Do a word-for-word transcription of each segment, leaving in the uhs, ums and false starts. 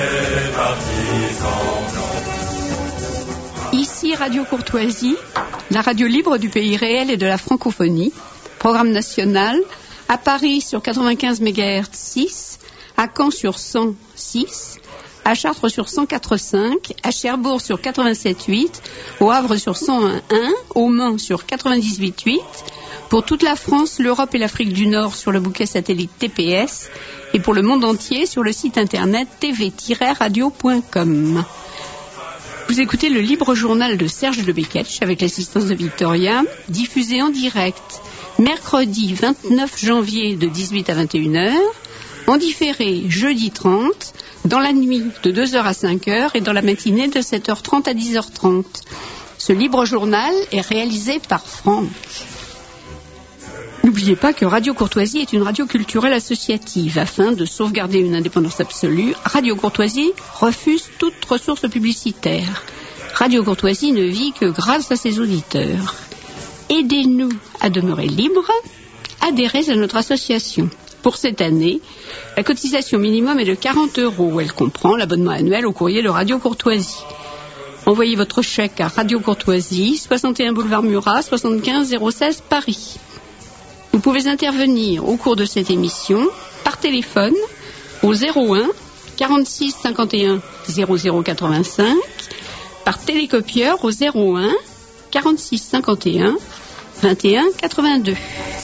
Ici Radio Courtoisie, la radio libre du pays réel et de la francophonie. Programme national, à Paris sur quatre-vingt-quinze mégahertz six, à Caen sur cent six, à Chartres sur cent quatre virgule cinq, à Cherbourg sur quatre-vingt-sept virgule huit, au Havre sur cent un virgule un, au Mans sur quatre-vingt-dix-huit virgule huit, pour toute la France, l'Europe et l'Afrique du Nord sur le bouquet satellite T P S, et pour le monde entier sur le site internet t v tiret radio point com. Vous écoutez le libre journal de Serge de Beketch avec l'assistance de Victoria, diffusé en direct mercredi vingt-neuf janvier de dix-huit à vingt et une heures, en différé jeudi trente, dans la nuit de deux heures à cinq heures et dans la matinée de sept heures trente à dix heures trente. Ce libre journal est réalisé par Franck. N'oubliez pas que Radio Courtoisie est une radio culturelle associative. Afin de sauvegarder une indépendance absolue, Radio Courtoisie refuse toute ressource publicitaire. Radio Courtoisie ne vit que grâce à ses auditeurs. Aidez-nous à demeurer libres, adhérez à notre association. Pour cette année, la cotisation minimum est de quarante euros. Elle comprend l'abonnement annuel au courrier de Radio Courtoisie. Envoyez votre chèque à Radio Courtoisie, soixante et un boulevard Murat, soixante-quinze zéro seize Paris. Vous pouvez intervenir au cours de cette émission par téléphone au zéro un quarante-six cinquante et un zéro zéro quatre-vingt-cinq, par télécopieur au zéro un quarante-six cinquante et un vingt et un quatre-vingt-deux.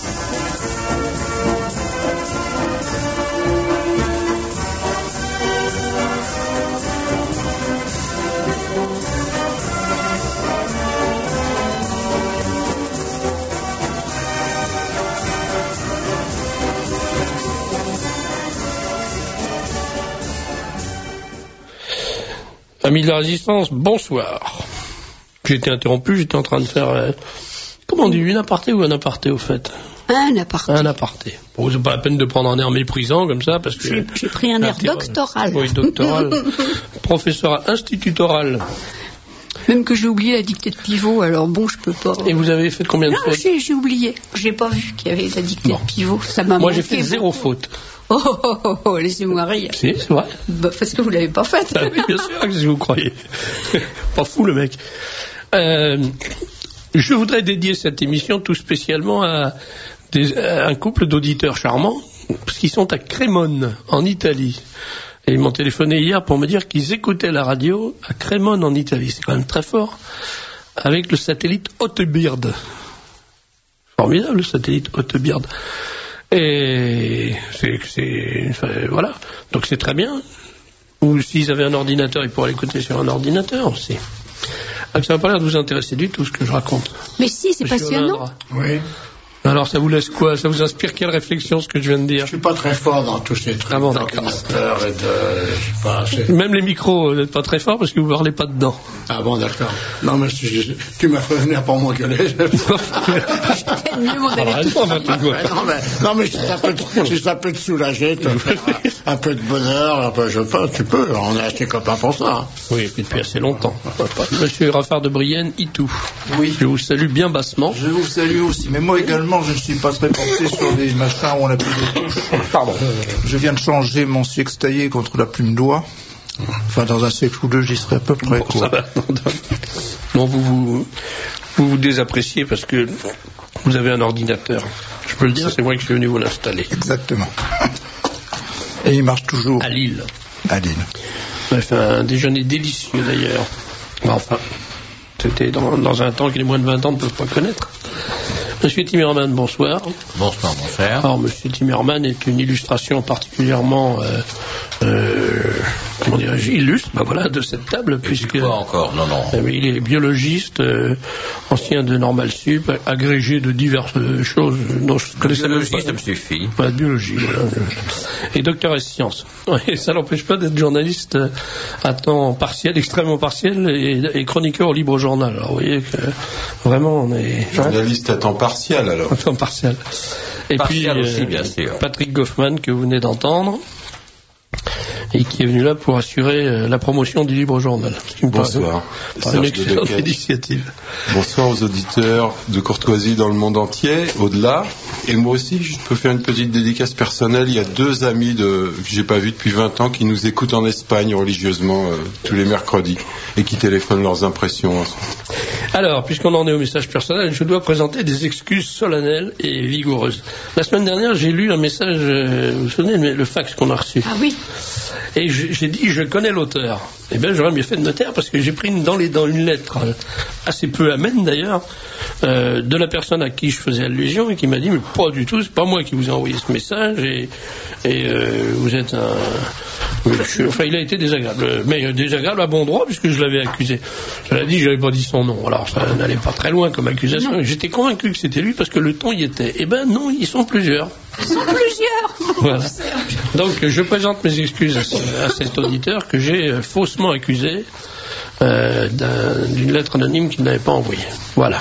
Amis de la Résistance, bonsoir. J'ai été interrompu, j'étais en train de faire... Euh, comment on dit, une aparté ou un aparté au fait? Un aparté. Un aparté. Bon, c'est pas la peine de prendre un air méprisant comme ça, parce que... J'ai, j'ai pris un air doctoral. Oui, doctoral. Professeur institutoral. Même que j'ai oublié la dictée de pivot, alors bon, je peux pas... Et vous avez fait combien de non, fautes? j'ai, j'ai oublié. J'ai pas vu qu'il y avait la dictée bon. de pivot. Ça m'a Moi, manqué j'ai fait zéro beaucoup. faute. Oh, oh, oh, oh, laissez-moi rire. Si, c'est vrai. Bah, parce que vous l'avez pas faite. Ah oui, bien sûr que si vous croyez. Pas fou, le mec. Euh, je voudrais dédier cette émission tout spécialement à, des, à un couple d'auditeurs charmants, parce qu'ils sont à Crémone, en Italie. Et ils m'ont téléphoné hier pour me dire qu'ils écoutaient la radio à Crémone, en Italie. C'est quand même très fort. Avec le satellite Hotebird. Formidable, le satellite Hotebird. Et c'est, c'est enfin, voilà, donc c'est très bien. Ou s'ils avaient un ordinateur, ils pourraient l'écouter sur un ordinateur aussi. Ah, ça n'a pas l'air de vous intéresser du tout ce que je raconte. Mais si, c'est Monsieur passionnant. Olindre. Oui. Alors ça vous laisse quoi? Ça vous inspire quelle réflexion ce que je viens de dire? Je suis pas très fort dans tous ces trucs ah bon, d'ordinateur et de... Je sais pas... C'est... Même les micros, vous n'êtes pas très fort parce que vous ne parlez pas dedans. Ah bon, d'accord. Non, mais je, je, tu m'as fait venir pour m'engueuler. C'était mieux, mon ah, David. non, mais, non, mais si ça peut te, si ça peut te soulager, te faire un, un peu de bonheur, un peu, je sais pas, tu peux. On est acheté copains pour ça. Hein. Oui, et puis depuis assez longtemps. Monsieur Raffard de Brienne, Itou. Oui. Je vous salue bien bassement. Je vous salue aussi. Mais moi également, je ne suis pas très porté sur des machins où on a plus de touches. Pardon. Je viens de changer mon siège taillé contre la plume d'oie. Enfin, dans un siècle ou deux, j'y serai à peu près. Bon, quoi. Ça va. Non, vous vous, vous vous désappréciez parce que vous avez un ordinateur. Je peux le dire, c'est moi qui suis venu vous l'installer. Exactement. Et il marche toujours. À Lille. À Lille. On a fait un déjeuner délicieux d'ailleurs. Enfin, c'était dans, dans un temps que les moins de vingt ans ne peuvent pas connaître. Monsieur Timmerman, bonsoir. Bonsoir, mon cher. Alors, Monsieur Timmerman est une illustration particulièrement, euh, euh, comment dirais-je, illustre, ben voilà, de cette table, Et puisque... Quoi encore? Non, non. Euh, il est biologiste, euh, ancien de Normal Sup, agrégé de diverses euh, choses dont je connaissais même Biologie, pas. ça me suffit. Ouais, biologie, voilà. Et docteur en sciences. Ouais, ça n'empêche pas d'être journaliste à temps partiel, extrêmement partiel, et, et chroniqueur au Libre Journal. Alors, vous voyez que vraiment, on est... Journaliste à temps partiel, alors. À temps partiel. Et Partiel puis, aussi, euh, bien sûr. Patrick Goffman, que vous venez d'entendre. et qui est venu là pour assurer euh, la promotion du Libre Journal. Bonsoir. C'est une excellente initiative. Bonsoir aux auditeurs de Courtoisie dans le monde entier, au-delà. Et moi aussi, je peux faire une petite dédicace personnelle. Il y a deux amis de, que j'ai pas vus depuis vingt ans qui nous écoutent en Espagne religieusement euh, tous les mercredis et qui téléphonent leurs impressions. Alors, puisqu'on en est au message personnel, je dois présenter des excuses solennelles et vigoureuses. La semaine dernière, j'ai lu un message, euh, vous vous souvenez, le fax qu'on a reçu. Ah oui. Et j'ai dit, je connais l'auteur. Eh bien, j'aurais mieux fait de me taire parce que j'ai pris dans les dents une lettre, euh, assez peu amène d'ailleurs, euh, de la personne à qui je faisais allusion et qui m'a dit, mais pas du tout, c'est pas moi qui vous ai envoyé ce message et, et euh, vous êtes un... Je, enfin, il a été désagréable, mais désagréable à bon droit puisque je l'avais accusé. Je l'ai dit, j'avais pas dit son nom. Alors, ça n'allait pas très loin comme accusation. Non. J'étais convaincu que c'était lui parce que le ton y était. Eh ben non, ils sont plusieurs. Ils sont plusieurs. Voilà. Donc, je présente mes excuses à, à cet auditeur que j'ai faussement accusé euh, d'une lettre anonyme qu'il n'avait pas envoyée. Voilà.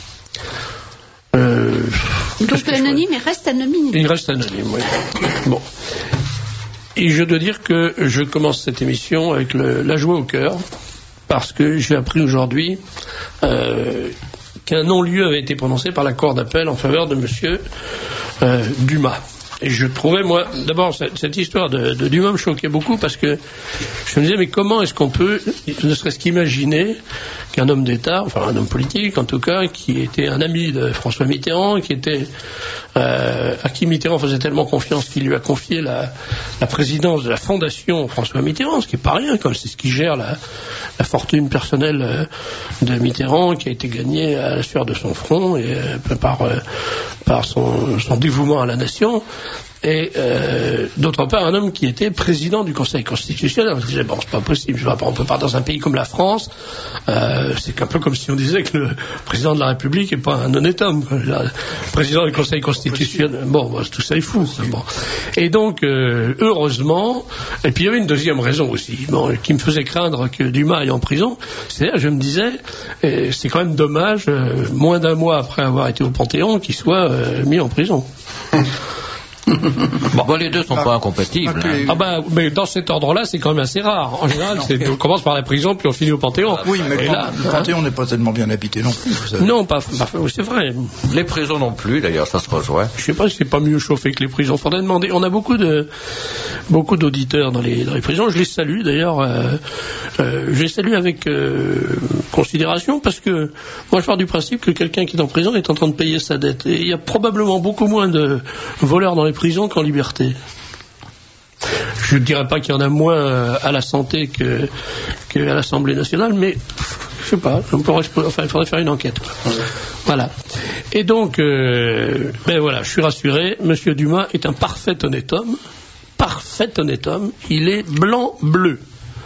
Euh, Donc l'anonyme, il reste anonyme. Il reste anonyme, oui. Bon. Et je dois dire que je commence cette émission avec le, la joie au cœur, parce que j'ai appris aujourd'hui euh, qu'un non-lieu avait été prononcé par la Cour d'appel en faveur de monsieur euh, Dumas. Et je trouvais, moi, d'abord, cette, cette histoire de, de Dumas me choquait beaucoup parce que je me disais, mais comment est-ce qu'on peut, ne serait-ce qu'imaginer qu'un homme d'État, enfin un homme politique en tout cas, qui était un ami de François Mitterrand, qui était euh, à qui Mitterrand faisait tellement confiance qu'il lui a confié la, la présidence de la fondation François Mitterrand, ce qui n'est pas rien, comme c'est ce qui gère la, la fortune personnelle de Mitterrand, qui a été gagnée à la sueur de son front et euh, par, euh, par son, son dévouement à la nation. Et euh, d'autre part, un homme qui était président du Conseil constitutionnel. On se disait, bon, c'est pas possible, on peut pas dans un pays comme la France, euh, c'est un peu comme si on disait que le président de la République n'est pas un honnête homme. Le président du Conseil constitutionnel, bon, bon tout ça est fou. Bon. Et donc, euh, heureusement, et puis il y avait une deuxième raison aussi, bon, qui me faisait craindre que Dumas aille en prison, c'est-à-dire, je me disais, euh, c'est quand même dommage, euh, moins d'un mois après avoir été au Panthéon, qu'il soit euh, mis en prison. Bon, bon, les deux sont ah, pas incompatibles. Hein. Ah bah, mais dans cet ordre-là, c'est quand même assez rare. En général, c'est, on commence par la prison, puis on finit au Panthéon. Oui, mais quand, là, le Panthéon hein, n'est pas tellement bien habité non plus. Non, pas, pas, c'est vrai. Les prisons non plus, d'ailleurs, ça se rejoint. Je sais pas si c'est pas mieux chauffé que les prisons. Faudrait demander. On a beaucoup de, beaucoup d'auditeurs dans les, dans les prisons. Je les salue, d'ailleurs. Euh, euh, je les salue avec euh, considération, parce que moi, je pars du principe que quelqu'un qui est en prison est en train de payer sa dette. Et il y a probablement beaucoup moins de voleurs dans les prisons qu'en liberté. Je ne dirais pas qu'il y en a moins à la santé que, que à l'Assemblée nationale, mais je sais pas, on pourrait, enfin, il faudrait faire une enquête. Ouais. Voilà. Et donc, euh, ben voilà, je suis rassuré, Monsieur Dumas est un parfait honnête homme, parfait honnête homme, il est blanc-bleu.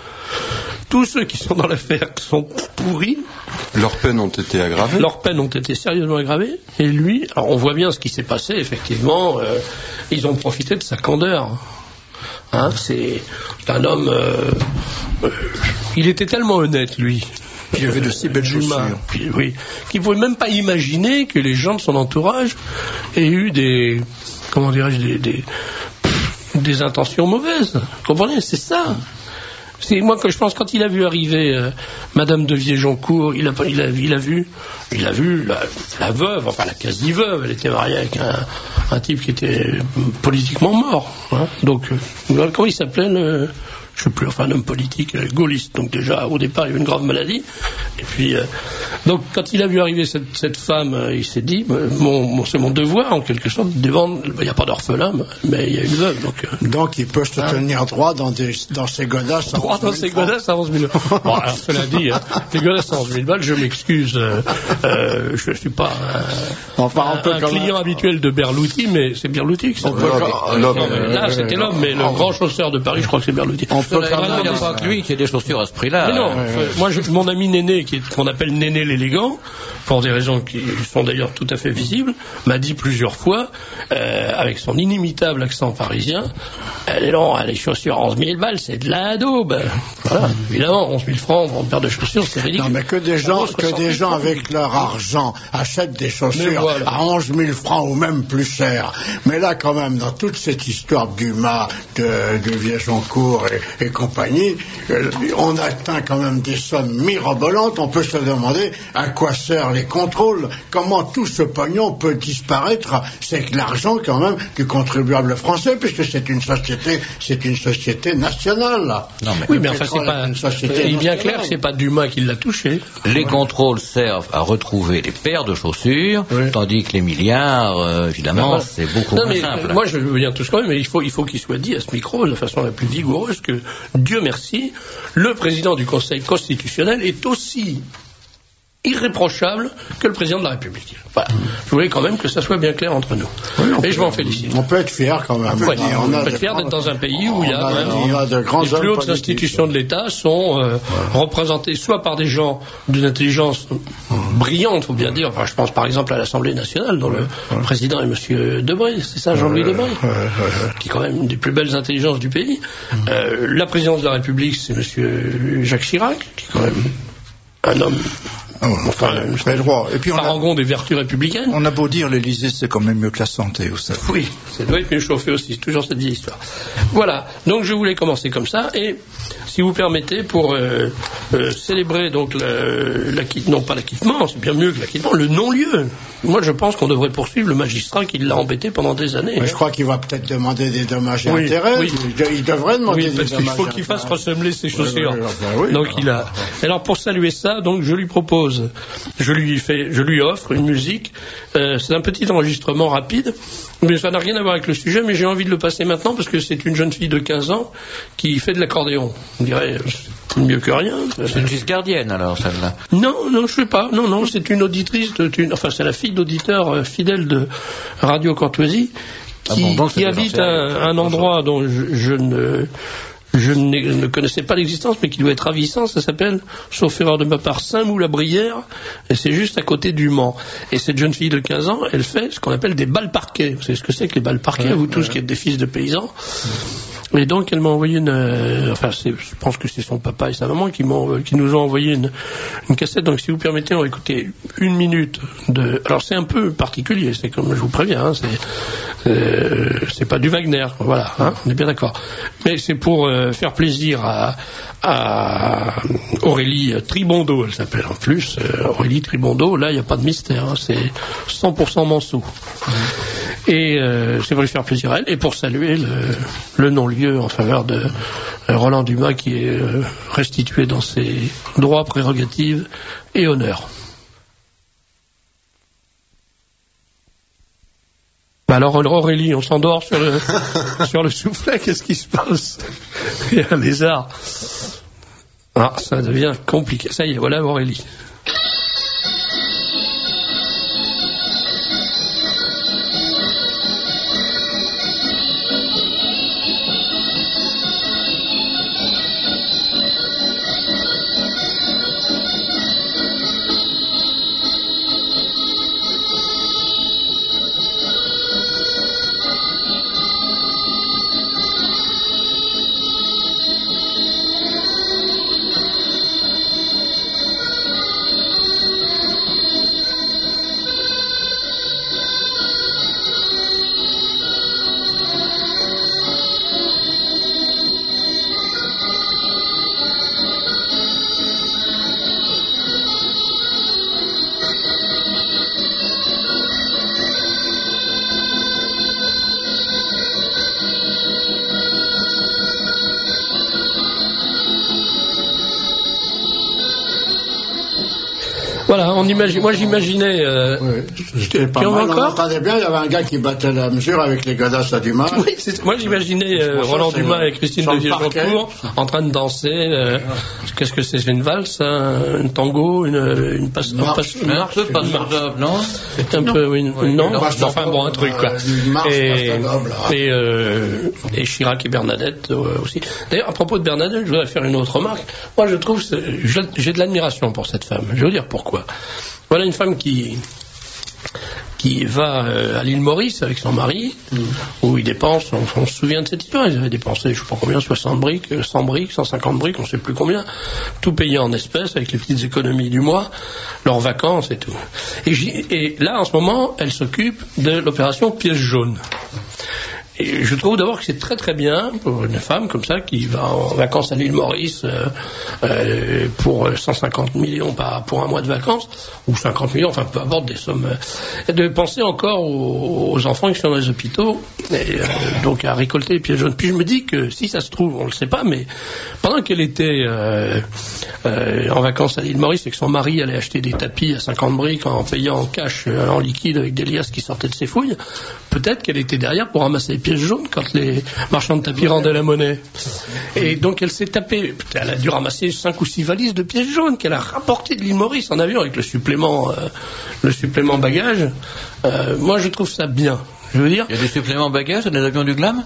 Tous ceux qui sont dans l'affaire sont pourris. Leurs peines ont été aggravées. Leurs peines ont été sérieusement aggravées. Et lui, alors on voit bien ce qui s'est passé, effectivement. Euh, ils ont profité de sa candeur. Hein, c'est un homme... Euh, euh, il était tellement honnête, lui. Il avait de si belles chaussures. Puis, oui, qu'il ne pouvait même pas imaginer que les gens de son entourage aient eu des... Comment dirais-je des, des, des intentions mauvaises. Vous comprenez? C'est ça. C'est moi que je pense quand il a vu arriver euh, Madame de Viéjoncourt, il a, il a, il a vu, il a vu la, la veuve, enfin la quasi-veuve, elle était mariée avec un, un type qui était politiquement mort. Hein. Donc, euh, comment il s'appelait le, je sais plus, enfin un homme politique, euh, gaulliste. Donc déjà au départ il y a eu une grave maladie. Et puis euh, donc quand il a vu arriver cette, cette femme, euh, il s'est dit, euh, mon, mon, c'est mon devoir en quelque sorte de défendre. Il n'y a pas d'orphelin, mais il y a une veuve. Donc, euh, donc il peut se hein? tenir droit dans, des, dans ses godasses. Droit dans ses godasses à onze mille. Bon, alors cela dit, hein, les godasses à onze mille balles, je m'excuse, euh, euh, je ne suis pas euh, enfin, un, un, un client un... habituel de Berluti, mais c'est Berluti qui s'appelle. Là c'était l'homme, mais le grand chausseur de Paris, je crois que c'est Berluti. Il n'y a pas que lui qui a des chaussures à ce prix-là. Mais non, euh, moi, je, mon ami Néné, qui est, qu'on appelle Néné l'élégant, pour des raisons qui sont d'ailleurs tout à fait visibles, m'a dit plusieurs fois, euh, avec son inimitable accent parisien, eh, non, les chaussures à onze mille balles, c'est de la daube. Voilà, évidemment, onze mille francs pour une paire de chaussures, c'est ridicule. Non, mais que des gens, que des gens avec leur argent achètent des chaussures voilà. à onze mille francs ou même plus cher. Mais là, quand même, dans toute cette histoire de Dumas, de, de Viéjoncourt et et compagnie, euh, on atteint quand même des sommes mirobolantes. On peut se demander à quoi servent les contrôles. Comment tout ce pognon peut disparaître? C'est l'argent quand même du contribuable français, puisque c'est une société, c'est une société nationale. Là. Non, mais oui, mais enfin, c'est pas. Il est bien clair que c'est pas Dumas qui l'a touché. Les contrôles servent à retrouver les paires de chaussures, oui. Tandis que les milliards, euh, évidemment, non. c'est beaucoup non, moins mais, simple. Moi, je veux bien tout ce qu'on veut, mais il faut, il faut qu'il soit dit à ce micro de façon la plus vigoureuse que, Dieu merci, le président du Conseil constitutionnel est aussi irréprochable que le président de la République. Voilà. Je voulais quand même que ça soit bien clair entre nous. Oui, et peut, je m'en félicite. On peut être fier quand même. Ouais, on, on peut être fier d'être dans un pays où il y a, a, même, on a de grands les plus hautes institutions de l'État sont euh, ouais. représentées soit par des gens d'une intelligence brillante, faut bien dire. Enfin, je pense par exemple à l'Assemblée nationale, dont ouais. le ouais. président est Monsieur Debré, c'est ça, Jean-Louis ouais. Debré, ouais. Ouais. qui est quand même une des plus belles intelligences du pays. Ouais. Euh, la présidence de la République, c'est Monsieur Jacques Chirac, qui est quand même un homme. Oh, enfin, très droit. Et puis on parangon a, des vertus républicaines. On a beau dire l'Élysée, c'est quand même mieux que la santé, vous savez. Oui, ça doit être mieux chauffé aussi, c'est toujours cette vieille histoire. Voilà, donc je voulais commencer comme ça, et si vous permettez, pour euh, euh, célébrer donc l'acquittement, non pas l'acquittement, c'est bien mieux que l'acquittement, le non-lieu. Moi je pense qu'on devrait poursuivre le magistrat qui l'a embêté pendant des années. Mais je crois qu'il va peut-être demander des dommages et oui, intérêts. Oui. Il, il devrait demander oui, des parce dommages. Parce qu'il faut qu'il fasse ressemeler ses chaussures. Oui, oui, oui, oui, donc oui, il a. Alors pour saluer ça, donc je lui propose. Je lui fais, je lui offre une musique. Euh, c'est un petit enregistrement rapide, mais ça n'a rien à voir avec le sujet. Mais j'ai envie de le passer maintenant parce que c'est une jeune fille de quinze ans qui fait de l'accordéon. On dirait c'est mieux que rien. C'est une giscardienne alors celle-là. Non, non, je sais pas. Non, non, c'est une auditrice. De, une, enfin, c'est la fille d'auditeur euh, fidèle de Radio Courtoisie qui, ah bon, qui habite un, un endroit dont je, je ne. Je ne connaissais pas l'existence, mais qui doit être ravissant. Ça s'appelle, sauf erreur de ma part, Saint-Mou-la-Brière, et c'est juste à côté du Mans. Et cette jeune fille de quinze ans, elle fait ce qu'on appelle des balles parquets. Vous savez ce que c'est que les balles parquets, ouais, vous tous ouais. qui êtes des fils de paysans. Et donc, elle m'a envoyé une... Euh, enfin, c'est, je pense que c'est son papa et sa maman qui, m'ont, qui nous ont envoyé une, une cassette. Donc, si vous permettez, on va écouter une minute de... Alors, c'est un peu particulier, c'est comme je vous préviens, hein, c'est, euh, c'est pas du Wagner, voilà, hein, on est bien d'accord. Mais c'est pour euh, faire plaisir à, à Aurélie Tribondo, elle s'appelle en plus. Euh, Aurélie Tribondo, là, il n'y a pas de mystère, hein, c'est cent pour cent Manceau. Et euh, c'est pour lui faire plaisir à elle, et pour saluer le, le non-lieu en faveur de euh, Roland Dumas qui est euh, restitué dans ses droits, prérogatives et honneurs. Bah alors Aurélie, on s'endort sur le, sur le soufflet, qu'est-ce qui se passe? Il y a un lézard. Ah, ça devient compliqué. Ça y est, voilà Aurélie. Voilà, on imagine, moi j'imaginais... Euh, oui, c'était pas mal, on entendait bien, il y avait un gars qui battait la mesure avec les godasses à Dumas. Oui, c'est, moi j'imaginais euh, Roland Dumas et Christine de Villers-Joncourt en train de danser. Euh, qu'est-ce que c'est, c'est une valse, un, un tango, une, une passe... Une marche, une marche, une marche, marche, non c'est un non. peu, oui, oui, non, non enfin bon, un truc, quoi. Et, et, euh, et Chirac et Bernadette euh, aussi. D'ailleurs, à propos de Bernadette, je voudrais faire une autre remarque. Moi, je trouve, j'ai de l'admiration pour cette femme. Je veux dire pourquoi. Voilà une femme qui qui va euh, à l'île Maurice avec son mari, mmh. où il dépense, on, on se souvient de cette histoire, ils avaient dépensé, je sais pas combien, soixante briques, cent briques, cent cinquante briques, on sait plus combien, tout payé en espèces avec les petites économies du mois, leurs vacances et tout. Et, et là, en ce moment, elle s'occupe de l'opération Pièce jaune. et je trouve d'abord que c'est très très bien pour une femme comme ça qui va en vacances à l'île Maurice euh, euh, pour cent cinquante millions par, pour un mois de vacances, ou cinquante millions, enfin peu importe des sommes, euh, de penser encore aux, aux enfants qui sont dans les hôpitaux, et euh, donc à récolter les pièces jaunes. Puis je me dis que si ça se trouve, on le sait pas, mais pendant qu'elle était euh, euh, en vacances à l'île Maurice et que son mari allait acheter des tapis à cinquante briques en payant en cash, euh, en liquide, avec des liasses qui sortaient de ses fouilles, peut-être qu'elle était derrière pour ramasser les pièces jaunes quand les marchands de tapis rendaient la monnaie. Et donc elle s'est tapée, elle a dû ramasser cinq ou six valises de pièces jaunes qu'elle a rapportées de l'île Maurice en avion avec le supplément, euh, le supplément bagage. Euh, moi je trouve ça bien. Je veux dire. Il y a des suppléments bagages dans les avions du Glam?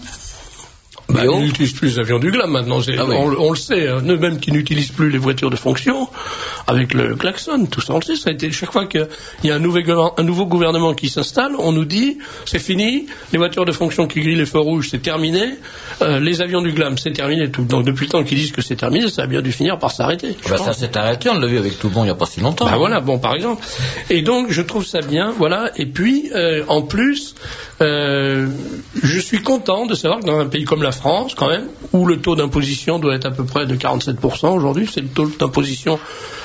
Bah, ils n'utilisent plus les avions du Glam maintenant, ah oui. on, on le sait, hein, eux-mêmes qui n'utilisent plus les voitures de fonction, avec le klaxon, tout ça on le sait, ça a été chaque fois qu'il y a un, nouvel, un nouveau gouvernement qui s'installe, on nous dit c'est fini, les voitures de fonction qui grillent les feux rouges c'est terminé, euh, les avions du Glam c'est terminé, tout. Donc depuis le temps qu'ils disent que c'est terminé, ça a bien dû finir par s'arrêter. Bah ça s'est arrêté, on l'a vu avec Toubon il n'y a pas si longtemps. Bah hein. Voilà, bon par exemple. Et donc je trouve ça bien, voilà, et puis euh, en plus, euh, je suis content de savoir que dans un pays comme la France, quand même, où le taux d'imposition doit être à peu près de quarante-sept pour cent aujourd'hui, c'est le taux d'imposition,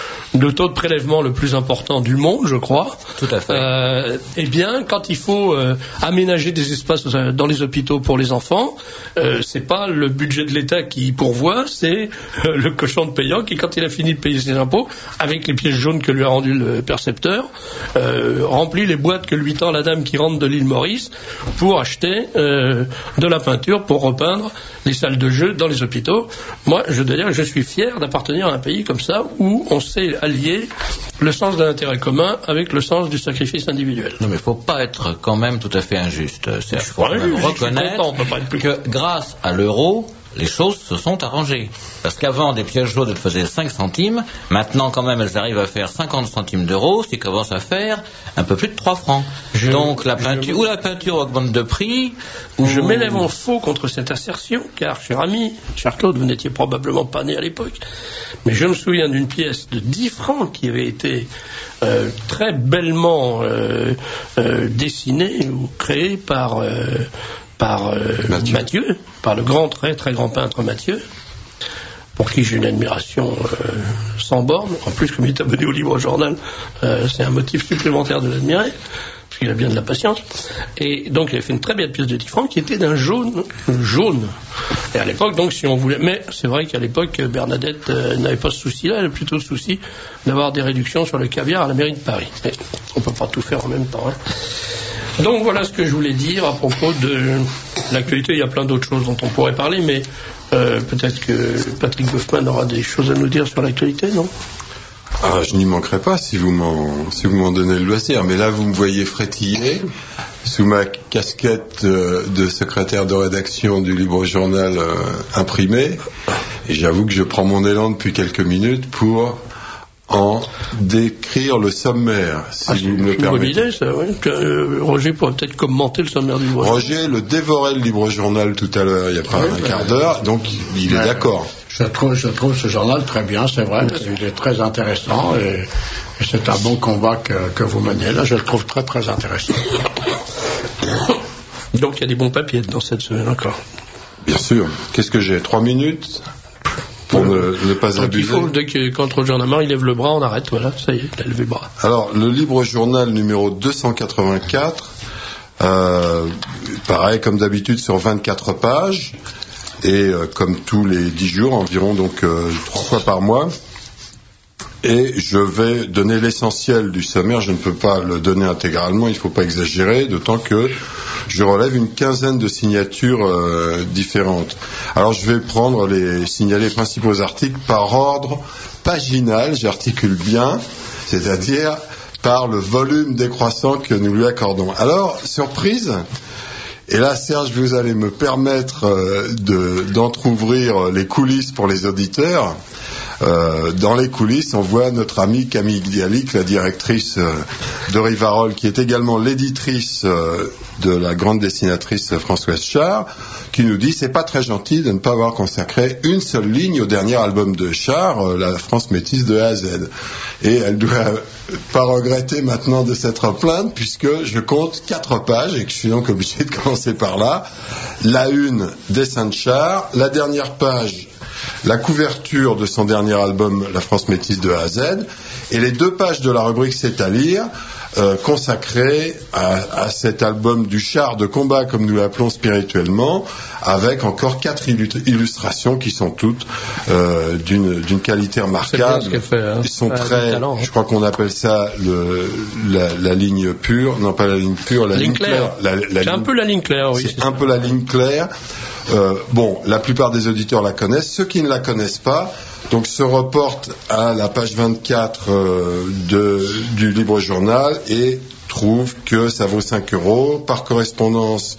le taux de prélèvement le plus important du monde, je crois. Tout à fait. Euh, eh bien, quand il faut euh, aménager des espaces dans les hôpitaux pour les enfants, euh, c'est pas le budget de l'État qui pourvoit, c'est euh, le cochon de payant qui, quand il a fini de payer ses impôts, avec les pièces jaunes que lui a rendues le percepteur, euh, remplit les boîtes que lui tend la dame qui rentre de l'île Maurice pour acheter euh, de la peinture pour repeindre les salles de jeu dans les hôpitaux. Moi, je dois dire que je suis fier d'appartenir à un pays comme ça où on sait allier le sens de l'intérêt commun avec le sens du sacrifice individuel. Non, mais il ne faut pas être quand même tout à fait injuste. C'est faut ouais, oui, reconnaître content, on peut pas être plus... que grâce à l'euro, les choses se sont arrangées. Parce qu'avant, des pièces jaunes, elles faisaient cinq centimes. Maintenant, quand même, elles arrivent à faire cinquante centimes d'euros, ce qui commence à faire un peu plus de trois francs. Je, Donc, la peinture, je, ou la peinture augmente de prix, ou... Je m'élève en faux contre cette assertion, car, cher ami, cher Claude, vous n'étiez probablement pas né à l'époque, mais je me souviens d'une pièce de dix francs qui avait été euh, très bellement euh, euh, dessinée ou créée par... Euh, par euh, Mathieu. Mathieu, par le grand, très très grand peintre Mathieu, pour qui j'ai une admiration euh, sans borne. En plus, comme il est abonné au Libre Journal, euh, c'est un motif supplémentaire de l'admirer, parce qu'il a bien de la patience. Et donc, il a fait une très belle pièce de dix francs qui était d'un jaune, jaune. Et à l'époque, donc, si on voulait... Mais c'est vrai qu'à l'époque, Bernadette euh, n'avait pas ce souci-là, elle avait plutôt le souci d'avoir des réductions sur le caviar à la mairie de Paris. Mais on ne peut pas tout faire en même temps, hein. Donc voilà ce que je voulais dire à propos de l'actualité. Il y a plein d'autres choses dont on pourrait parler, mais euh, peut-être que Patrick Goffman aura des choses à nous dire sur l'actualité, non ? Ah, je n'y manquerai pas si vous m'en si vous m'en donnez le loisir. Mais là, vous me voyez frétiller sous ma casquette euh, de secrétaire de rédaction du Libre Journal euh, imprimé. Et j'avoue que je prends mon élan depuis quelques minutes pour en décrire le sommaire, si ah, vous me le permettez. C'est une bonne idée, ça, oui. Euh, Roger pourrait peut-être commenter le sommaire du Libre Journal. Roger le dévorait le Libre Journal tout à l'heure, il n'y a pas oui, un quart d'heure, donc il est d'accord. Je trouve, je trouve ce journal très bien, c'est vrai, il est très intéressant et, et c'est un bon combat que, que vous menez là, je le trouve très très intéressant. Donc il y a des bons papiers dans cette semaine encore. Bien sûr. Qu'est-ce que j'ai ? Trois minutes ? Pour ne, ne pas Donc abuser. Il faut, dès que quand Roger Namar il lève le bras, on arrête, voilà, ça y est, il a levé le bras. Alors, le Libre Journal numéro deux cent quatre-vingt-quatre, euh, pareil, comme d'habitude, sur vingt-quatre pages, et euh, comme tous les dix jours, environ, donc euh, trois fois par mois. Et je vais donner l'essentiel du sommaire, je ne peux pas le donner intégralement, il ne faut pas exagérer, d'autant que je relève une quinzaine de signatures euh, différentes. Alors je vais prendre les, signaler les principaux articles par ordre paginal, j'articule bien, c'est-à-dire par le volume décroissant que nous lui accordons. Alors, surprise, et là Serge, vous allez me permettre euh, de, d'entrouvrir les coulisses pour les auditeurs. Euh, dans les coulisses, on voit notre amie Camille Dialic, la directrice euh, de Rivarol, qui est également l'éditrice euh, de la grande dessinatrice Françoise Char, qui nous dit c'est pas très gentil de ne pas avoir consacré une seule ligne au dernier album de Char, euh, La France métisse de A à Z. Et elle doit pas regretter maintenant de s'être plainte, puisque je compte quatre pages et que je suis donc obligé de commencer par là. La une, dessin de Char. La dernière page, la couverture de son dernier album, La France métisse de A à Z. Et les deux pages de la rubrique C'est à lire, euh, consacrées à, à cet album du char de combat, comme nous l'appelons spirituellement, avec encore quatre illustrations qui sont toutes euh, d'une, d'une qualité remarquable. C'est bien ce qu'elle fait, hein. Ils sont ah, très, talent, hein. Je crois qu'on appelle ça le, la, la ligne pure, non pas la ligne pure, la, la ligne claire. claire. La, la c'est ligne, un peu la ligne claire, oui. C'est, c'est un peu la ligne claire. Euh, bon, la plupart des auditeurs la connaissent. Ceux qui ne la connaissent pas, donc se reportent à la page vingt-quatre euh, de, du Libre Journal et trouvent que ça vaut cinq euros. Par correspondance,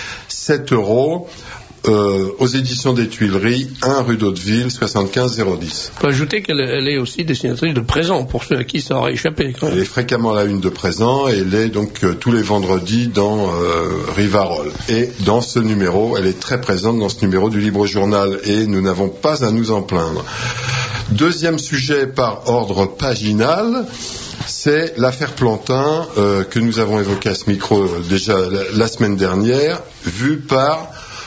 sept euros. Euh, aux éditions des Tuileries, un rue d'Hauteville, soixante-quinze zéro dix. On peut ajouter qu'elle elle est aussi dessinatrice de présent, pour ceux à qui ça aurait échappé. Quand même. Elle est fréquemment à la une de présent, et elle est donc euh, tous les vendredis dans euh, Rivarol. Et dans ce numéro, elle est très présente dans ce numéro du Libre Journal, et nous n'avons pas à nous en plaindre. Deuxième sujet par ordre paginal, c'est l'affaire Plantin, euh, que nous avons évoqué à ce micro euh, déjà la, la semaine dernière, vue par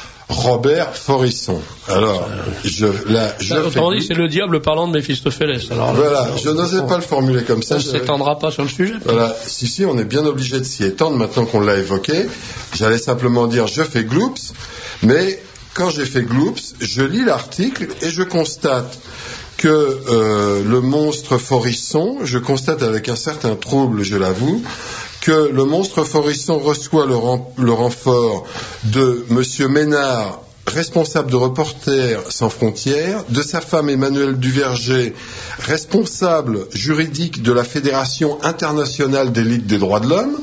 Robert Forisson. Alors, je, là, je autrement dit, c'est le diable parlant de Méphistophélès. Alors, là, voilà, je n'osais pas le formuler comme ça. On ne s'étendra pas sur le sujet. Voilà, si, si, on est bien obligé de s'y étendre maintenant qu'on l'a évoqué. J'allais simplement dire, je fais gloops, mais quand j'ai fait gloops, je lis l'article et je constate que euh, le monstre Forisson, je constate avec un certain trouble, je l'avoue, que le monstre Forisson reçoit le, ren- le renfort de Monsieur Ménard, responsable de Reporters sans frontières, de sa femme Emmanuelle Duverger, responsable juridique de la Fédération internationale des ligues des droits de l'homme.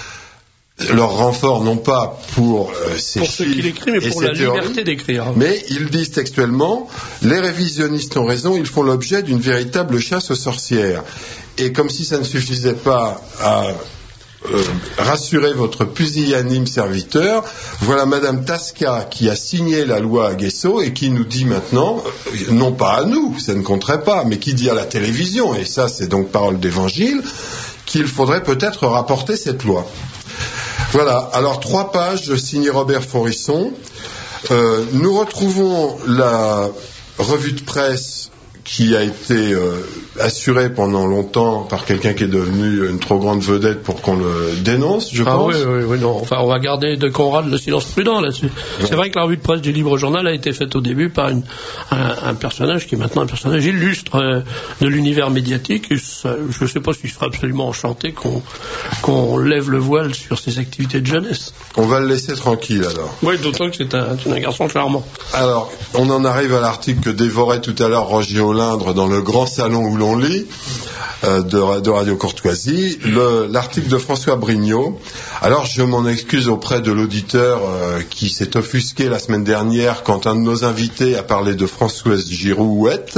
Leur renfort, non pas pour euh, ces pour ceux qui l'écrivent, mais pour la théories, liberté d'écrire. Mais ils disent textuellement, les révisionnistes ont raison, ils font l'objet d'une véritable chasse aux sorcières. Et comme si ça ne suffisait pas à euh, rassurer votre pusillanime serviteur, voilà Madame Tasca qui a signé la loi à Guesso et qui nous dit maintenant, euh, non pas à nous, ça ne compterait pas, mais qui dit à la télévision, et ça c'est donc parole d'évangile, qu'il faudrait peut-être rapporter cette loi. Voilà, alors trois pages signées Robert Forisson. Euh, nous retrouvons la revue de presse qui a été euh, assurée pendant longtemps par quelqu'un qui est devenu une trop grande vedette pour qu'on le dénonce, je ah pense. Oui, oui, oui, non. Enfin, on va garder de Conrad le silence prudent là-dessus. Ouais. C'est vrai que la revue de presse du Libre Journal a été faite au début par une, un, un personnage qui est maintenant un personnage illustre euh, de l'univers médiatique. Et ça, je ne sais pas s'il sera absolument enchanté qu'on, qu'on lève le voile sur ses activités de jeunesse. On va le laisser tranquille alors. Oui, d'autant que c'est un, c'est un garçon charmant. Alors, on en arrive à l'article que dévorait tout à l'heure Roger Olindre dans le grand salon où l'on lit euh, de, de Radio Courtoisie, le, l'article de François Brignot. Alors je m'en excuse auprès de l'auditeur euh, qui s'est offusqué la semaine dernière quand un de nos invités a parlé de Françoise Girouette.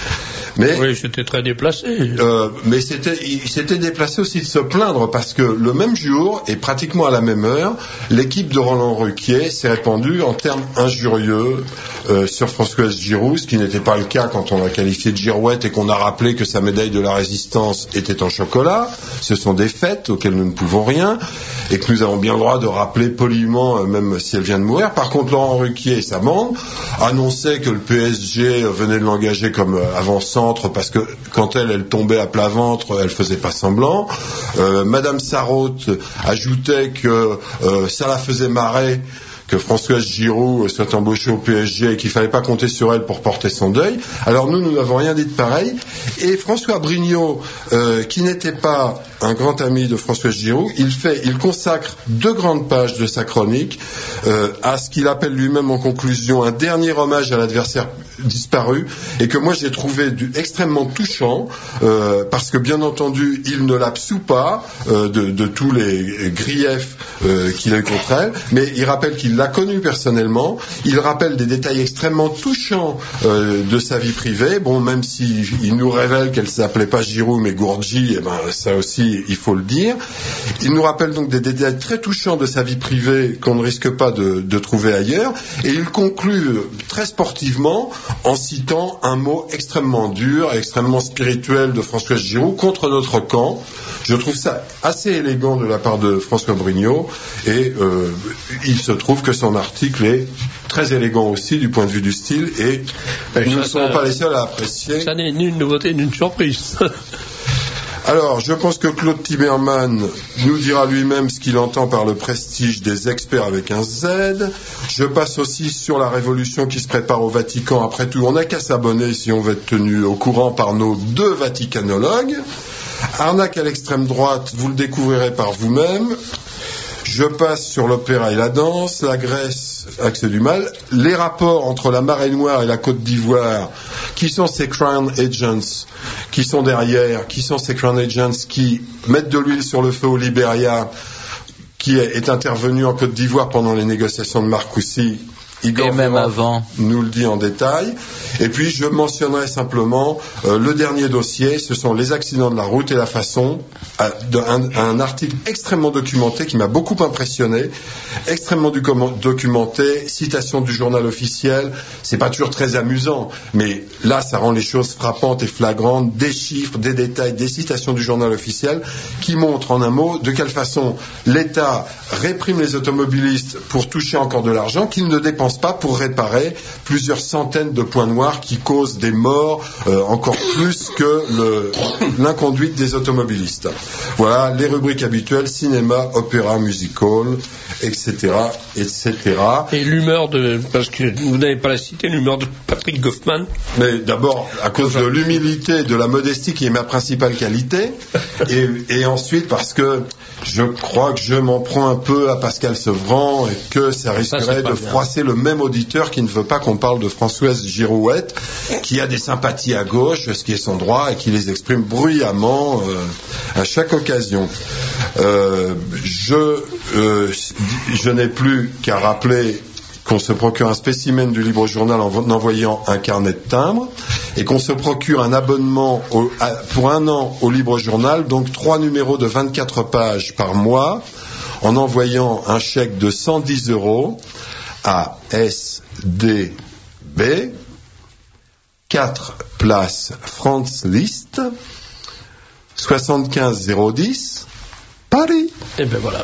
Mais, oui, c'était très déplacé. Euh, mais c'était, il s'était déplacé aussi de se plaindre parce que le même jour et pratiquement à la même heure, l'équipe de Roland Ruquier s'est répandue en termes injurieux euh, sur Françoise Giroud, ce qui n'était pas le cas quand on l'a qualifiée de girouette et qu'on a rappelé que sa médaille de la résistance était en chocolat. Ce sont des faits auxquels nous ne pouvons rien et que nous avons bien le droit de rappeler poliment, euh, même si elle vient de mourir. Par contre, Laurent Ruquier et sa bande annonçaient que le P S G venait de l'engager comme euh, avançant parce que quand elle, elle tombait à plat ventre, elle faisait pas semblant. Euh, Madame Sarraute ajoutait que euh, ça la faisait marrer que Françoise Giroud soit embauchée au P S G et qu'il fallait pas compter sur elle pour porter son deuil. Alors nous, nous n'avons rien dit de pareil. Et François Brignot, euh, qui n'était pas un grand ami de Françoise Giroud, il fait, il consacre deux grandes pages de sa chronique euh, à ce qu'il appelle lui-même en conclusion un dernier hommage à l'adversaire disparu, et que moi j'ai trouvé du, extrêmement touchant, euh, parce que bien entendu, il ne l'absout pas euh, de, de tous les griefs euh, qu'il a eu contre elle, mais il rappelle qu'il l'a connu personnellement. Il rappelle des détails extrêmement touchants euh, de sa vie privée. Bon, même si il nous révèle qu'elle s'appelait pas Giroud mais Gourdji, eh ben ça aussi il faut le dire. Il nous rappelle donc des détails très touchants de sa vie privée qu'on ne risque pas de, de trouver ailleurs. Et il conclut très sportivement en citant un mot extrêmement dur, extrêmement spirituel de Françoise Giroud contre notre camp. Je trouve ça assez élégant de la part de François Brignot et euh, il se trouve que son article est très élégant aussi du point de vue du style et nous ne serons pas les seuls à apprécier. Ça n'est ni une nouveauté ni une surprise. Alors, je pense que Claude Timmerman nous dira lui-même ce qu'il entend par le prestige des experts avec un Z. Je passe aussi sur la révolution qui se prépare au Vatican. Après tout, on n'a qu'à s'abonner si on veut être tenu au courant par nos deux vaticanologues. Arnaque à l'extrême droite, vous le découvrirez par vous-même. Je passe sur l'opéra et la danse, la Grèce, axe du mal, les rapports entre la Marée Noire et la Côte d'Ivoire. Qui sont ces Crown Agents qui sont derrière? Qui sont ces Crown Agents qui mettent de l'huile sur le feu au Libéria, qui est, est intervenu en Côte d'Ivoire pendant les négociations de Marcoussis? Igor et même Véran avant nous le dit en détail. Et puis je mentionnerai simplement euh, le dernier dossier, ce sont les accidents de la route et la façon, euh, de, un, un article extrêmement documenté qui m'a beaucoup impressionné, extrêmement du, documenté, citation du journal officiel, c'est pas toujours très amusant, mais là ça rend les choses frappantes et flagrantes, des chiffres, des détails, des citations du journal officiel qui montrent en un mot de quelle façon l'État réprime les automobilistes pour toucher encore de l'argent qu'il ne dépense pas pour réparer plusieurs centaines de points noirs qui causent des morts euh, encore plus que le, l'inconduite des automobilistes. Voilà les rubriques habituelles, cinéma, opéra, musical, et cetera, et cetera. Et l'humeur de, parce que vous n'avez pas la cité, l'humeur de Patrick Goffman. Mais d'abord, à cause de l'humilité, de la modestie qui est ma principale qualité, et, et ensuite parce que je crois que je m'en prends un peu à Pascal Sevran et que ça risquerait ça, de bien. froisser le même auditeur qui ne veut pas qu'on parle de Françoise Girouette, qui a des sympathies à gauche, ce qui est son droit, et qui les exprime bruyamment euh, à chaque occasion. Euh, je, euh, je n'ai plus qu'à rappeler qu'on se procure un spécimen du Libre Journal en envoyant un carnet de timbre et qu'on se procure un abonnement au, à, pour un an au Libre Journal, donc trois numéros de vingt-quatre pages par mois, en envoyant un chèque de cent dix euros à S D B, quatre place France List, soixante-quinze zéro dix, Paris. Et ben voilà.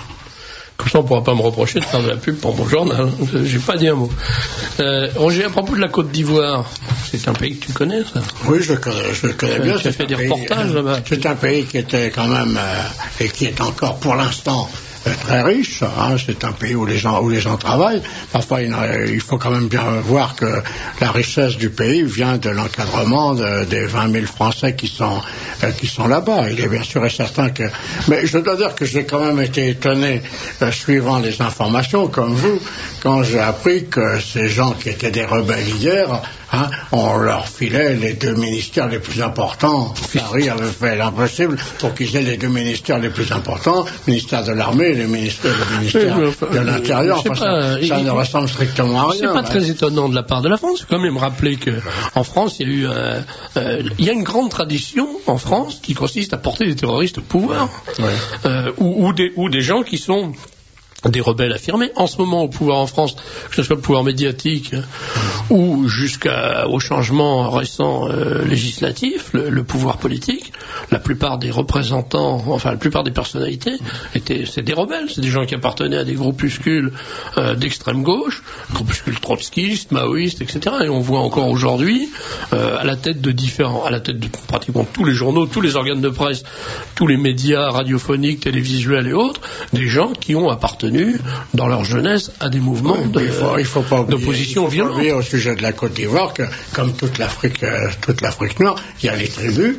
Comme ça, on ne pourra pas me reprocher de faire de la pub pour mon journal. J'ai pas dit un mot. Euh, Roger, à propos de la Côte d'Ivoire, c'est un pays que tu connais, ça? Oui, je le connais, je le connais bien. Tu as fait des pays, reportages là-bas. C'est un pays qui était quand même, euh, et qui est encore pour l'instant, très riche, hein, c'est un pays où les gens où les gens travaillent. Parfois, il, il faut quand même bien voir que la richesse du pays vient de l'encadrement de, des vingt mille Français qui sont euh, qui sont là-bas. Il est bien sûr et certain que. Mais je dois dire que j'ai quand même été étonné, euh, suivant les informations, comme vous, quand j'ai appris que ces gens qui étaient des rebelles hier, hein, on leur filait les deux ministères les plus importants. Paris avait fait l'impossible pour qu'ils aient les deux ministères les plus importants, le ministère de l'armée et le ministère, le ministère oui, enfin, de l'Intérieur. Enfin, pas, ça il, ne ressemble strictement à rien. C'est pas hein. très étonnant de la part de la France. Il faut quand même rappeler qu'en France, il y a eu euh, euh, il y a une grande tradition en France qui consiste à porter des terroristes au pouvoir, ouais. euh, ou, ou, des, ou des gens qui sont des rebelles affirmés. En ce moment, au pouvoir en France, que ce soit le pouvoir médiatique euh, ou jusqu'au changement récent euh, législatif, le, le pouvoir politique, la plupart des représentants, enfin la plupart des personnalités, étaient, c'est des rebelles, c'est des gens qui appartenaient à des groupuscules euh, d'extrême gauche, groupuscules trotskistes, maoïstes, et cetera. Et on voit encore aujourd'hui, euh, à la tête de différents, à la tête de pratiquement tous les journaux, tous les organes de presse, tous les médias radiophoniques, télévisuels et autres, des gens qui ont appartenu dans leur jeunesse à des mouvements oui, de, il faut, il faut pas oublier, d'opposition il faut violente. Pas oublier au sujet de la Côte d'Ivoire que, comme toute l'Afrique, euh, toute l'Afrique noire, il y a les tribus.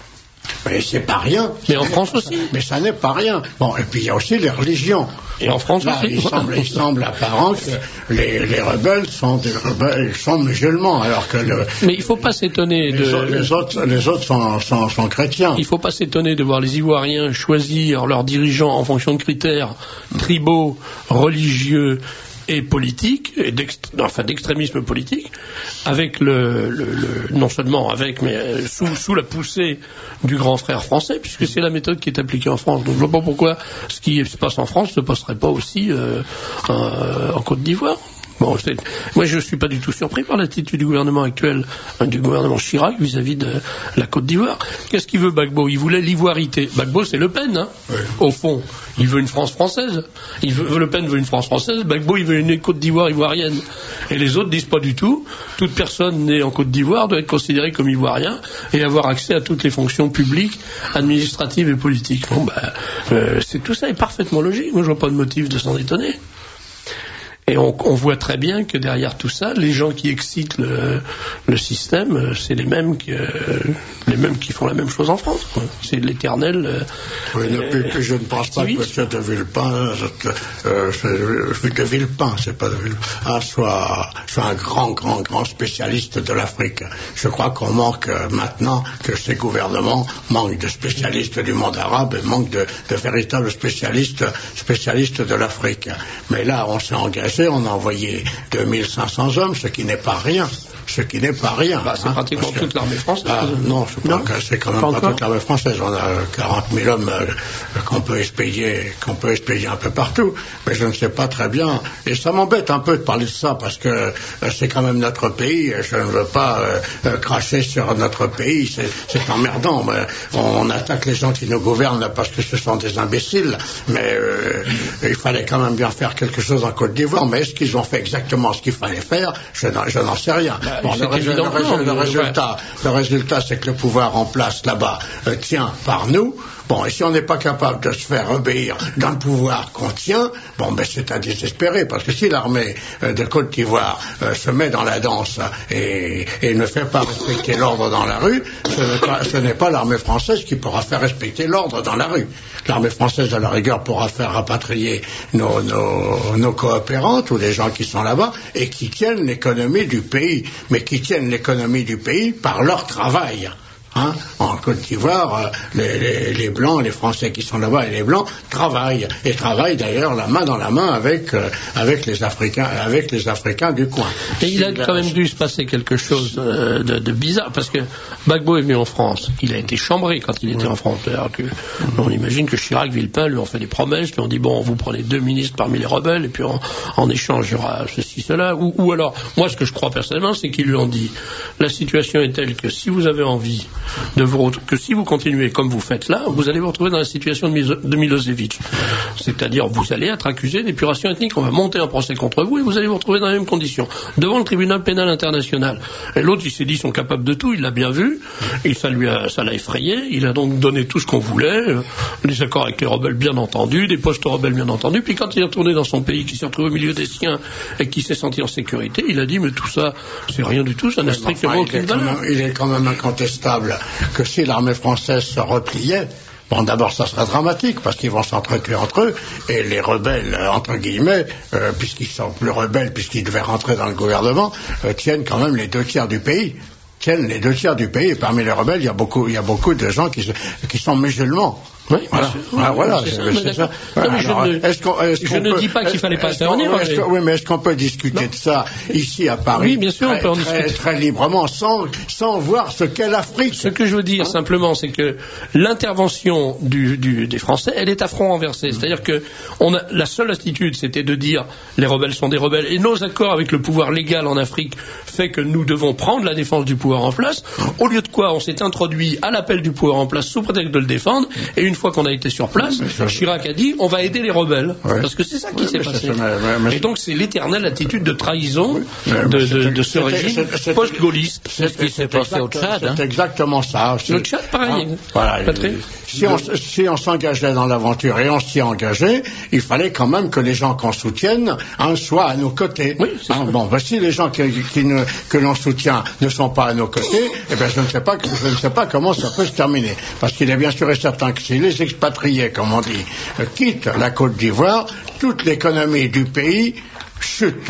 Mais c'est pas rien. Mais en France aussi. Mais ça n'est pas rien. Bon, et puis il y a aussi les religions. Et en France Là, aussi. Il semble, il semble apparent que les, les rebelles sont des rebelles, sont musulmans, alors que le. Mais il faut pas s'étonner les de. Autres, les autres, les autres sont, sont, sont chrétiens. Il faut pas s'étonner de voir les Ivoiriens choisir leurs dirigeants en fonction de critères tribaux, religieux et politique, et d'ext- enfin d'extrémisme politique, avec le, le, le non seulement avec, mais euh, sous, sous la poussée du grand frère français, puisque c'est la méthode qui est appliquée en France. Donc je vois pas pourquoi ce qui se passe en France ne passerait pas aussi euh, en, en Côte d'Ivoire. Bon, moi, je ne suis pas du tout surpris par l'attitude du gouvernement actuel, hein, du gouvernement Chirac, vis-à-vis de la Côte d'Ivoire. Qu'est-ce qu'il veut, Gbagbo? Il voulait l'ivoirité. Gbagbo, c'est Le Pen, hein, oui. Au fond. Il veut une France française. Il veut, Le Pen veut une France française. Gbagbo, il veut une Côte d'Ivoire ivoirienne. Et les autres disent pas du tout. Toute personne née en Côte d'Ivoire doit être considérée comme ivoirien et avoir accès à toutes les fonctions publiques, administratives et politiques. Bon, ben, euh, c'est, tout ça est parfaitement logique. Moi, je vois pas de motif de s'en étonner. Et on, on voit très bien que derrière tout ça, les gens qui excitent le, le système, c'est les mêmes, que, les mêmes qui font la même chose en France, quoi. C'est l'éternel. Euh, oui, euh, puis, je ne pense pas que M. de Villepin, euh, de Villepin, c'est pas de Villepin, soit, soit un grand, grand, grand spécialiste de l'Afrique. Je crois qu'on manque euh, maintenant que ces gouvernements manquent de spécialistes du monde arabe et manquent de, de véritables spécialistes, spécialistes de l'Afrique. Mais là, on s'est engagé. On a envoyé deux mille cinq cents hommes, ce qui n'est pas rien. Ce qui n'est pas rien. Bah, c'est hein, pratiquement que, toute l'armée française. Ah, non, je non que c'est quand même pas, pas toute l'armée française. On a quarante mille hommes euh, qu'on peut expédier, qu'on peut expédier un peu partout. Mais je ne sais pas très bien. Et ça m'embête un peu de parler de ça parce que euh, c'est quand même notre pays. Et je ne veux pas euh, euh, cracher sur notre pays. C'est, c'est emmerdant. Mais on, on attaque les gens qui nous gouvernent parce que ce sont des imbéciles. Mais euh, il fallait quand même bien faire quelque chose en Côte d'Ivoire. Mais est-ce qu'ils ont fait exactement ce qu'il fallait faire? Je n'en, je n'en sais rien. Bon, le, ré- le, ré- le résultat, le résultat, c'est que le pouvoir en place là-bas euh, tient par nous. Bon, et si on n'est pas capable de se faire obéir dans le pouvoir qu'on tient, bon, ben c'est à désespérer, parce que si l'armée euh, de Côte d'Ivoire euh, se met dans la danse et, et ne fait pas respecter l'ordre dans la rue, ce n'est pas, ce n'est pas l'armée française qui pourra faire respecter l'ordre dans la rue. L'armée française, à la rigueur, pourra faire rapatrier nos, nos, nos coopérantes ou les gens qui sont là-bas et qui tiennent l'économie du pays, mais qui tiennent l'économie du pays par leur travail. Hein, en Côte d'Ivoire, les, les, les Blancs, les Français qui sont là-bas et les Blancs travaillent et travaillent d'ailleurs la main dans la main avec euh, avec les Africains, avec les Africains du coin. Et il a quand même dû se passer quelque chose euh, de, de bizarre parce que Gbagbo est venu en France. Il a été chambré quand il était oui. en France. Alors que, on imagine que Chirac, Villepin lui ont fait des promesses, lui ont dit bon, vous prenez deux ministres parmi les rebelles et puis en, en échange il y aura ceci, cela. Ou, ou alors, moi ce que je crois personnellement, c'est qu'ils lui ont dit la situation est telle que si vous avez envie de vous, que si vous continuez comme vous faites là, vous allez vous retrouver dans la situation de, Miso, de Milosevic. C'est-à-dire, vous allez être accusé d'épuration ethnique, on va monter un procès contre vous et vous allez vous retrouver dans les mêmes conditions, devant le tribunal pénal international. Et l'autre, il s'est dit, ils sont capables de tout, il l'a bien vu, et ça lui a, ça l'a effrayé, il a donc donné tout ce qu'on voulait, euh, les accords avec les rebelles bien entendu, des postes rebelles bien entendu, puis quand il est retourné dans son pays, qu'il s'est retrouvé au milieu des siens et qu'il s'est senti en sécurité, il a dit, mais tout ça, c'est rien du tout, ça n'a strictement aucune valeur. Il est quand même incontestable que si l'armée française se repliait, bon, d'abord, ça serait dramatique, parce qu'ils vont s'entretuer entre eux, et les rebelles, entre guillemets, euh, puisqu'ils sont plus rebelles, puisqu'ils devaient rentrer dans le gouvernement, euh, tiennent quand même les deux tiers du pays. Tiennent les deux tiers du pays, et parmi les rebelles, il y a beaucoup, il y a beaucoup de gens qui, qui sont musulmans. Oui, voilà. Ah, voilà, c'est, c'est, c'est ça. Non, mais Alors, je ne, est-ce qu'on, est-ce je qu'on ne peut, dis pas qu'il fallait pas intervenir. Mais... Oui, mais est-ce qu'on peut discuter non. de ça ici à Paris oui, bien sûr, très, on peut en très, discuter. très librement, sans, sans voir ce qu'est l'Afrique. Ce que je veux dire hein? simplement, c'est que l'intervention du, du, des Français, elle est à front renversé. C'est-à-dire que on a, la seule attitude, c'était de dire les rebelles sont des rebelles, et nos accords avec le pouvoir légal en Afrique fait que nous devons prendre la défense du pouvoir en place. Au lieu de quoi, on s'est introduit à l'appel du pouvoir en place sous prétexte de le défendre, et une fois qu'on a été sur place, Chirac a dit on va aider les rebelles, ouais. parce que c'est ça qui ouais, s'est passé. Ça, mais, mais, et donc c'est l'éternelle attitude de trahison oui, de, de, de ce régime post-gaulliste. C'est ce qui s'est passé au Tchad. C'est hein. exactement ça. Le Tchad, pareil. Ah, voilà, Patrick. Si on, si on s'engageait dans l'aventure et on s'y engageait, il fallait quand même que les gens qu'on soutienne hein, soient à nos côtés. Oui, c'est hein, bon, ben, si les gens qui, qui ne, que l'on soutient ne sont pas à nos côtés, eh ben, je ne sais pas, je ne sais pas comment ça peut se terminer. Parce qu'il est bien sûr et certain que si les expatriés, comme on dit, euh, quittent la Côte d'Ivoire, toute l'économie du pays chute.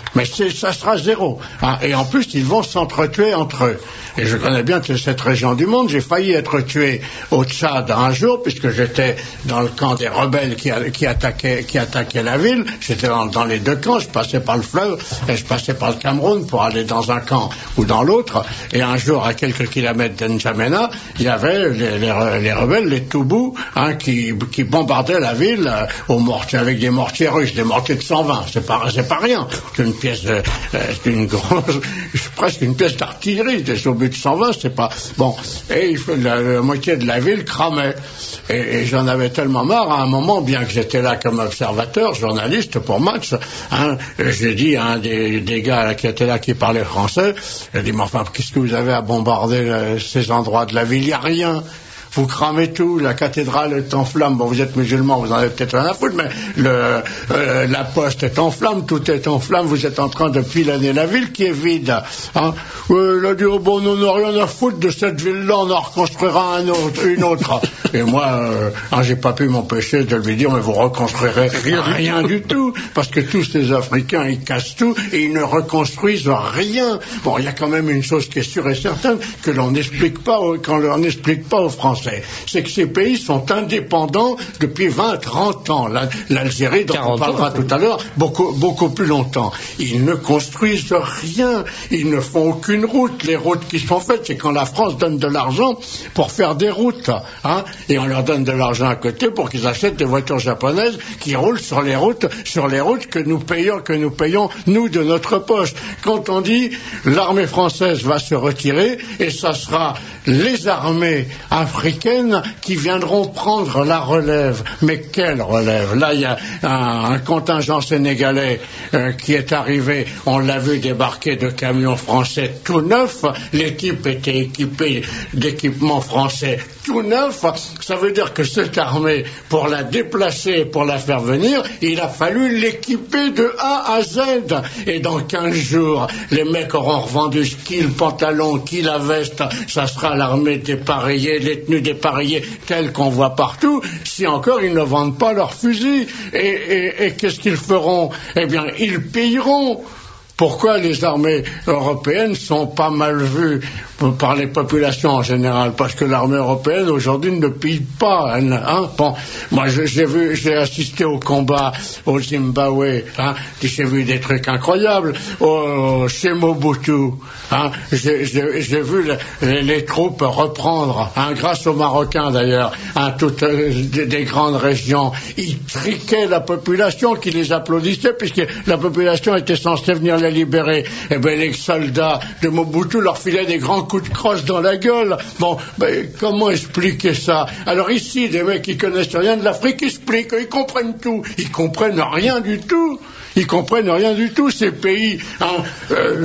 Mais c'est, ça sera zéro. Hein. Et en plus, ils vont s'entretuer entre eux. Et je connais bien cette région du monde. J'ai failli être tué au Tchad un jour, puisque j'étais dans le camp des rebelles qui, qui, attaquaient, qui attaquaient la ville. J'étais dans, dans les deux camps. Je passais par le fleuve et je passais par le Cameroun pour aller dans un camp ou dans l'autre. Et un jour, à quelques kilomètres d'Njamena, il y avait les, les, les rebelles, les Toubous, hein, qui, qui bombardaient la ville euh, au mortier, avec des mortiers russes, des mortiers de cent vingt. C'est pas, c'est pas rien. C'est une pièce, de, euh, c'est une grosse, presque une pièce d'artillerie. Des obus de cent vingt, c'est pas bon. Et la, la moitié de la ville cramait. Et, et j'en avais tellement marre à un moment, bien que j'étais là comme observateur, journaliste pour Match, hein, j'ai dit à un des, des gars là, qui était là, qui parlait français, j'ai dit, mais enfin, qu'est-ce que vous avez à bombarder euh, ces endroits de la ville? Il n'y a rien. Vous cramez tout, la cathédrale est en flammes. Bon, vous êtes musulmans, vous en avez peut-être rien à foutre, mais le, euh, la poste est en flammes, tout est en flammes. Vous êtes en train de pilaner la ville qui est vide. Hein. Euh, il a dit, oh, bon, on n'a rien à foutre de cette ville-là, on en reconstruira un autre, une autre. Et moi, euh, hein, j'ai pas pu m'empêcher de lui dire, mais vous reconstruirez rien, rien du tout, parce que tous ces Africains, ils cassent tout et ils ne reconstruisent rien. Bon, il y a quand même une chose qui est sûre et certaine, que l'on n'explique pas, qu'on leur n'explique pas aux Français. C'est que ces pays sont indépendants depuis vingt, trente ans. La, L'Algérie, dont on parlera tout à l'heure, beaucoup, beaucoup plus longtemps. Ils ne construisent rien. Ils ne font aucune route. Les routes qui sont faites, c'est quand la France donne de l'argent pour faire des routes. Hein, et on leur donne de l'argent à côté pour qu'ils achètent des voitures japonaises qui roulent sur les routes, sur les routes que nous payons, que nous payons, nous, de notre poche. Quand on dit l'armée française va se retirer, et ça sera les armées africaines qui viendront prendre la relève. Mais quelle relève? Là, il y a un, un contingent sénégalais euh, qui est arrivé. On l'a vu débarquer de camions français tout neufs. Les types étaient équipés d'équipements français tout neufs. Ça veut dire que cette armée, pour la déplacer, pour la faire venir, il a fallu l'équiper de A à Z. Et dans quinze jours, les mecs auront revendu ce qui le pantalon, qui la veste. Ça sera l'armée dépareillée, les tenues dépareillés tels qu'on voit partout, si encore ils ne vendent pas leurs fusils. Et, et, et qu'est-ce qu'ils feront? Eh bien, ils payeront. Pourquoi les armées européennes sont pas mal vues par les populations en général? Parce que l'armée européenne aujourd'hui ne pille pas. Hein, bon, moi j'ai vu, j'ai assisté au combat au Zimbabwe. Hein, j'ai vu des trucs incroyables. Au, chez Mobutu, hein, j'ai, j'ai, j'ai vu les, les troupes reprendre, hein, grâce aux Marocains d'ailleurs, hein, toutes euh, des, des grandes régions. Ils triquaient la population qui les applaudissait puisque la population était censée venir les libérer. Eh bien, les soldats de Mobutu leur filaient des grands coups de crosse dans la gueule. Bon, ben, comment expliquer ça? Alors ici, des mecs qui connaissent rien de l'Afrique expliquent, ils comprennent tout. Ils comprennent rien du tout. Ils comprennent rien du tout, ces pays. Hein, euh,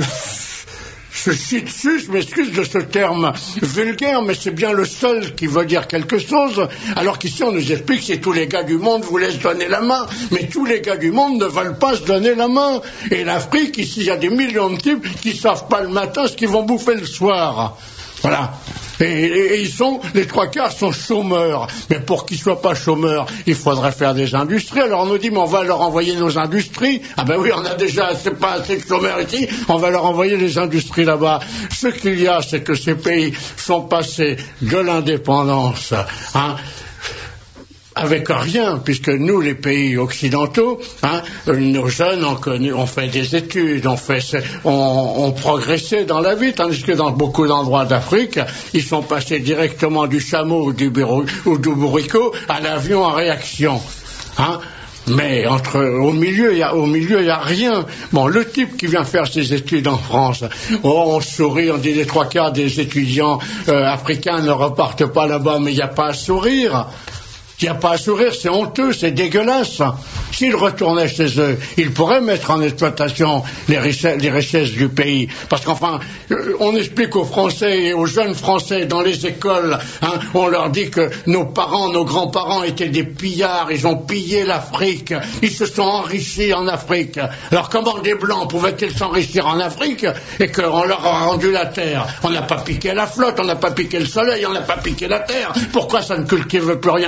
Je chie dessus, je m'excuse de ce terme vulgaire, mais c'est bien le seul qui veut dire quelque chose, alors qu'ici on nous explique que c'est tous les gars du monde vous laissent donner la main, mais tous les gars du monde ne veulent pas se donner la main. Et l'Afrique, ici, il y a des millions de types qui savent pas le matin ce qu'ils vont bouffer le soir. Voilà. Et, et, et ils sont, les trois quarts sont chômeurs. Mais pour qu'ils soient pas chômeurs, il faudrait faire des industries. Alors on nous dit, mais on va leur envoyer nos industries. Ah ben oui, on a déjà, c'est pas assez de chômeurs ici, on va leur envoyer les industries là-bas. Ce qu'il y a, c'est que ces pays sont passés de l'indépendance, hein, avec rien, puisque nous, les pays occidentaux, hein, nos jeunes ont connu, ont fait des études, ont fait, ont, ont progressé dans la vie, tandis que dans beaucoup d'endroits d'Afrique, ils sont passés directement du chameau ou du, bureau, ou du bourricot à l'avion en réaction. Hein. Mais entre, au milieu, il y a, au milieu, il y a rien. Bon, le type qui vient faire ses études en France, oh, on sourit, on dit les trois quarts des étudiants euh, africains ne repartent pas là-bas, mais il n'y a pas à sourire. Il n'y a pas à sourire, c'est honteux, c'est dégueulasse. S'ils retournaient chez eux, ils pourraient mettre en exploitation les richesses, les richesses du pays. Parce qu'enfin, on explique aux Français et aux jeunes Français dans les écoles, hein, on leur dit que nos parents, nos grands-parents étaient des pillards, ils ont pillé l'Afrique, ils se sont enrichis en Afrique. Alors comment des Blancs pouvaient-ils s'enrichir en Afrique et qu'on leur a rendu la terre? On n'a pas piqué la flotte, on n'a pas piqué le soleil, on n'a pas piqué la terre. Pourquoi ça ne cultive plus rien? Pourquoi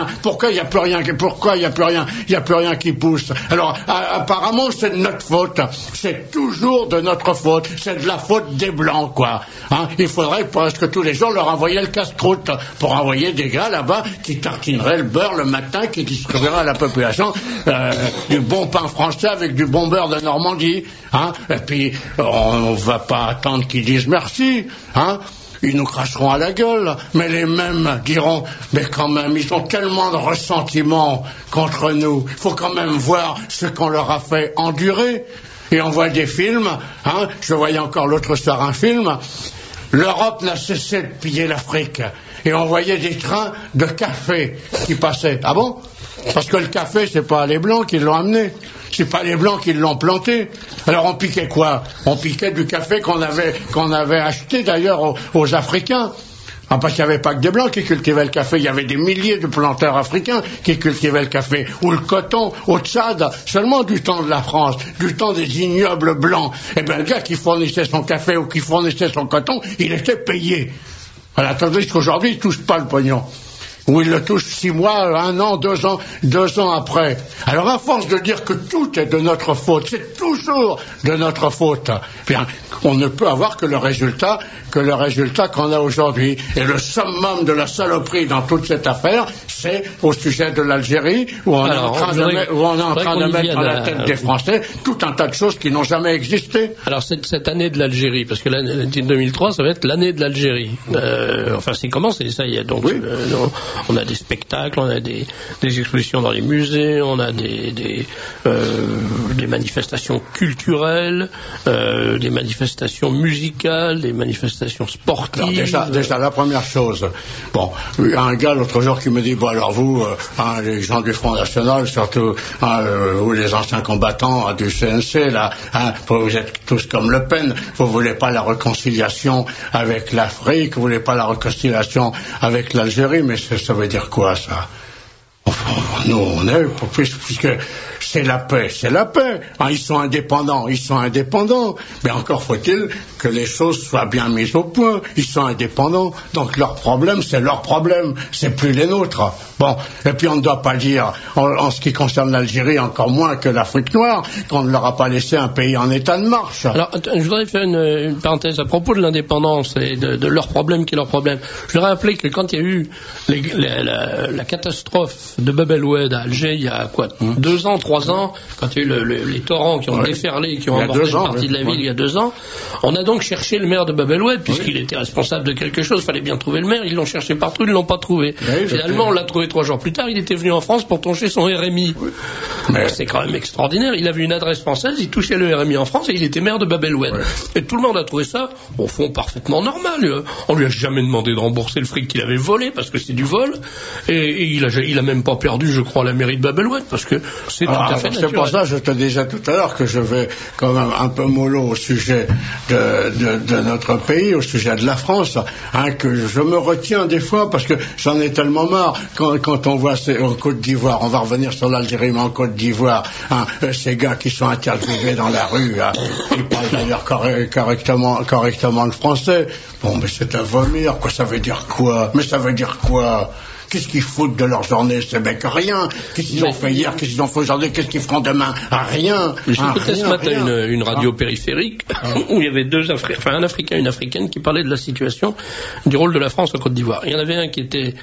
pourquoi il n'y a plus rien, pourquoi il n'y a plus rien, il n'y a plus rien qui pousse. Alors, à, apparemment, c'est de notre faute. C'est toujours de notre faute. C'est de la faute des Blancs, quoi. Hein, il faudrait presque tous les jours leur envoyer le casse-croûte pour envoyer des gars là-bas qui tartineraient le beurre le matin, qui distribueraient à la population euh, du bon pain français avec du bon beurre de Normandie. Hein, et puis, on ne va pas attendre qu'ils disent merci. Hein. Ils nous cracheront à la gueule, mais les mêmes diront, mais quand même, ils ont tellement de ressentiment contre nous. Il faut quand même voir ce qu'on leur a fait endurer. Et on voit des films, hein, je voyais encore l'autre soir un film, l'Europe n'a cessé de piller l'Afrique. Et on voyait des trains de café qui passaient. Ah bon? Parce que le café, c'est pas les Blancs qui l'ont amené. C'est pas les Blancs qui l'ont planté. Alors on piquait quoi? On piquait du café qu'on avait, qu'on avait acheté d'ailleurs aux, aux Africains. Ah, parce qu'il n'y avait pas que des Blancs qui cultivaient le café, il y avait des milliers de planteurs africains qui cultivaient le café. Ou le coton au Tchad, seulement du temps de la France, du temps des ignobles Blancs. Eh bien le gars qui fournissait son café ou qui fournissait son coton, il était payé. Alors, tandis qu'aujourd'hui, il ne touche pas le pognon. Ou il le touche six mois, un an, deux ans, deux ans après. Alors à force de dire que tout est de notre faute, c'est toujours de notre faute, bien, on ne peut avoir que le résultat, que le résultat qu'on a aujourd'hui. Et le summum de la saloperie dans toute cette affaire, c'est au sujet de l'Algérie, où on Alors, est en train de, met, où on est en train de mettre à la tête des Français tout un tas de choses qui n'ont jamais existé. Alors cette, cette année de l'Algérie, parce que l'année deux mille trois, ça va être l'année de l'Algérie. Euh, enfin, c'est commencé, ça y est. Donc, oui. euh, on a des spectacles, on a des, des expositions dans les musées, on a des, des, euh, des manifestations culturelles, euh, des manifestations musicales, des manifestations sportives. Alors déjà, déjà, la première chose, bon, un gars l'autre jour qui me dit, bon alors vous, euh, hein, les gens du Front National, surtout hein, euh, vous les anciens combattants hein, du C N C, là, hein, vous êtes tous comme Le Pen, vous voulez pas la réconciliation avec l'Afrique, vous voulez pas la réconciliation avec l'Algérie, mais ça veut dire quoi ça? Enfin, nous on est, puisque c'est la paix, c'est la paix. Hein, ils sont indépendants, ils sont indépendants. Mais encore faut-il que les choses soient bien mises au point. Ils sont indépendants, donc leur problème, c'est leur problème, c'est plus les nôtres. Bon, et puis on ne doit pas dire, en, en ce qui concerne l'Algérie, encore moins que l'Afrique noire, qu'on ne leur a pas laissé un pays en état de marche. Alors, je voudrais faire une, une parenthèse à propos de l'indépendance et de, de leur problème qui est leur problème. Je voudrais rappeler que quand il y a eu les, les, la, la catastrophe de Bab el-Oued à Alger, il y a quoi, mmh. deux ans, trois ans, quand il y a eu le, le, les torrents qui ont oui. déferlé, qui ont emporté une partie oui. de la ville oui. il y a deux ans, on a donc cherché le maire de Bab el-Oued, puisqu'il oui. était responsable de quelque chose, il fallait bien trouver le maire, ils l'ont cherché partout, ils ne l'ont pas trouvé. Oui, Finalement, on l'a trouvé trois jours plus tard, il était venu en France pour toucher son R M I. Oui. Mais c'est quand même extraordinaire, il avait une adresse française, il touchait le R M I en France et il était maire de Bab el-Oued. Oui. Et tout le monde a trouvé ça, au fond, parfaitement normal. On lui a jamais demandé de rembourser le fric qu'il avait volé, parce que c'est du vol, et, et il, a, il a même pas perdu, je crois, la mairie de Bab el-Oued, parce que c'est ah, tout à fait naturel. C'est pour ça, je te disais tout à l'heure que je vais quand même un peu mollo au sujet de, de, de notre pays, au sujet de la France, hein, que je me retiens des fois, parce que j'en ai tellement marre, quand, quand on voit ces, en Côte d'Ivoire, on va revenir sur l'Algérie, mais en Côte d'Ivoire, hein, ces gars qui sont interviewés dans la rue, hein, ils parlent d'ailleurs corre- correctement, correctement le français. Bon, mais c'est à vomir, quoi, ça veut dire quoi? Mais ça veut dire quoi? Qu'est-ce qu'ils foutent de leur journée, ces mecs? Rien. Qu'est-ce qu'ils ont fait hier? Qu'est-ce qu'ils ont fait aujourd'hui? Qu'est-ce qu'ils feront demain? Rien. J'écoutais ce matin une, une radio ah. périphérique ah. où il y avait deux Africains, enfin un Africain et une Africaine qui parlaient de la situation du rôle de la France en Côte d'Ivoire. Il y en avait un qui était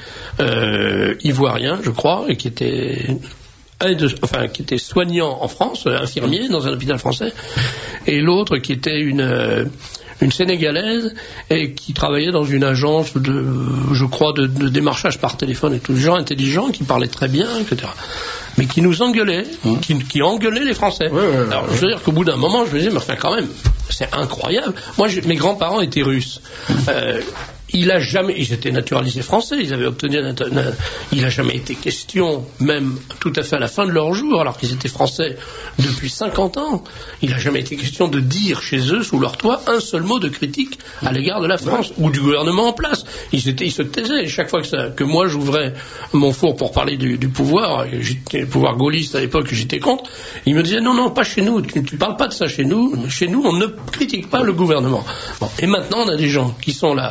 euh, ivoirien, je crois, et qui était De, enfin, qui était soignant en France, infirmier dans un hôpital français, et l'autre qui était une, euh, une Sénégalaise et qui travaillait dans une agence de, je crois, de, de démarchage par téléphone et tout, des gens intelligents qui parlaient très bien, et cetera. Mais qui nous engueulaient, mmh. qui, qui engueulaient les Français. Ouais, ouais, Alors, ouais. je veux dire qu'au bout d'un moment, je me disais, mais enfin, quand même, c'est incroyable. Moi, je, mes grands-parents étaient russes. Euh, Il a jamais, ils étaient naturalisés français, ils avaient obtenu, il a jamais été question, même tout à fait à la fin de leur jour, alors qu'ils étaient français depuis cinquante ans, il a jamais été question de dire chez eux, sous leur toit, un seul mot de critique à l'égard de la France, ou du gouvernement en place. Ils étaient, ils se taisaient. Et chaque fois que ça, que moi j'ouvrais mon four pour parler du, du pouvoir, j'étais le pouvoir gaulliste à l'époque, j'étais contre, ils me disaient non, non, pas chez nous, tu, tu parles pas de ça chez nous, chez nous on ne critique pas le gouvernement. Bon. Et maintenant on a des gens qui sont là, les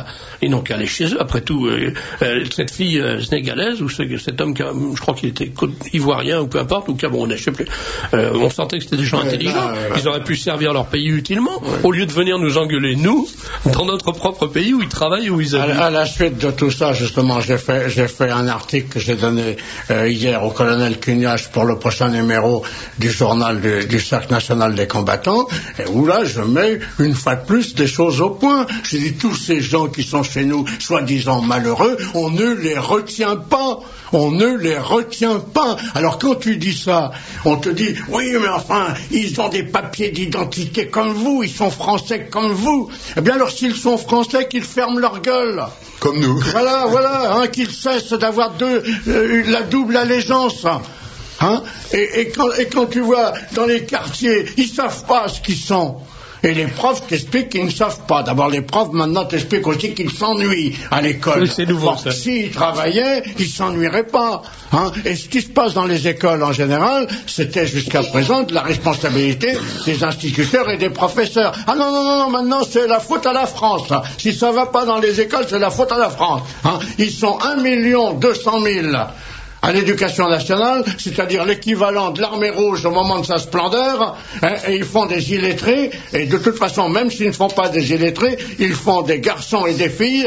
n'ont qu'à aller chez eux. Après tout, euh, euh, cette fille euh, sénégalaise ou ce, cet homme, qui a, je crois qu'il était ivoirien ou peu importe, ou camerounais, je sais plus. Euh, on sentait que c'était des gens ouais, intelligents. Là, euh, ils auraient pu servir leur pays utilement, ouais. au lieu de venir nous engueuler nous dans notre propre pays où ils travaillent, où ils habitent. À, à la suite de tout ça, justement, j'ai fait, j'ai fait un article que j'ai donné euh, hier au colonel Cugnache pour le prochain numéro du journal du, du Cercle national des combattants, et où là, je mets une fois de plus des choses au point. Je dis, tous ces gens qui sont chez nous, soi-disant malheureux, on ne les retient pas. On ne les retient pas. Alors quand tu dis ça, on te dit, oui, mais enfin, ils ont des papiers d'identité comme vous, ils sont français comme vous. Eh bien alors, s'ils sont français, qu'ils ferment leur gueule. Comme nous. Voilà, voilà, hein, qu'ils cessent d'avoir deux, euh, la double allégeance. Hein, et, et, quand, et quand tu vois dans les quartiers, ils savent pas ce qu'ils sont. Et les profs t'expliquent qu'ils ne savent pas. D'abord, les profs, maintenant, t'expliquent aussi qu'ils s'ennuient à l'école. Oui, c'est nouveau, bon, ça. S'ils travaillaient, ils s'ennuieraient pas. Hein. Et ce qui se passe dans les écoles, en général, c'était jusqu'à présent de la responsabilité des instituteurs et des professeurs. Ah non, non, non, non, maintenant, c'est la faute à la France. Là. Si ça va pas dans les écoles, c'est la faute à la France. Hein. Ils sont un million deux cent mille à l'éducation nationale, c'est-à-dire l'équivalent de l'armée rouge au moment de sa splendeur, hein, et ils font des illettrés, et de toute façon, même s'ils ne font pas des illettrés, ils font des garçons et des filles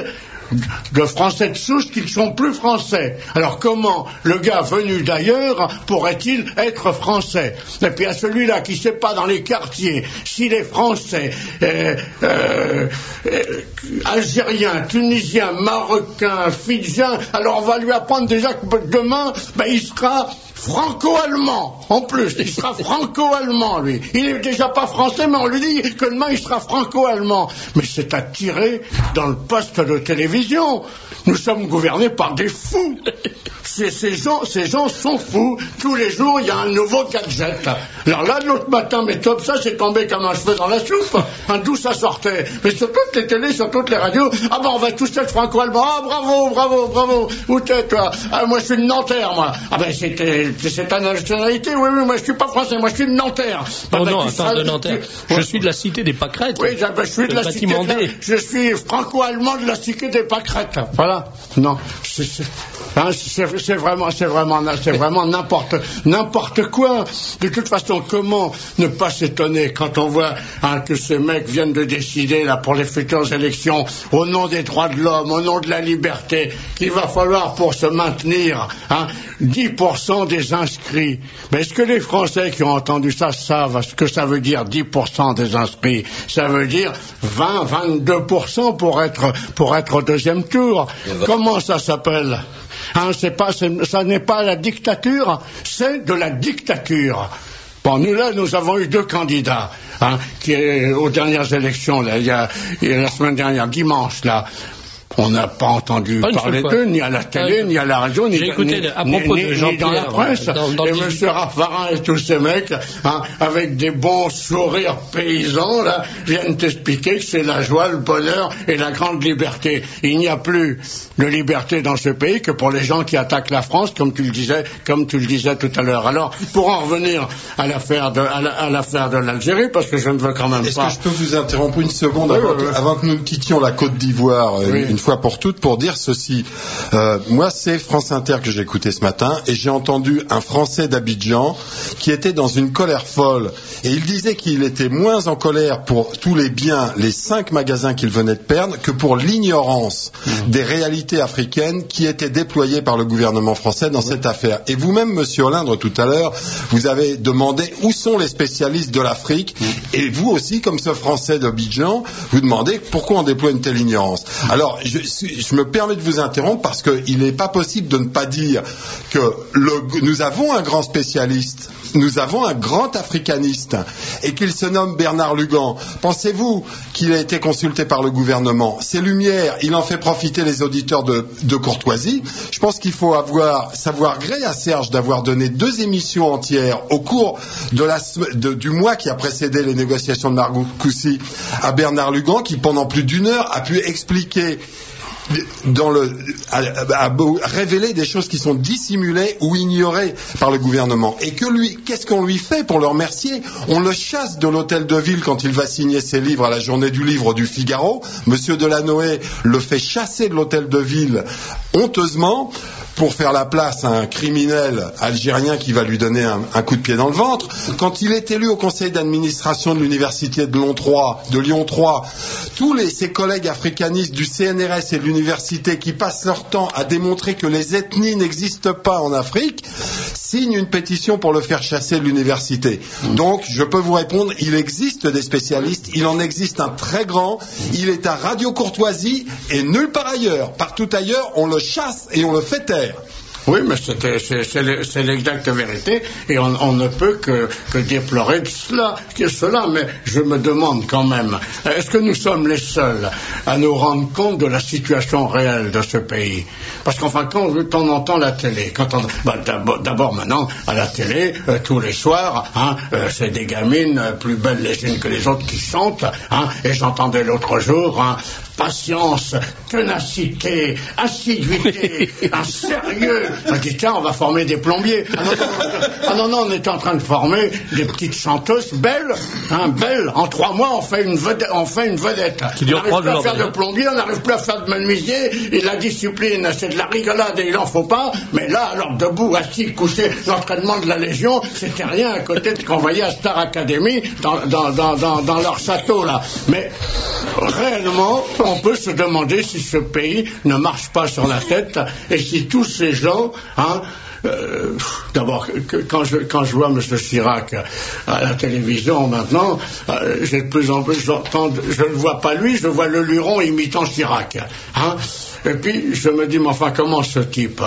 de français de souche qui ne sont plus français. Alors comment le gars venu d'ailleurs pourrait-il être français? Et puis à celui-là qui ne sait pas dans les quartiers s'il est français, euh, euh, euh, algérien, tunisien, marocain, fidjien, alors on va lui apprendre déjà que demain, ben, il sera franco-allemand, en plus, il sera franco-allemand, lui. Il est déjà pas français, mais on lui dit que demain il sera franco-allemand. Mais c'est à tirer dans le poste de télévision. Nous sommes gouvernés par des fous. Ces, ces, gens, ces gens sont fous. Tous les jours, il y a un nouveau gadget. Alors là, l'autre matin, mais top, ça, c'est tombé comme un cheveu dans la soupe. Hein, d'où ça sortait. Mais sur toutes les télés, sur toutes les radios, ah ben on va tous être franco-allemands. Ah bravo, bravo, bravo. Où t'es, toi? Ah, moi, je suis de Nanterre, moi. Ah ben c'était, c'est ta nationalité. Oui, oui, moi, je suis pas français. Moi, je suis de Nanterre. Oh ah, non, attends, seras, de Nanterre. Tu... Je suis de la cité des Pâquerettes. Oui, ben, je suis de la cité. De... Je suis franco-allemand de la cité des Pâquerettes. Voilà. Non. C'est, c'est... Hein, c'est, c'est vraiment, c'est vraiment, c'est vraiment n'importe, n'importe quoi. De toute façon, comment ne pas s'étonner quand on voit hein, que ces mecs viennent de décider là pour les futures élections, au nom des droits de l'homme, au nom de la liberté, qu'il va falloir pour se maintenir hein, dix pour cent des inscrits. Mais est-ce que les Français qui ont entendu ça savent ce que ça veut dire dix pour cent des inscrits? Ça veut dire vingt à vingt-deux pour cent pour être, pour être au deuxième tour. Comment ça s'appelle? Hein, c'est pas, c'est, ça n'est pas la dictature, c'est de la dictature. Bon, nous là, nous avons eu deux candidats, hein, qui aux dernières élections, là, il y a, il y a la semaine dernière, dimanche, là. On n'a pas entendu pas parler d'eux, ni à la télé, ah, ni à la radio, ni, écouté, ni, à propos ni, de ni dans la presse. Dans, dans et M. Raffarin et tous ces mecs, hein, avec des bons sourires paysans, là, viennent t'expliquer que c'est la joie, le bonheur et la grande liberté. Il n'y a plus de liberté dans ce pays que pour les gens qui attaquent la France, comme tu le disais, comme tu le disais tout à l'heure. Alors, pour en revenir à l'affaire de, à, la, à l'affaire de l'Algérie, parce que je ne veux quand même Est-ce pas... Est-ce que je peux vous interrompre une seconde oui, avant, oui, oui. avant que nous quittions la Côte d'Ivoire, oui. une, une fois pour toutes, pour dire ceci. Euh, moi, c'est France Inter que j'ai écouté ce matin, et j'ai entendu un Français d'Abidjan qui était dans une colère folle, et il disait qu'il était moins en colère pour tous les biens, les cinq magasins qu'il venait de perdre, que pour l'ignorance mmh. des réalités africaines qui étaient déployées par le gouvernement français dans oui. cette affaire. Et vous-même, Monsieur Olindre, tout à l'heure, vous avez demandé où sont les spécialistes de l'Afrique, mmh. et vous aussi, comme ce Français d'Abidjan, vous demandez pourquoi on déploie une telle ignorance. Mmh. Alors, je, je me permets de vous interrompre parce qu'il n'est pas possible de ne pas dire que le, nous avons un grand spécialiste, nous avons un grand africaniste, et qu'il se nomme Bernard Lugan. Pensez-vous qu'il a été consulté par le gouvernement? Ces lumières, il en fait profiter les auditeurs de, de courtoisie. Je pense qu'il faut avoir, savoir gré à Serge d'avoir donné deux émissions entières au cours de la, de, du mois qui a précédé les négociations de Marcoussis à Bernard Lugan, qui pendant plus d'une heure a pu expliquer dans le, à, à, à révéler des choses qui sont dissimulées ou ignorées par le gouvernement. Et que lui, qu'est-ce qu'on lui fait pour le remercier? On le chasse de l'hôtel de ville quand il va signer ses livres à la journée du livre du Figaro. Monsieur Delanoë le fait chasser de l'hôtel de ville honteusement pour faire la place à un criminel algérien qui va lui donner un, un coup de pied dans le ventre. Quand il est élu au conseil d'administration de l'université de Lyon trois, de Lyon trois, tous les, ses collègues africanistes du C N R S et de l'université qui passent leur temps à démontrer que les ethnies n'existent pas en Afrique, signent une pétition pour le faire chasser de l'université. Donc, je peux vous répondre, il existe des spécialistes, il en existe un très grand, il est à Radio Courtoisie et nulle part ailleurs. Partout ailleurs, on le chasse et on le fait taire. Oui, mais c'était, c'est, c'est, c'est l'exacte vérité, et on, on ne peut que, que déplorer de cela, que cela, mais je me demande quand même, est-ce que nous sommes les seuls à nous rendre compte de la situation réelle de ce pays? Parce qu'enfin, quand on entend la télé, quand on, bah, d'abord, d'abord maintenant, à la télé, euh, tous les soirs, hein, euh, c'est des gamines euh, plus belles les unes que les autres qui chantent, hein, et j'entendais l'autre jour, hein, patience, ténacité, assiduité, un sérieux. On dit, tiens, on va former des plombiers. Ah non, non, ah non, non, on est en train de former des petites chanteuses belles, hein, belles. En trois mois, on fait une vedette. On fait une vedette. Qui dure on n'arrive plus à faire de de plombier, on n'arrive plus à faire de menuisier, et la discipline, c'est de la rigolade et il en faut pas. Mais là, alors, debout, assis, couché, l'entraînement de la Légion, c'était rien à côté de ce qu'on voyait à Star Academy dans, dans, dans, dans, dans leur château, là. Mais, réellement, on peut se demander si ce pays ne marche pas sur la tête et si tous ces gens, hein, euh, d'abord, que, quand, je, quand je vois M. Chirac à la télévision maintenant, euh, j'ai de plus en plus, j'entends, je ne vois pas lui, je vois le Luron imitant Chirac. Hein, et puis je me dis, mais enfin, comment ce type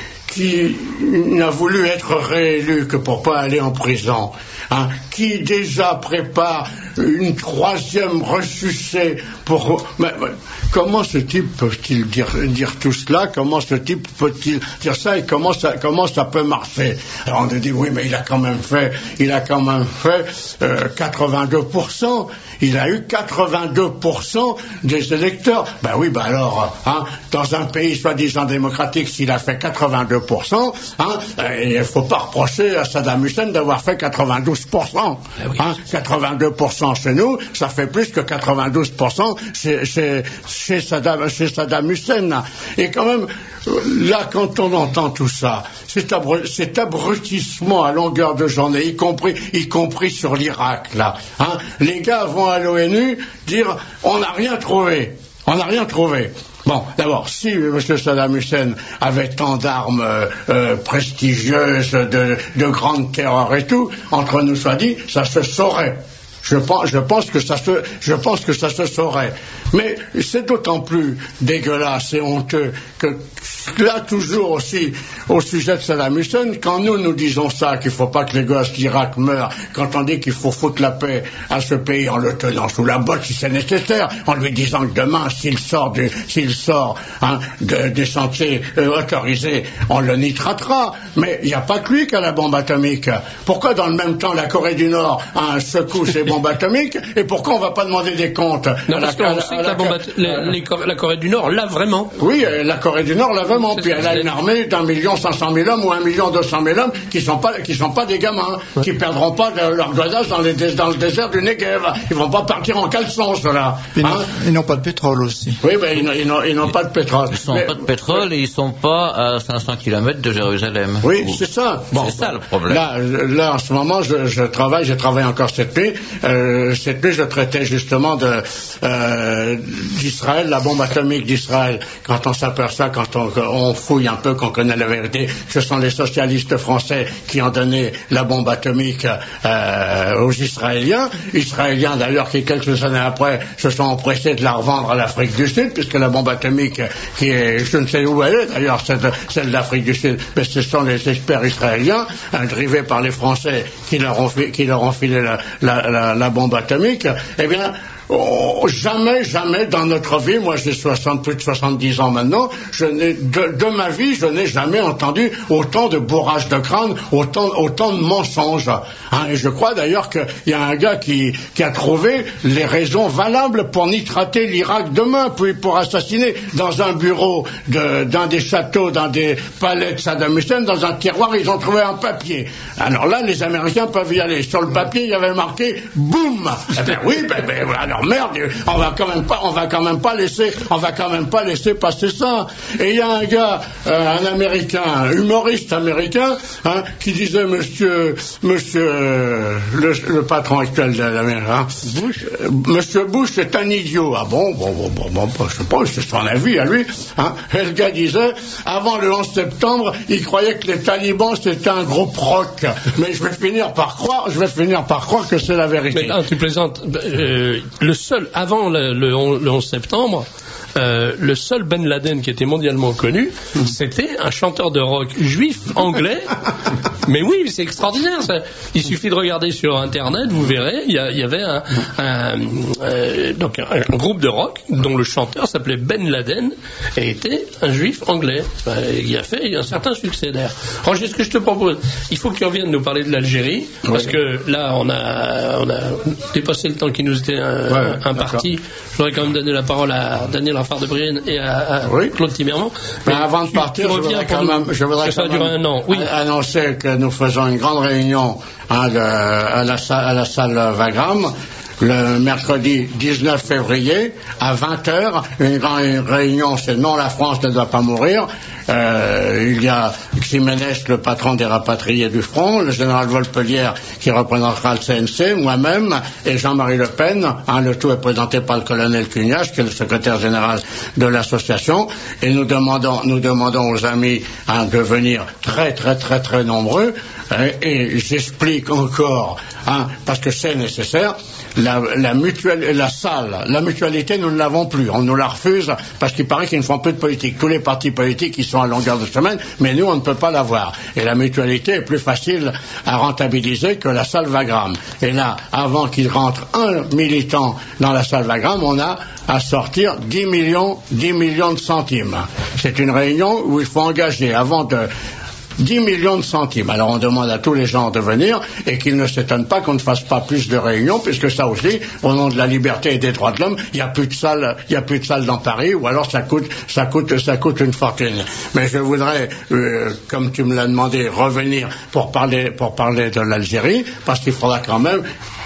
qui n'a voulu être réélu que pour pas aller en prison, hein, qui déjà prépare une troisième ressucée pour... Mais, mais, comment ce type peut-il dire, dire tout cela? Comment ce type peut-il dire ça? Et comment ça, comment ça peut marcher? Alors on a dit, oui, mais il a quand même fait, il a quand même fait euh, quatre-vingt-deux pour cent. Il a eu quatre-vingt-deux pour cent des électeurs. Ben oui, ben alors, hein, dans un pays soi-disant démocratique, s'il a fait quatre-vingt-deux pour cent, hein, il ne faut pas reprocher à Saddam Hussein d'avoir fait quatre-vingt-douze pour cent. Hein, quatre-vingt-deux pour cent chez nous, ça fait plus que quatre-vingt-douze pour cent chez, chez, chez, Saddam, chez Saddam Hussein. Et quand même, là, quand on entend tout ça, cet, abru, cet abrutissement à longueur de journée, y compris, y compris sur l'Irak, là, hein, les gars vont à l'ONU dire on n'a rien trouvé, on n'a rien trouvé. Bon, d'abord, si M. Saddam Hussein avait tant d'armes euh, euh, prestigieuses, de, de grandes terreurs et tout, entre nous soit dit, ça se saurait. Je pense, je pense que ça se, je pense que ça se saurait. Mais c'est d'autant plus dégueulasse et honteux que là, toujours aussi, au sujet de Saddam Hussein, quand nous nous disons ça, qu'il ne faut pas que les gosses d'Irak meurent, quand on dit qu'il faut foutre la paix à ce pays en le tenant sous la botte si c'est nécessaire, en lui disant que demain, s'il sort du, s'il sort, hein, de, des sentiers euh, autorisés, on le nitratera. Mais il n'y a pas que lui qui a la bombe atomique. Pourquoi dans le même temps la Corée du Nord a un secoue ses bombes atomiques, et pourquoi on ne va pas demander des comptes? Non, à parce la, qu'on sait que la, bombe at- les, les, la Corée du Nord l'a vraiment. Oui, la Corée du Nord l'a vraiment. Puis elle a une armée d'un million cinq cent mille hommes ou un million deux cent mille hommes qui sont pas qui sont pas des gamins, ouais, qui perdront pas de leur godasse dans, les, dans le désert du Negev. Ils vont pas partir en caleçon, ceux-là. Ils, hein, ils n'ont pas de pétrole aussi. Oui, mais ils, ils, n'ont, ils n'ont pas de pétrole. Ils n'ont pas de pétrole et ils sont pas à cinq cents kilomètres de Jérusalem. Oui, Ou... c'est ça. Bon, c'est ça le problème. Là, là en ce moment, je, je travaille, je travaille encore cette nuit. Euh, cette nuit, je traitais justement de euh, d'Israël, la bombe atomique d'Israël. Quand on s'aperçoit, quand on, on fouille un peu, qu'on connaît la vérité, ce sont les socialistes français qui ont donné la bombe atomique euh, aux Israéliens. Israéliens, d'ailleurs, qui quelques années après se sont empressés de la revendre à l'Afrique du Sud, puisque la bombe atomique, qui est, je ne sais où elle est d'ailleurs, celle, celle d'Afrique du Sud, mais ce sont les experts israéliens, drivés par les Français, qui leur ont, fi, qui leur ont filé la, la, la, la bombe atomique. Eh bien, oh, jamais, jamais dans notre vie, moi j'ai soixante, plus de soixante-dix ans maintenant, je n'ai, de, de ma vie, je n'ai jamais entendu autant de bourrage de crâne, autant, autant de mensonges. Hein, et je crois d'ailleurs qu'il y a un gars qui, qui a trouvé les raisons valables pour nitrater l'Irak demain, puis pour assassiner dans un bureau de, d'un des châteaux, dans des palais de Saddam Hussein, dans un tiroir, ils ont trouvé un papier. Alors là, les Américains peuvent y aller. Sur le papier, il y avait marqué boum. Eh ben oui, ben, ben alors merde, on va quand même pas, on va quand même pas laisser, on va quand même pas laisser passer ça. Et il y a un gars, euh, un Américain, humoriste américain, hein, qui disait Monsieur, Monsieur, euh, le, le patron actuel de l'Amérique, hein, Bush, euh, Monsieur Bush est un idiot. Ah bon, bon, bon, bon, bon, bon je sais pas, c'est son avis à lui. Hein. Et le gars disait, avant le onze septembre, il croyait que les talibans c'était un groupe rock. Mais je vais finir par croire, je vais finir par croire que c'est la vérité. Mais là, tu plaisantes. Euh, le seul, avant le, le, le onze septembre, euh, le seul Ben Laden qui était mondialement connu, c'était un chanteur de rock juif anglais. Mais oui, c'est extraordinaire. Ça. Il suffit de regarder sur Internet, vous verrez, il y, a, il y avait un, un, euh, donc un, un groupe de rock dont le chanteur s'appelait Ben Laden et était un juif anglais. Enfin, il a fait un certain succès d'ailleurs. Roger, ce que je te propose, il faut que tu reviennes nous parler de l'Algérie, parce oui. que là, on a, on a dépassé le temps qui nous était un, ouais, imparti. Je voudrais quand même donner la parole à Daniel Rafard-de-Brienne et à, à oui. Claude Timmermans. Mais, Mais avant de partir, je voudrais quand même, je voudrais quand même un an. Oui. annoncer que nous faisons une grande réunion hein, de, à, la salle, à la salle Wagram le mercredi dix-neuf février à vingt heures. Une grande réunion, c'est non, la France ne doit pas mourir. Euh, il y a Ximénez, le patron des rapatriés du front, le général Volpellière qui représentera le C N C, moi-même et Jean-Marie Le Pen. Hein, le tout est présenté par le colonel Cugnache, qui est le secrétaire général de l'association. Et nous demandons, nous demandons aux amis hein, de venir très très très très nombreux. Et, et j'explique encore, hein, parce que c'est nécessaire, la, la, mutuelle, la salle, la mutualité, nous ne l'avons plus. On nous la refuse parce qu'il paraît qu'ils ne font plus de politique. Tous les partis politiques, ils sont à longueur de semaine, mais nous, on ne peut pas l'avoir. Et la mutualité est plus facile à rentabiliser que la salle Wagram. Et là, avant qu'il rentre un militant dans la salle Wagram, on a à sortir dix millions, dix millions de centimes. C'est une réunion où il faut engager avant de dix millions de centimes. Alors on demande à tous les gens de venir et qu'ils ne s'étonnent pas qu'on ne fasse pas plus de réunions, puisque ça aussi, au nom de la liberté et des droits de l'homme, il n'y a plus de salle, il n'y a plus de salle dans Paris, ou alors ça coûte, ça coûte, ça coûte une fortune. Mais je voudrais, euh, comme tu me l'as demandé, revenir pour parler, pour parler de l'Algérie, parce qu'il faudra quand même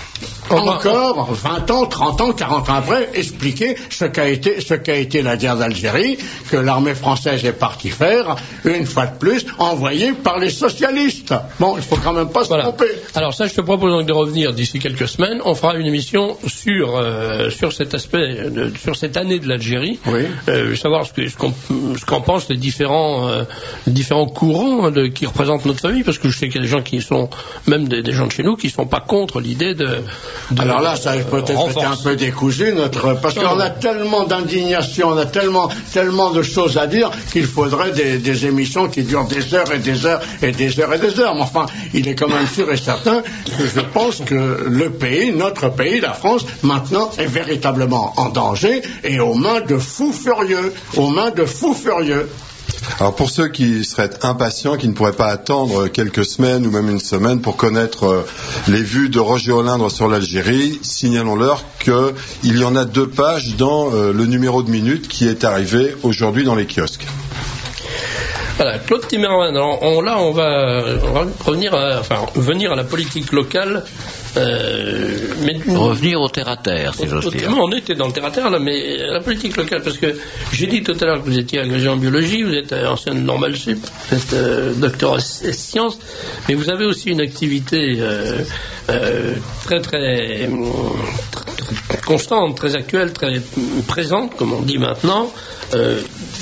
encore vingt ans, trente ans, quarante ans après, expliquer ce qu'a été, ce qu'a été la guerre d'Algérie, que l'armée française est partie faire, une fois de plus, envoyée par les socialistes. Bon, il faut quand même pas se voilà. tromper. Alors ça, je te propose donc de revenir d'ici quelques semaines. On fera une émission sur euh, sur cet aspect, de, sur cette année de l'Algérie. Oui. Euh, savoir ce, que, ce, qu'on, ce qu'en pensent les différents euh, les différents courants de, qui représentent notre famille, parce que je sais qu'il y a des gens qui sont, même des, des gens de chez nous, qui sont pas contre l'idée de De, Alors là, ça a peut-être été un peu décousu, notre, parce qu'on a tellement d'indignation, on a tellement, tellement de choses à dire qu'il faudrait des, des émissions qui durent des heures et des heures et des heures et des heures. Mais enfin, il est quand même sûr et certain que je pense que le pays, notre pays, la France, maintenant est véritablement en danger et aux mains de fous furieux, aux mains de fous furieux. Alors pour ceux qui seraient impatients, qui ne pourraient pas attendre quelques semaines ou même une semaine pour connaître euh, les vues de Roger Olindre sur l'Algérie, signalons-leur qu'il y en a deux pages dans euh, le numéro de Minute qui est arrivé aujourd'hui dans les kiosques. Voilà, Claude Timmermans. Alors, on, là, on va, on va revenir à, enfin, venir à la politique locale. Euh, mais revenir au terre-à-terre, si j'ose dire. On était dans le terre-à-terre, là, mais la politique locale, parce que j'ai dit tout à l'heure que vous étiez agrégé en biologie, vous êtes ancienne normale sup, vous êtes euh, docteur en sciences, mais vous avez aussi une activité euh, euh, très, très, très constante, très actuelle, très présente, comme on dit maintenant, euh,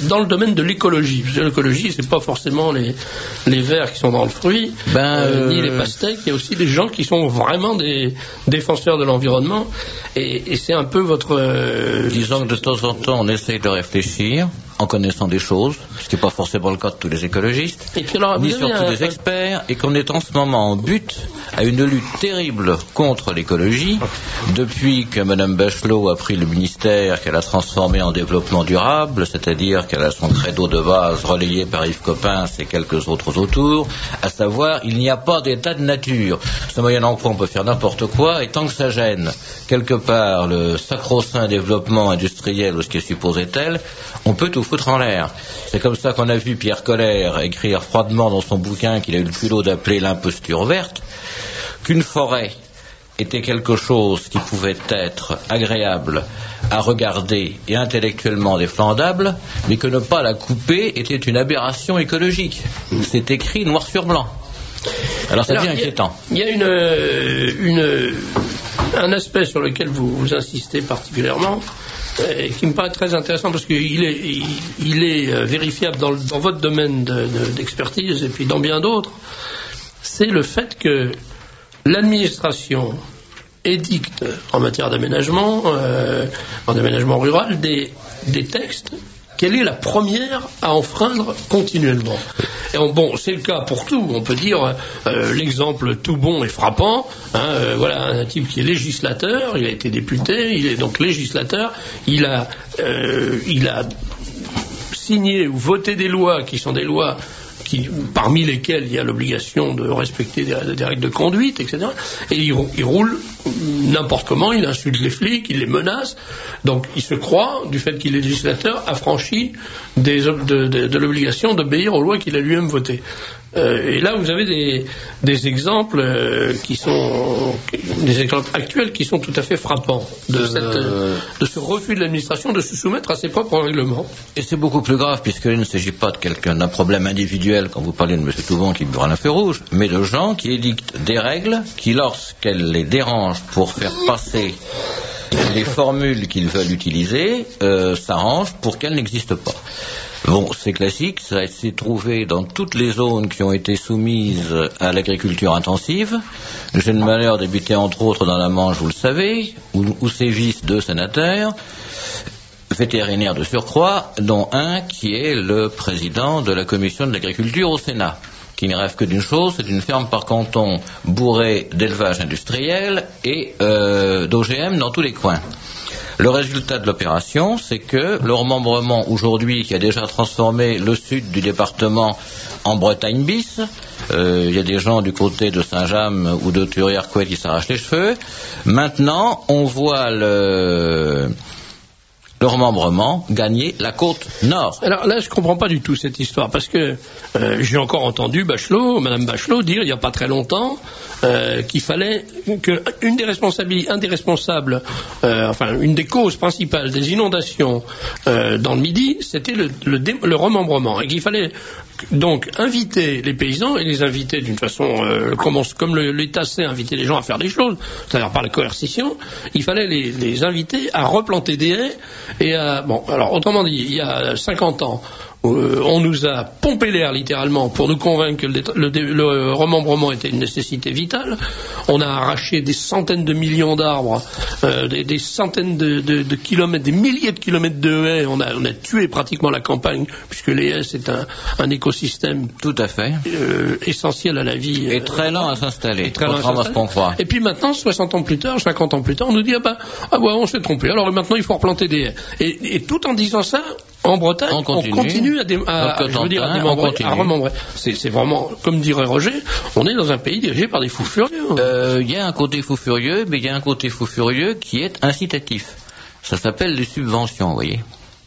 dans le domaine de l'écologie. Parce que l'écologie, c'est pas forcément les, les vers qui sont dans le fruit, ben, euh, euh... ni les pastèques. Il y a aussi des gens qui sont vraiment des défenseurs de l'environnement. Et, et c'est un peu votre... Euh... Disons que de temps en temps, on essaye de réfléchir en connaissant des choses, ce qui n'est pas forcément le cas de tous les écologistes, et puis alors, ni surtout un... des experts, et qu'on est en ce moment en but à une lutte terrible contre l'écologie, depuis que Mme Bachelot a pris le ministère, qu'elle a transformé en développement durable, c'est-à-dire qu'elle a son credo de base relayé par Yves Coppens et quelques autres autour, à savoir, il n'y a pas d'état de nature. Ce moyennant quoi on peut faire n'importe quoi, et tant que ça gêne quelque part le sacro-saint développement industriel ou ce qui est supposé tel, on peut tout foutre en l'air. C'est comme ça qu'on a vu Pierre Colère écrire froidement dans son bouquin qu'il a eu le culot d'appeler l'imposture verte, qu'une forêt était quelque chose qui pouvait être agréable à regarder et intellectuellement défendable, mais que ne pas la couper était une aberration écologique. C'est écrit noir sur blanc. Alors ça devient inquiétant. Il y a une, une, un aspect sur lequel vous, vous insistez particulièrement, euh, qui me paraît très intéressant parce qu'il est, il, il est euh, vérifiable dans, dans votre domaine de, de, d'expertise et puis dans bien d'autres, c'est le fait que l'administration édicte en matière d'aménagement, euh, en aménagement rural, des, des textes qu'elle est la première à enfreindre continuellement. Et on, bon, c'est le cas pour tout. On peut dire euh, l'exemple tout bon et frappant. Hein, euh, voilà un type qui est législateur, il a été député, il est donc législateur. Il a, euh, il a signé ou voté des lois qui sont des lois qui, parmi lesquelles il y a l'obligation de respecter des, des règles de conduite, et cetera. Et il, il roule n'importe comment, il insulte les flics, il les menace. Donc il se croit, du fait qu'il est législateur, affranchi des, de, de, de l'obligation d'obéir aux lois qu'il a lui-même votées. Euh, et là, vous avez des, des exemples euh, qui sont des exemples actuels qui sont tout à fait frappants de, cette, euh, de ce refus de l'administration de se soumettre à ses propres règlements. Et c'est beaucoup plus grave puisqu'il ne s'agit pas de quelqu'un d'un problème individuel quand vous parlez de M. Toubon qui boit un feu rouge, mais de gens qui édictent des règles qui, lorsqu'elles les dérangent pour faire passer les formules qu'ils veulent utiliser, euh, s'arrangent pour qu'elles n'existent pas. Bon, c'est classique, ça s'est trouvé dans toutes les zones qui ont été soumises à l'agriculture intensive. J'ai le malheur d'habiter entre autres dans la Manche, vous le savez, où, où sévissent deux sénateurs, vétérinaires de surcroît, dont un qui est le président de la commission de l'agriculture au Sénat, qui ne rêve que d'une chose, c'est d'une ferme par canton bourrée d'élevage industriel et euh, d'O G M dans tous les coins. Le résultat de l'opération, c'est que le remembrement aujourd'hui, qui a déjà transformé le sud du département en Bretagne bis, euh, il y a des gens du côté de Saint-James ou de Thury-Harcouët qui s'arrachent les cheveux. Maintenant, on voit le... le remembrement gagner la côte nord. Alors là, je ne comprends pas du tout cette histoire, parce que euh, j'ai encore entendu Bachelot, Madame Bachelot, dire il n'y a pas très longtemps euh, qu'il fallait que une des responsabilités, un des responsables, euh, enfin une des causes principales des inondations euh, dans le Midi, c'était le, le, dé, le remembrement, et qu'il fallait donc inviter les paysans et les inviter d'une façon euh, comme, comme le, l'État sait inviter les gens à faire des choses, c'est-à-dire par la coercition. Il fallait les, les inviter à replanter des haies et à, bon, alors autrement dit, il y a cinquante ans, euh, on nous a pompé l'air littéralement pour nous convaincre que le, le, le remembrement était une nécessité vitale. On a arraché des centaines de millions d'arbres, euh, des, des centaines de, de, de kilomètres, des milliers de kilomètres de haies. On a, on a tué pratiquement la campagne, puisque les haies c'est un, un écosystème tout à fait euh, essentiel à la vie. Et très lent à s'installer, très lent à s'installer. Ce qu'on croit. Et puis maintenant, soixante ans plus tard, cinquante ans plus tard, on nous dit ah bah, ah bah on s'est trompé. Alors maintenant il faut replanter des haies. Et, et tout en disant ça, en Bretagne, on continue, on continue à, dé, à, à, je veux dire, à, démembrer, à remembrer. C'est, c'est vraiment, comme dirait Roger, on est dans un pays dirigé par des fous furieux. Il euh, y a un côté fou furieux, mais il y a un côté fou furieux qui est incitatif. Ça s'appelle les subventions, vous voyez.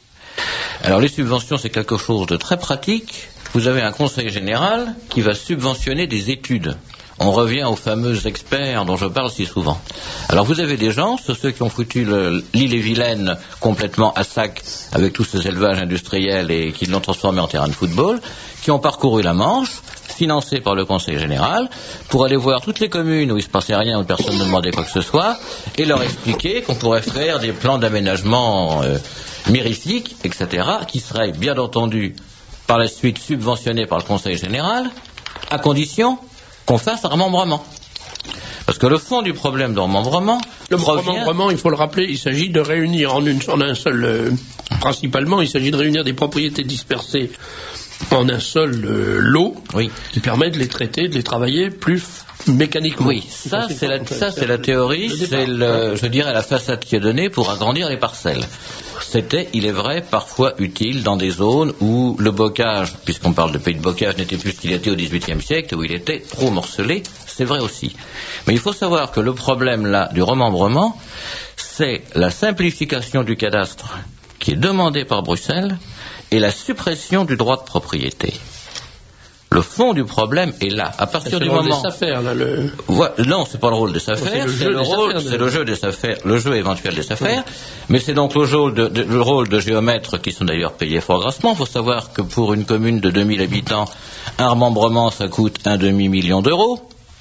Alors les subventions, c'est quelque chose de très pratique. Vous avez un conseil général qui va subventionner des études. On revient aux fameux experts dont je parle si souvent. Alors vous avez des gens, ceux qui ont foutu le, l'île-et-Vilaine complètement à sac avec tous ces élevages industriels et qui l'ont transformé en terrain de football, qui ont parcouru la Manche, financé par le Conseil général, pour aller voir toutes les communes où il ne se passait rien, où personne ne demandait quoi que ce soit, et leur expliquer qu'on pourrait faire des plans d'aménagement euh, mirifiques, et cetera, qui seraient bien entendu par la suite subventionnés par le Conseil général, à condition qu'on fasse un remembrement. Parce que le fond du problème de remembrement... Le provient... remembrement, il faut le rappeler, il s'agit de réunir en, une, en un seul... Euh, principalement, il s'agit de réunir des propriétés dispersées en un seul euh, lot, oui. qui permet de les traiter, de les travailler plus mécaniquement. Oui, ça c'est la, ça, c'est la théorie, le c'est le, je dirais la façade qui est donnée pour agrandir les parcelles. C'était, il est vrai, parfois utile dans des zones où le bocage, puisqu'on parle de pays de bocage, n'était plus ce qu'il était au dix-huitième siècle, où il était trop morcelé, c'est vrai aussi. Mais il faut savoir que le problème là du remembrement, c'est la simplification du cadastre qui est demandée par Bruxelles et la suppression du droit de propriété. Le fond du problème est là. À partir du moment. C'est le rôle des affaires, là. Le... Ouais, non, c'est pas le rôle des affaires. C'est le, c'est le, c'est le jeu des affaires, le jeu éventuel des affaires. Oui. Mais c'est donc le rôle de, de, le rôle de géomètres qui sont d'ailleurs payés fort grassement. Il faut savoir que pour une commune de deux mille habitants, un remembrement, ça coûte un demi-million d'euros.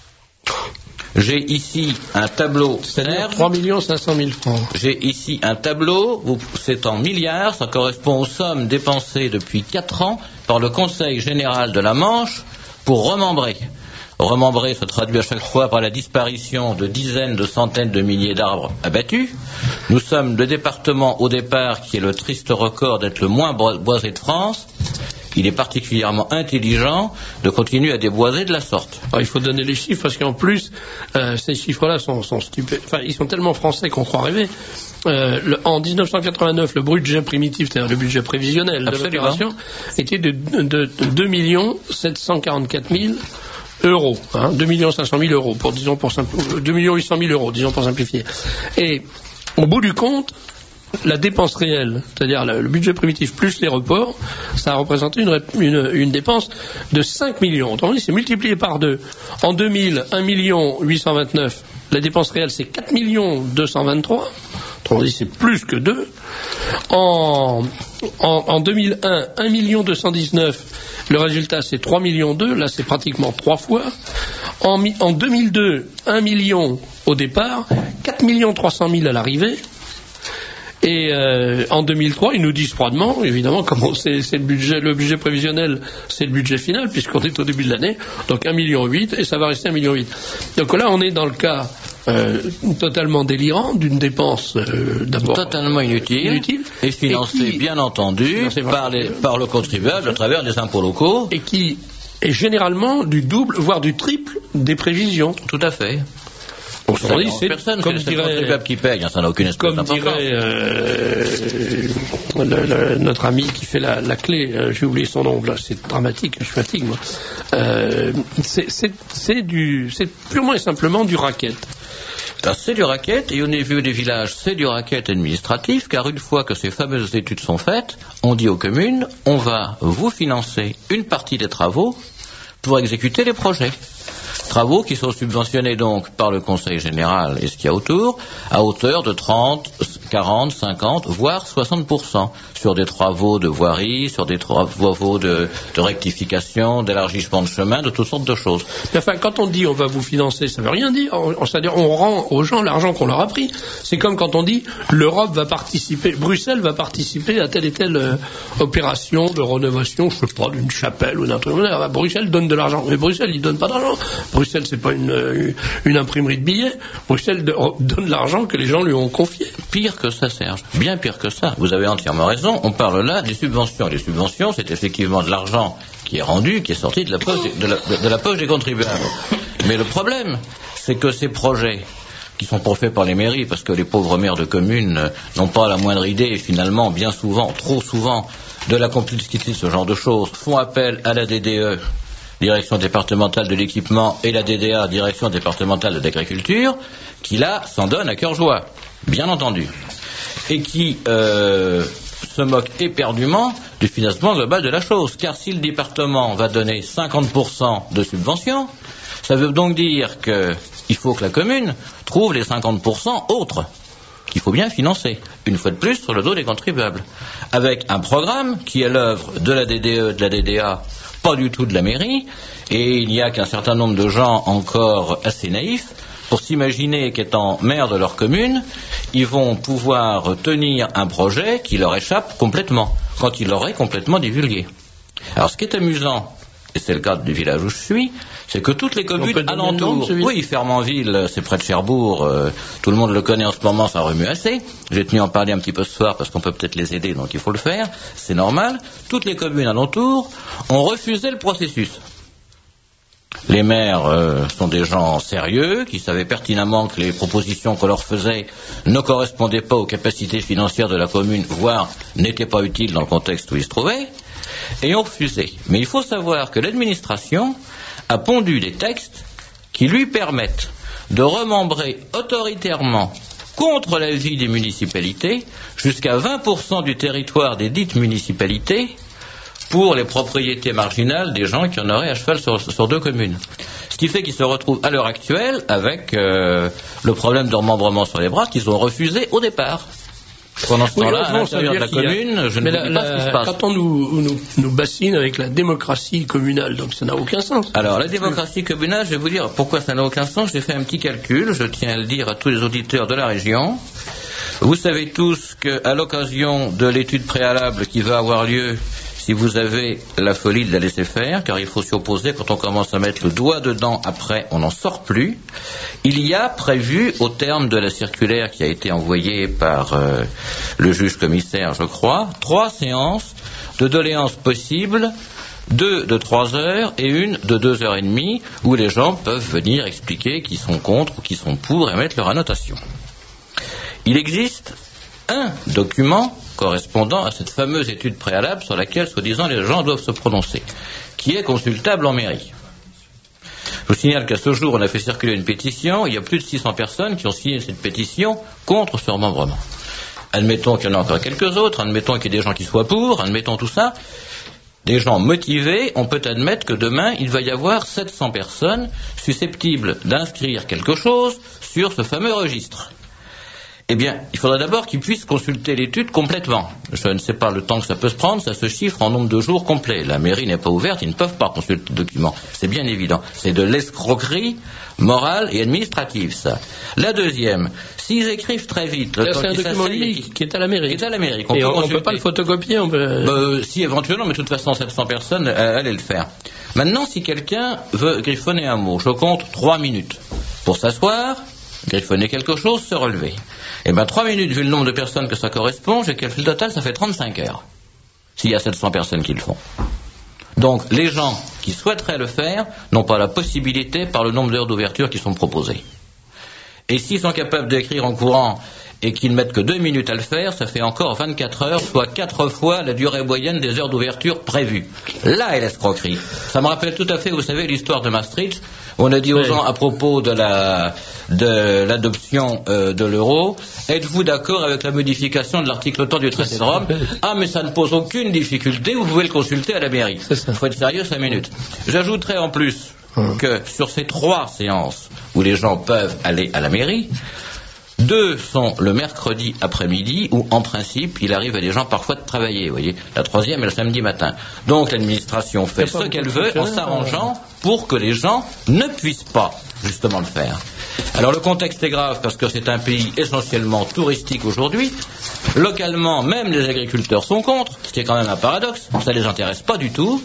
J'ai ici un tableau. C'est-à-dire trois millions cinq cent mille francs. J'ai ici un tableau, c'est en milliards, ça correspond aux sommes dépensées depuis quatre ans par le Conseil général de la Manche pour remembrer. Remembrer se traduit à chaque fois par la disparition de dizaines, de centaines de milliers d'arbres abattus. Nous sommes le département au départ qui est le triste record d'être le moins boisé de France. Il est particulièrement intelligent de continuer à déboiser de la sorte. Alors, il faut donner les chiffres parce qu'en plus, euh, ces chiffres-là sont, sont stupé... enfin, ils sont tellement français qu'on croit rêver. Euh, le, en dix-neuf cent quatre-vingt-neuf, le budget primitif, c'est-à-dire le budget prévisionnel Absolument. de l'opération, était de, de, de deux millions sept cent quarante-quatre mille euros, hein, deux millions cinq cent mille euros, pour, disons, pour simpl... deux millions huit cent mille euros, disons pour simplifier. Et au bout du compte, la dépense réelle, c'est-à-dire le budget primitif plus les reports, ça a représenté une, une, une dépense de cinq millions. Autrement dit, c'est multiplié par deux. En deux mille, un million huit cent vingt-neuf. La dépense réelle, c'est quatre millions deux cent vingt-trois. Autrement dit, c'est plus que deux. En, en, en deux mille un, un million deux cent dix-neuf. Le résultat, c'est trois millions deux. Là, c'est pratiquement trois fois. En, en deux mille deux, un million au départ, quatre millions trois cent mille à l'arrivée. Et euh, en deux mille trois, ils nous disent froidement, évidemment, comme c'est, c'est le budget, le budget prévisionnel, c'est le budget final, puisqu'on est au début de l'année, donc un virgule huit million, et ça va rester un virgule huit million. Donc là, on est dans le cas euh, totalement délirant d'une dépense euh, d'abord totalement inutile, inutile et financée, et qui, bien entendu, par, les, par le contribuable à travers des impôts locaux. Et qui est généralement du double, voire du triple des prévisions. Tout à fait. Bon, ça dit, c'est personne, comme c'est dirait, le contribuable qui paye, hein, ça n'a aucune espèce comme d'importance. dirait euh, le, le, notre ami qui fait la, la clé, euh, j'ai oublié son nom, là, c'est dramatique, je fatigue moi. Euh, c'est, c'est, c'est, du, c'est purement et simplement du racket. Alors, c'est du racket, et au niveau des villages, c'est du racket administratif, car une fois que ces fameuses études sont faites, on dit aux communes, on va vous financer une partie des travaux pour exécuter les projets. Travaux qui sont subventionnés donc par le Conseil général et ce qu'il y a autour, à hauteur de trente, quarante, cinquante, voire soixante pour cent sur des travaux de voirie, sur des travaux de, de rectification, d'élargissement de chemin, de toutes sortes de choses. Mais enfin, quand on dit on va vous financer, ça veut rien dire. C'est-à-dire on rend aux gens l'argent qu'on leur a pris. C'est comme quand on dit l'Europe va participer, Bruxelles va participer à telle et telle euh, opération de rénovation, je sais pas, d'une chapelle ou d'un truc. Bruxelles donne de l'argent. Mais Bruxelles, il donne pas d'argent. Bruxelles, c'est pas une, une imprimerie de billets. Bruxelles de, donne l'argent que les gens lui ont confié. Pire que ça, Serge. Bien pire que ça. Vous avez entièrement raison. On parle là des subventions. Les subventions, c'est effectivement de l'argent qui est rendu, qui est sorti de la poche, de la, de, de la poche des contribuables. Mais le problème, c'est que ces projets qui sont pas faits par les mairies, parce que les pauvres maires de communes n'ont pas la moindre idée, et finalement, bien souvent, trop souvent, de la complexité de ce genre de choses, font appel à la D D E, Direction départementale de l'équipement, et la D D A, Direction départementale de l'agriculture, qui là s'en donne à cœur joie, bien entendu, et qui euh, se moque éperdument du financement global de la chose, car si le département va donner cinquante pour cent de subventions, ça veut donc dire qu'il faut que la commune trouve les cinquante pour cent autres, qu'il faut bien financer, une fois de plus sur le dos des contribuables, avec un programme qui est l'œuvre de la D D E, de la D D A, pas du tout de la mairie, et il n'y a qu'un certain nombre de gens encore assez naïfs pour s'imaginer qu'étant maire de leur commune, ils vont pouvoir tenir un projet qui leur échappe complètement, quand ils l'auraient complètement divulgué. Alors ce qui est amusant, et c'est le cas du village où je suis, c'est que toutes les communes alentours, oui, Fermanville, c'est près de Cherbourg, euh, tout le monde le connaît en ce moment, ça remue assez. J'ai tenu à en parler un petit peu ce soir parce qu'on peut peut-être les aider, donc il faut le faire, c'est normal. Toutes les communes alentours ont refusé le processus. Les maires euh, sont des gens sérieux, qui savaient pertinemment que les propositions qu'on leur faisait ne correspondaient pas aux capacités financières de la commune, voire n'étaient pas utiles dans le contexte où ils se trouvaient, et ont refusé. Mais il faut savoir que l'administration a pondu des textes qui lui permettent de remembrer autoritairement, contre l'avis des municipalités, jusqu'à vingt pour cent du territoire des dites municipalités pour les propriétés marginales des gens qui en auraient à cheval sur, sur deux communes. Ce qui fait qu'ils se retrouvent à l'heure actuelle avec euh, le problème de remembrement sur les bras qu'ils ont refusé au départ. Pendant ce temps-là, à l'intérieur de la commune, a... je ne sais pas ce qui se passe. Quand on nous, nous, nous bassine avec la démocratie communale, donc ça n'a aucun sens. Alors, la démocratie communale, je vais vous dire pourquoi ça n'a aucun sens. J'ai fait un petit calcul, je tiens à le dire à tous les auditeurs de la région. Vous savez tous qu'à l'occasion de l'étude préalable qui va avoir lieu, si vous avez la folie de la laisser faire, car il faut s'y opposer, quand on commence à mettre le doigt dedans, après, on n'en sort plus. Il y a prévu, au terme de la circulaire qui a été envoyée par euh, le juge commissaire, je crois, trois séances de doléances possibles, deux de trois heures et une de deux heures et demie, où les gens peuvent venir expliquer qui sont contre ou qui sont pour et mettre leur annotation. Il existe un document correspondant à cette fameuse étude préalable sur laquelle, soi-disant, les gens doivent se prononcer, qui est consultable en mairie. Je vous signale qu'à ce jour, on a fait circuler une pétition, il y a plus de six cents personnes qui ont signé cette pétition contre ce remembrement. Admettons qu'il y en a encore quelques autres, admettons qu'il y ait des gens qui soient pour, admettons tout ça, des gens motivés, on peut admettre que demain, il va y avoir sept cents personnes susceptibles d'inscrire quelque chose sur ce fameux registre. Eh bien, il faudra d'abord qu'ils puissent consulter l'étude complètement. Je ne sais pas le temps que ça peut se prendre, ça se chiffre en nombre de jours complets. La mairie n'est pas ouverte, ils ne peuvent pas consulter le document. C'est bien évident. C'est de l'escroquerie morale et administrative, ça. La deuxième, s'ils écrivent très vite... Là, c'est un document qui, qui est à la mairie. Qui est à la mairie. Et on ne peut pas le photocopier, on peut... Euh, si, éventuellement, mais de toute façon, sept cents personnes, euh, allez le faire. Maintenant, si quelqu'un veut griffonner un mot, je compte trois minutes pour s'asseoir, griffonner quelque chose, se relever. Eh bien, trois minutes, vu le nombre de personnes que ça correspond, j'ai calculé le total, ça fait trente-cinq heures. S'il y a sept cents personnes qui le font. Donc, les gens qui souhaiteraient le faire n'ont pas la possibilité par le nombre d'heures d'ouverture qui sont proposées. Et s'ils sont capables d'écrire en courant et qu'ils ne mettent que deux minutes à le faire, ça fait encore vingt-quatre heures, soit quatre fois la durée moyenne des heures d'ouverture prévues. Là est l'escroquerie. Ça me rappelle tout à fait, vous savez, l'histoire de Maastricht. On a dit aux oui. gens à propos de la de l'adoption euh, de l'euro, êtes-vous d'accord avec la modification de l'article temps du traité de Rome? Ah, mais ça ne pose aucune difficulté, vous pouvez le consulter à la mairie. Il faut être sérieux, cinq minutes. J'ajouterai en plus hum. que sur ces trois séances où les gens peuvent aller à la mairie, deux sont le mercredi après-midi, où en principe, il arrive à des gens parfois de travailler, vous voyez. La troisième est le samedi matin. Donc l'administration fait ce qu'elle veut en s'arrangeant pour que les gens ne puissent pas, justement, le faire. Alors le contexte est grave parce que c'est un pays essentiellement touristique aujourd'hui. Localement, même les agriculteurs sont contre, ce qui est quand même un paradoxe. Ça ne les intéresse pas du tout.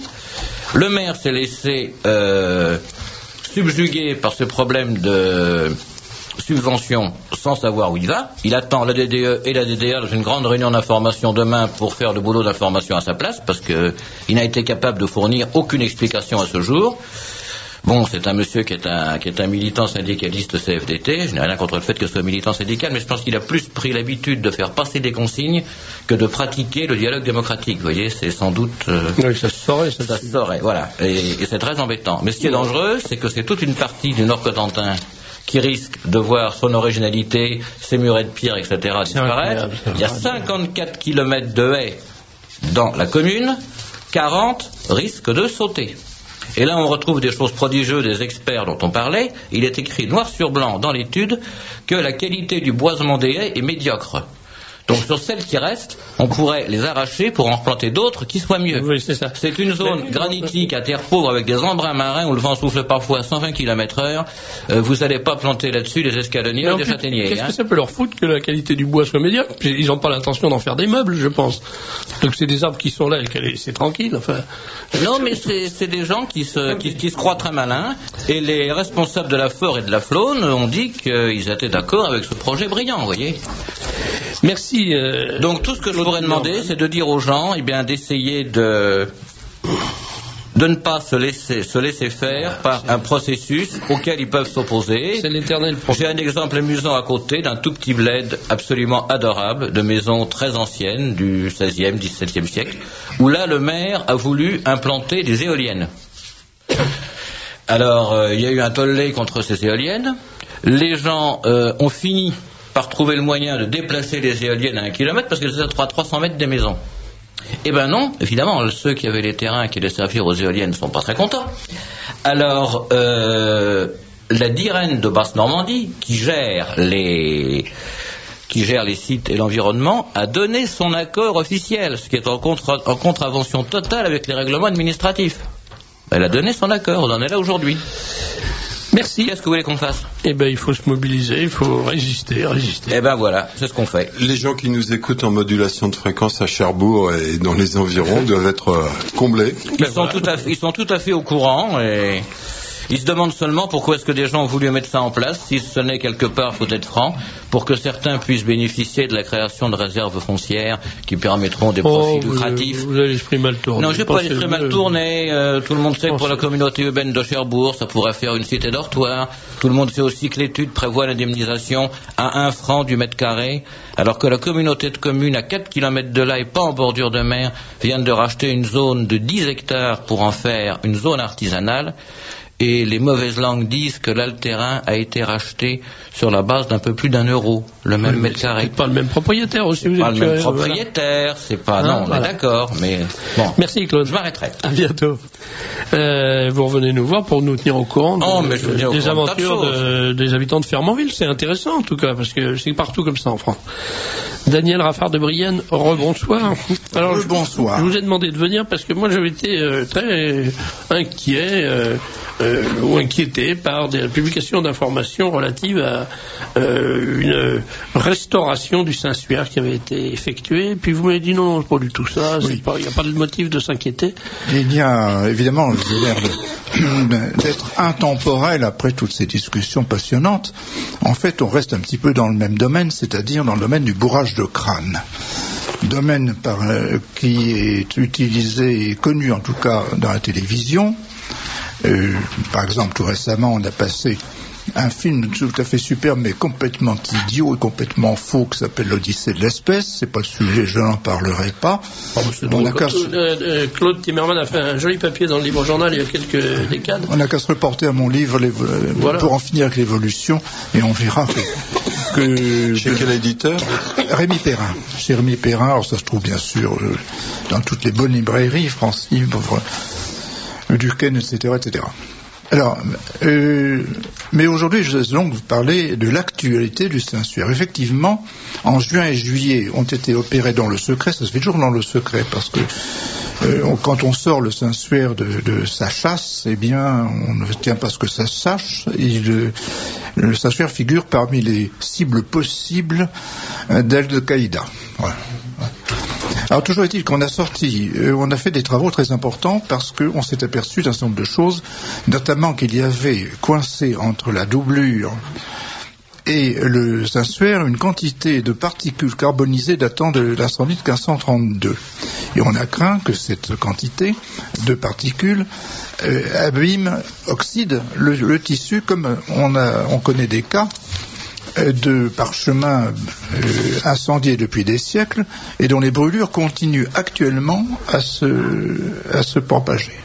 Le maire s'est laissé euh, subjuguer par ce problème de... subvention sans savoir où il va. Il attend la D D E et la D D A dans une grande réunion d'information demain pour faire le boulot d'information à sa place parce qu'il n'a été capable de fournir aucune explication à ce jour. Bon, c'est un monsieur qui est un, qui est un militant syndicaliste C F D T. Je n'ai rien contre le fait que ce soit militant syndical, mais je pense qu'il a plus pris l'habitude de faire passer des consignes que de pratiquer le dialogue démocratique. Vous voyez, c'est sans doute... Euh, oui, ça se saurait. Ça, ça se saurait, voilà. Et, et c'est très embêtant. Mais ce qui est dangereux, c'est que c'est toute une partie du Nord-Cotentin qui risque de voir son originalité, ses murets de pierre, et cetera disparaître. Il y a cinquante-quatre kilomètres de haies dans la commune, quarante risquent de sauter. Et là, on retrouve des choses prodigieuses des experts dont on parlait. Il est écrit noir sur blanc dans l'étude que la qualité du boisement des haies est médiocre. Donc sur celles qui restent, on pourrait les arracher pour en replanter d'autres qui soient mieux. Oui, c'est ça. C'est une zone Mais, granitique à terre pauvre avec des embruns marins où le vent souffle parfois à cent vingt kilomètres heure. Euh, vous n'allez pas planter là-dessus des escalonniers ou des châtaigniers. Qu'est-ce hein. que ça peut leur foutre que la qualité du bois soit médiocre? Ils n'ont pas l'intention d'en faire des meubles, je pense. Donc c'est des arbres qui sont là et c'est tranquille. Enfin. Non, mais c'est, c'est des gens qui se, qui, qui se croient très malins. Et les responsables de la flore et de la faune ont dit qu'ils étaient d'accord avec ce projet brillant, vous voyez. Merci. Euh, Donc tout ce que je voudrais demander, c'est de dire aux gens, eh bien, d'essayer de de ne pas se laisser se laisser faire par un processus auquel ils peuvent s'opposer. C'est l'éternel problème. J'ai un exemple amusant à côté d'un tout petit bled absolument adorable de maisons très anciennes du seizième, dix-septième siècle, où là le maire a voulu implanter des éoliennes. Alors euh, il y a eu un tollé contre ces éoliennes. Les gens euh, ont fini par trouver le moyen de déplacer les éoliennes à un kilomètre parce qu'elles étaient à trois cents mètres des maisons. Eh ben non, évidemment, ceux qui avaient les terrains qui allaient servir aux éoliennes ne sont pas très contents. Alors, euh, la DIREN de Basse-Normandie, qui gère les qui gère les sites et l'environnement, a donné son accord officiel, ce qui est en, contre, en contravention totale avec les règlements administratifs. Elle a donné son accord, on en est là aujourd'hui. Merci. Qu'est-ce que vous voulez qu'on fasse? Eh ben, il faut se mobiliser, il faut résister, résister. Eh ben voilà, c'est ce qu'on fait. Les gens qui nous écoutent en modulation de fréquence à Cherbourg et dans les environs doivent être euh, comblés. Ils, ben sont voilà. tout à fait, ils sont tout à fait au courant et ils se demandent seulement pourquoi est-ce que des gens ont voulu mettre ça en place, si ce n'est quelque part, faut être franc, pour que certains puissent bénéficier de la création de réserves foncières qui permettront des profits oh, lucratifs. Vous, vous avez l'esprit mal tourné. Non, j'ai pas l'esprit mal tourné. Euh, tout le monde sait que pour la communauté urbaine de Cherbourg, ça pourrait faire une cité dortoir. Tout le monde sait aussi que l'étude prévoit l'indemnisation à un franc du mètre carré, alors que la communauté de communes à quatre kilomètres de là et pas en bordure de mer vient de racheter une zone de dix hectares pour en faire une zone artisanale. Et les mauvaises langues disent que l'Alterrain a été racheté sur la base d'un peu plus d'un euro, le même oui, mètre carré. C'est pas le même propriétaire aussi. Vous pas êtes le même que, propriétaire, voilà. C'est pas. Ah, non, on voilà. est d'accord, mais bon. Merci Claude. Je m'arrêterai. À bientôt. Euh, vous revenez nous voir pour nous tenir au courant de, oh, mais je veux dire, des au aventures de, des habitants de Fermanville. C'est intéressant en tout cas parce que c'est partout comme ça en France. Daniel Raffard de Brienne, rebonsoir. Alors, rebonsoir. Je, je vous ai demandé de venir parce que moi j'avais été euh, très inquiet euh, euh, ou inquiété par des publications d'informations relatives à euh, une restauration du Saint-Suaire qui avait été effectuée. Puis vous m'avez dit non, non, pas du tout ça. Il oui. n'y a pas de motif de s'inquiéter. Il y a évidemment l'air de, d'être intemporel après toutes ces discussions passionnantes. En fait, on reste un petit peu dans le même domaine, c'est-à-dire dans le domaine du bourrage de crâne. Domaine par, euh, qui est utilisé et connu en tout cas dans la télévision. Euh, par exemple, tout récemment, on a passé un film tout à fait superbe mais complètement idiot et complètement faux qui s'appelle l'Odyssée de l'espèce. C'est pas le sujet, je n'en parlerai pas. Oh, on a qu'à... euh, Claude Timmerman a fait un joli papier dans le Livre Journal il y a quelques décades. On n'a qu'à se reporter à mon livre les... voilà. Pour en finir avec l'évolution et on verra que... que chez quel éditeur? Rémi Perrin. Chez Rémi Perrin, alors ça se trouve bien sûr euh, dans toutes les bonnes librairies, France Livre, Duquesne, et cetera, et cetera. Alors, euh, mais aujourd'hui, je vais donc vous parler de l'actualité du Saint-Suaire. Effectivement, en juin et juillet, ont été opérés dans le secret. Ça se fait toujours dans le secret parce que euh, on, quand on sort le Saint-Suaire de, de sa chasse, eh bien, on ne tient pas ce que ça sache. Et le, le Saint-Suaire figure parmi les cibles possibles d'Al-Qaïda. Voilà. Alors toujours est-il qu'on a sorti, euh, on a fait des travaux très importants parce qu'on s'est aperçu d'un certain nombre de choses, notamment qu'il y avait coincé entre la doublure et le Saint-Suaire une quantité de particules carbonisées datant de l'incendie de quinze cent trente-deux. Et on a craint que cette quantité de particules euh, abîme, oxyde le, le tissu, comme on, a, on connaît des cas de parchemins euh, incendiés depuis des siècles et dont les brûlures continuent actuellement à se, à se propager.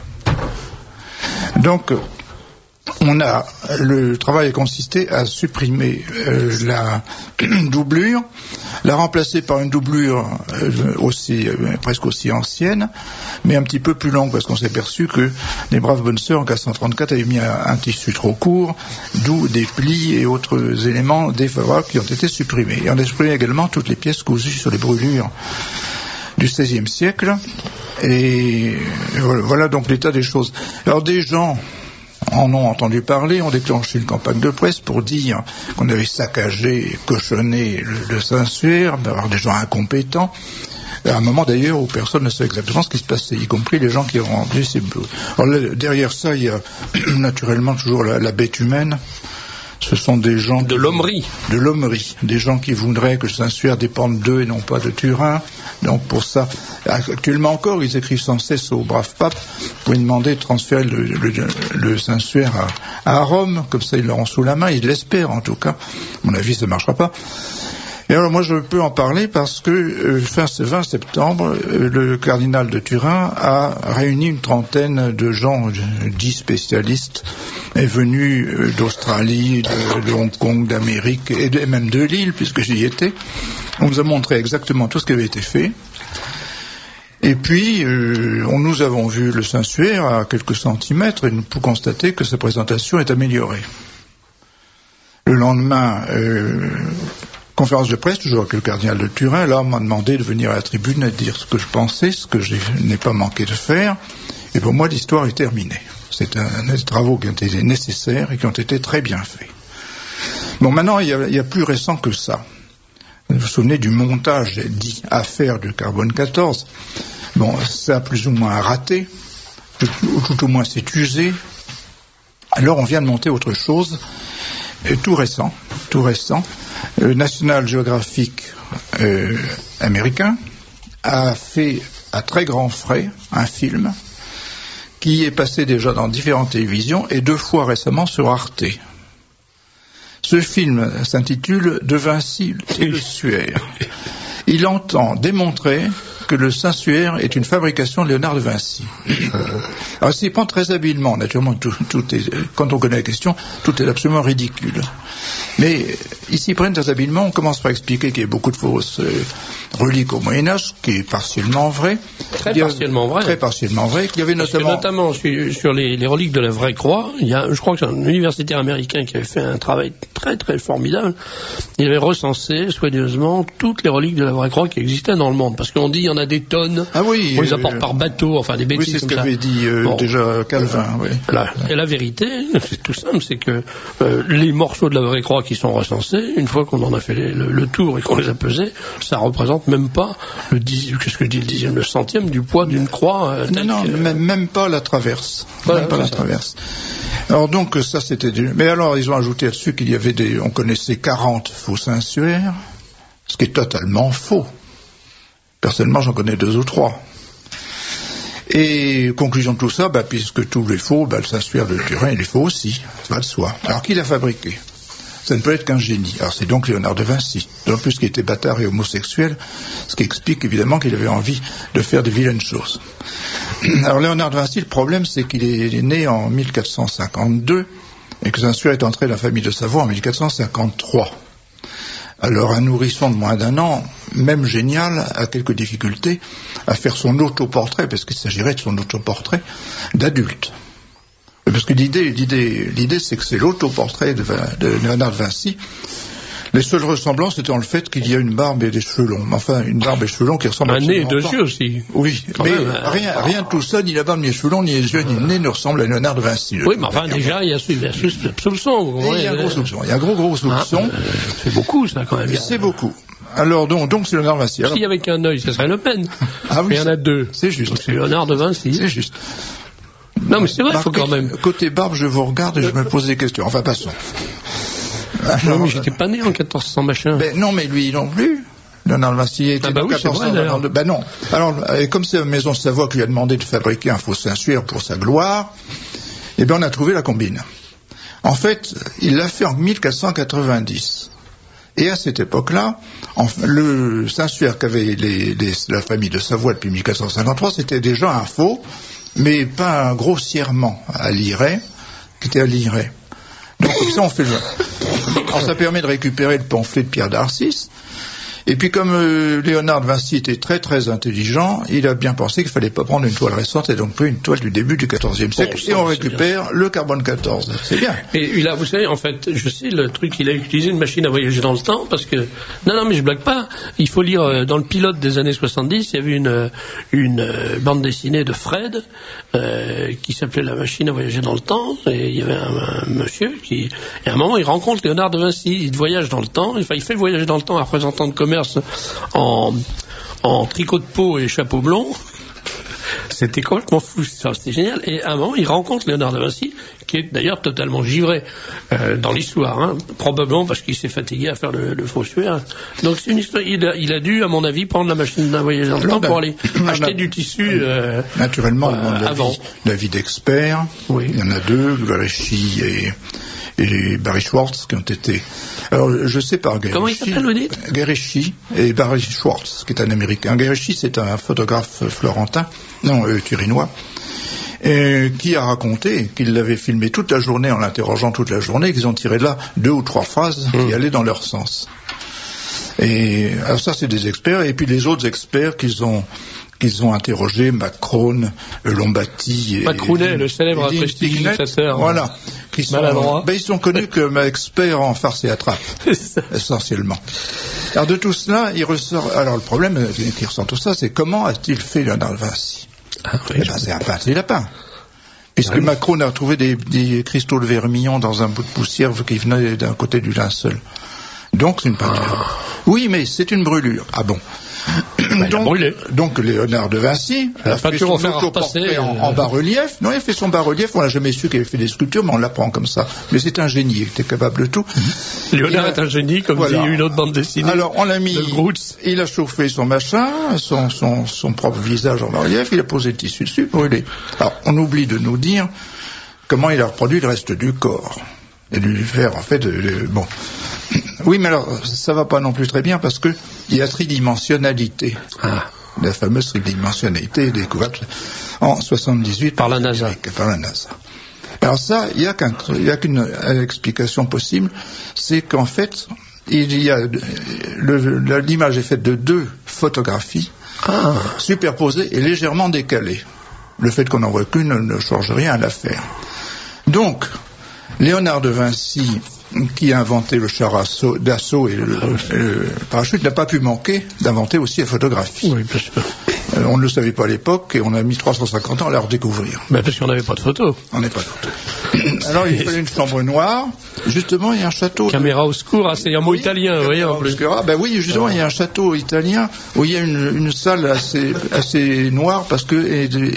Donc, on a, le travail a consisté à supprimer euh, la doublure l'a remplacé par une doublure euh, aussi, euh, presque aussi ancienne, mais un petit peu plus longue, parce qu'on s'est aperçu que les braves bonnes sœurs, en mille quatre cent trente-quatre, avaient mis un, un tissu trop court, d'où des plis et autres éléments défavorables qui ont été supprimés. Et on a supprimé également toutes les pièces cousues sur les brûlures du seizième siècle, et voilà donc l'état des choses. Alors des gens en ont entendu parler, ont déclenché une campagne de presse pour dire qu'on avait saccagé, cochonné le, le Saint-Suaire, d'avoir des gens incompétents, à un moment d'ailleurs où personne ne sait exactement ce qui se passait, y compris les gens qui ont rendu ces bleus. Alors là, derrière ça, il y a naturellement toujours la, la bête humaine. Ce sont des gens... De l'hommerie. De l'hommerie. Des gens qui voudraient que Saint-Suaire dépende d'eux et non pas de Turin. Donc pour ça, actuellement encore, ils écrivent sans cesse au brave pape pour lui demander de transférer le, le, le Saint-Suaire à, à Rome. Comme ça, ils l'auront sous la main. Ils l'espèrent en tout cas. À mon avis, ça ne marchera pas. Et alors moi je peux en parler parce que euh, fin vingt septembre, euh, le cardinal de Turin a réuni une trentaine de gens, dix spécialistes, est venu euh, d'Australie, de, de Hong Kong, d'Amérique et, de, et même de Lille, puisque j'y étais. On nous a montré exactement tout ce qui avait été fait. Et puis, euh, on, nous avons vu le Saint-Suaire à quelques centimètres et nous pouvons constater que sa présentation est améliorée. Le lendemain... Euh, conférence de presse, toujours avec le cardinal de Turin, là, on m'a demandé de venir à la tribune et de dire ce que je pensais, ce que je n'ai pas manqué de faire, et pour moi, l'histoire est terminée. C'est un, un des travaux qui ont été nécessaires et qui ont été très bien faits. Bon, maintenant, il y a, il y a plus récent que ça. Vous vous souvenez du montage dit affaire du carbone quatorze. Bon, ça a plus ou moins raté, tout, tout au moins c'est usé. Alors, on vient de monter autre chose, et tout récent, tout récent. Le National Geographic euh, américain a fait à très grands frais un film qui est passé déjà dans différentes télévisions et deux fois récemment sur Arte. Ce film s'intitule « De Vinci et le Suaire ». Il entend démontrer que le Saint-Suaire est une fabrication de Léonard de Vinci. Alors, s'il prend très habilement, naturellement, tout, tout est, quand on connaît la question, tout est absolument ridicule. Mais ici, ils prennent très habilement, on commence par expliquer qu'il y a beaucoup de fausses euh, reliques au Moyen-Âge, ce qui est partiellement vrai. Très a, partiellement vrai. Très partiellement vrai, qu'il y avait Parce notamment... que notamment sur, sur les, les reliques de la vraie croix, il y a, je crois que c'est un universitaire américain qui avait fait un travail très très formidable. Il avait recensé soigneusement toutes les reliques de la vraie croix qui existaient dans le monde. Parce qu'on dit il y en a des tonnes, ah oui, on les euh, apporte par bateau, enfin des bêtises oui, c'est ce comme qu'avait ça. dit euh, bon. déjà Calvin. Oui. Là. Et la vérité, c'est tout simple, c'est que euh, les morceaux de la vraie croix qui sont recensés, une fois qu'on en a fait les, le, le tour et qu'on les a pesés, ça représente même pas le dixième, qu'est-ce que je dis, le dixième, le centième du poids d'une croix. Euh, non, non, que... même, même pas la traverse. Voilà, même pas la ça. traverse. Alors donc ça c'était du... Mais alors ils ont ajouté là-dessus qu'il y avait des... On connaissait quarante faux Saint-Suaire, ce qui est totalement faux. Personnellement j'en connais deux ou trois. Et conclusion de tout ça, bah, puisque tout est faux, bah, le Saint-Suaire de Turin il est faux aussi, ça va de soi. Alors qui l'a fabriqué ? Ça ne peut être qu'un génie. Alors c'est donc Léonard de Vinci, d'autant plus qu'il était bâtard et homosexuel, ce qui explique évidemment qu'il avait envie de faire des vilaines choses. Alors Léonard de Vinci, le problème c'est qu'il est né en mille quatre cent cinquante-deux et que Saint-Suaire est entré dans la famille de Savoie en mille quatre cent cinquante-trois. Alors un nourrisson de moins d'un an, même génial, a quelques difficultés à faire son autoportrait, parce qu'il s'agirait de son autoportrait d'adulte. Parce que l'idée, l'idée, l'idée, c'est que c'est l'autoportrait de, de Léonard de Vinci. Les seules ressemblances étant le fait qu'il y a une barbe et des cheveux longs. Enfin, une barbe et des cheveux longs qui ressemblent à un nez et deux yeux aussi. Oui, Quand mais même, rien, euh, rien de tout ça, ni la barbe, ni les cheveux longs, ni les yeux, ni le nez ne ressemblent à Léonard de Vinci. Oui, mais enfin, déjà, il y a ce soupçon. Il y a un gros soupçon. Il y a un gros, gros soupçon. Ah, euh, c'est beaucoup, ça, quand même. C'est beaucoup. Alors, donc, donc c'est Léonard de Vinci. Alors... S'il y avait qu'un œil, ce serait Le Pen. Ah oui, mais il y en a deux. C'est juste. Donc, c'est Léonard de Vinci. C'est juste. Non, mais c'est vrai, il faut quand même. Côté barbe, je vous regarde et je me pose des questions. Enfin, passons. Non, mais j'étais pas né en quatorze cents machin. Ben, non, mais lui non plus. Léonard de Vinci était ah bah en oui, quatorze cent vingt-deux. Ben non. Alors, et comme c'est la maison de Savoie qui lui a demandé de fabriquer un faux Saint-Suaire pour sa gloire, eh bien, on a trouvé la combine. En fait, il l'a fait en mille quatre cent quatre-vingt-dix. Et à cette époque-là, le Saint-Suaire qu'avait les, les, la famille de Savoie depuis mille quatre cent cinquante-trois, c'était déjà un faux, mais pas un grossièrement à Liray, qui était à Liray. Donc comme ça, on fait le... Alors ça permet de récupérer le pamphlet de Pierre d'Arcis, Et puis comme euh, Léonard de Vinci était très très intelligent, il a bien pensé qu'il fallait pas prendre une toile récente et donc pris une toile du début du quatorzième siècle. Oh, et on récupère le carbone quatorze. C'est bien. Et là, vous savez, en fait, je sais le truc, il a utilisé une machine à voyager dans le temps parce que non, non, mais je blague pas. Il faut lire euh, dans le pilote des années soixante-dix, il y avait une une euh, bande dessinée de Fred euh, qui s'appelait La machine à voyager dans le temps. Et il y avait un, un monsieur qui, et à un moment, il rencontre Léonard de Vinci. Il voyage dans le temps. Enfin, il fait le voyager dans le temps, un représentant de commerce en en tricot de peau et chapeau blond. C'était complètement fou, c'était génial. Et à un moment, il rencontre Léonard de Vinci, qui est d'ailleurs totalement givré euh, dans l'histoire, hein, probablement parce qu'il s'est fatigué à faire le, le fossuaire. Donc c'est une histoire. Il a, il a dû, à mon avis, prendre la machine d'un voyage dans le temps pour aller acheter du tissu. Euh, Naturellement, euh, la avant. Vie, la vie d'experts. Oui. Il y en a deux, Guareschi et et Barry Schwartz qui ont été. Alors je sais par Guareschi. Comment il s'appelle, vous dites ? Guareschi et Barry Schwartz, qui est un Américain. Guareschi, c'est un photographe florentin, non euh, turinois, et qui a raconté qu'il l'avait filmé toute la journée en l'interrogeant toute la journée, qu'ils ont tiré de là deux ou trois phrases mmh. qui allaient dans leur sens. Et alors ça, c'est des experts. Et puis les autres experts qu'ils ont qu'ils ont interrogé, Macron, Lombati et Macrounet, le célèbre prestidigitateur. Voilà. Qui sont, maladroit. Ben, ils sont connus comme experts en farce et attrape, essentiellement. Alors de tout cela, il ressort. Alors le problème qui ressort tout ça, c'est comment a-t-il fait Léonard de Vinci ? Ah, oui, eh ben, c'est un peintre et lapin. Puisque ah, oui. Macron a trouvé des, des cristaux de vermillon dans un bout de poussière qui venait d'un côté du linceul. Donc c'est une peinture. Ah. Oui, mais c'est une brûlure. Ah bon. Ben, donc, donc Léonard de Vinci a fait son autoportrait en, en bas-relief. Non, il a fait son bas-relief. On n'a jamais su qu'il avait fait des sculptures, mais on l'apprend comme ça. Mais c'est un génie, il était capable de tout. Mm-hmm. Léonard a, est un génie, comme voilà. dit une autre bande dessinée. Alors on l'a mis, il a chauffé son machin, son, son, son propre visage en bas-relief, il a posé le tissu dessus, brûlé. Alors on oublie de nous dire comment il a reproduit le reste du corps. Et de lui faire, en fait, euh, bon. Oui, mais alors, ça va pas non plus très bien parce que il y a tridimensionnalité. Ah. La fameuse tridimensionnalité découverte en soixante-dix-huit par la NASA. Par la NASA. Alors ça, il y a qu'un, il y a qu'une explication possible, c'est qu'en fait, il y a, le, l'image est faite de deux photographies ah. superposées et légèrement décalées. Le fait qu'on n'en voit qu'une ne change rien à l'affaire. Donc, Léonard de Vinci, qui a inventé le char d'assaut et le, le parachute, n'a pas pu manquer d'inventer aussi la photographie. Oui, bien sûr. Euh, on ne le savait pas à l'époque et on a mis trois cent cinquante ans à la redécouvrir. Ben parce qu'on n'avait pas de photos. On n'avait pas de photos. Alors il fallait une chambre noire. Justement, il y a un château. Caméra oscura, c'est un mot oui, italien, vous voyez en plus. Oscura, ben oui, justement, il y a un château italien où il y a une, une salle assez, assez noire parce que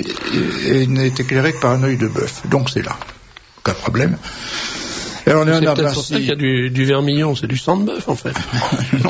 elle n'est éclairée que par un œil de bœuf. Donc c'est là. Pas de problème. Alors, c'est peut-être Vinci... pour ça qu'il y a du, du vermillon, c'est du sang de bœuf en fait. non,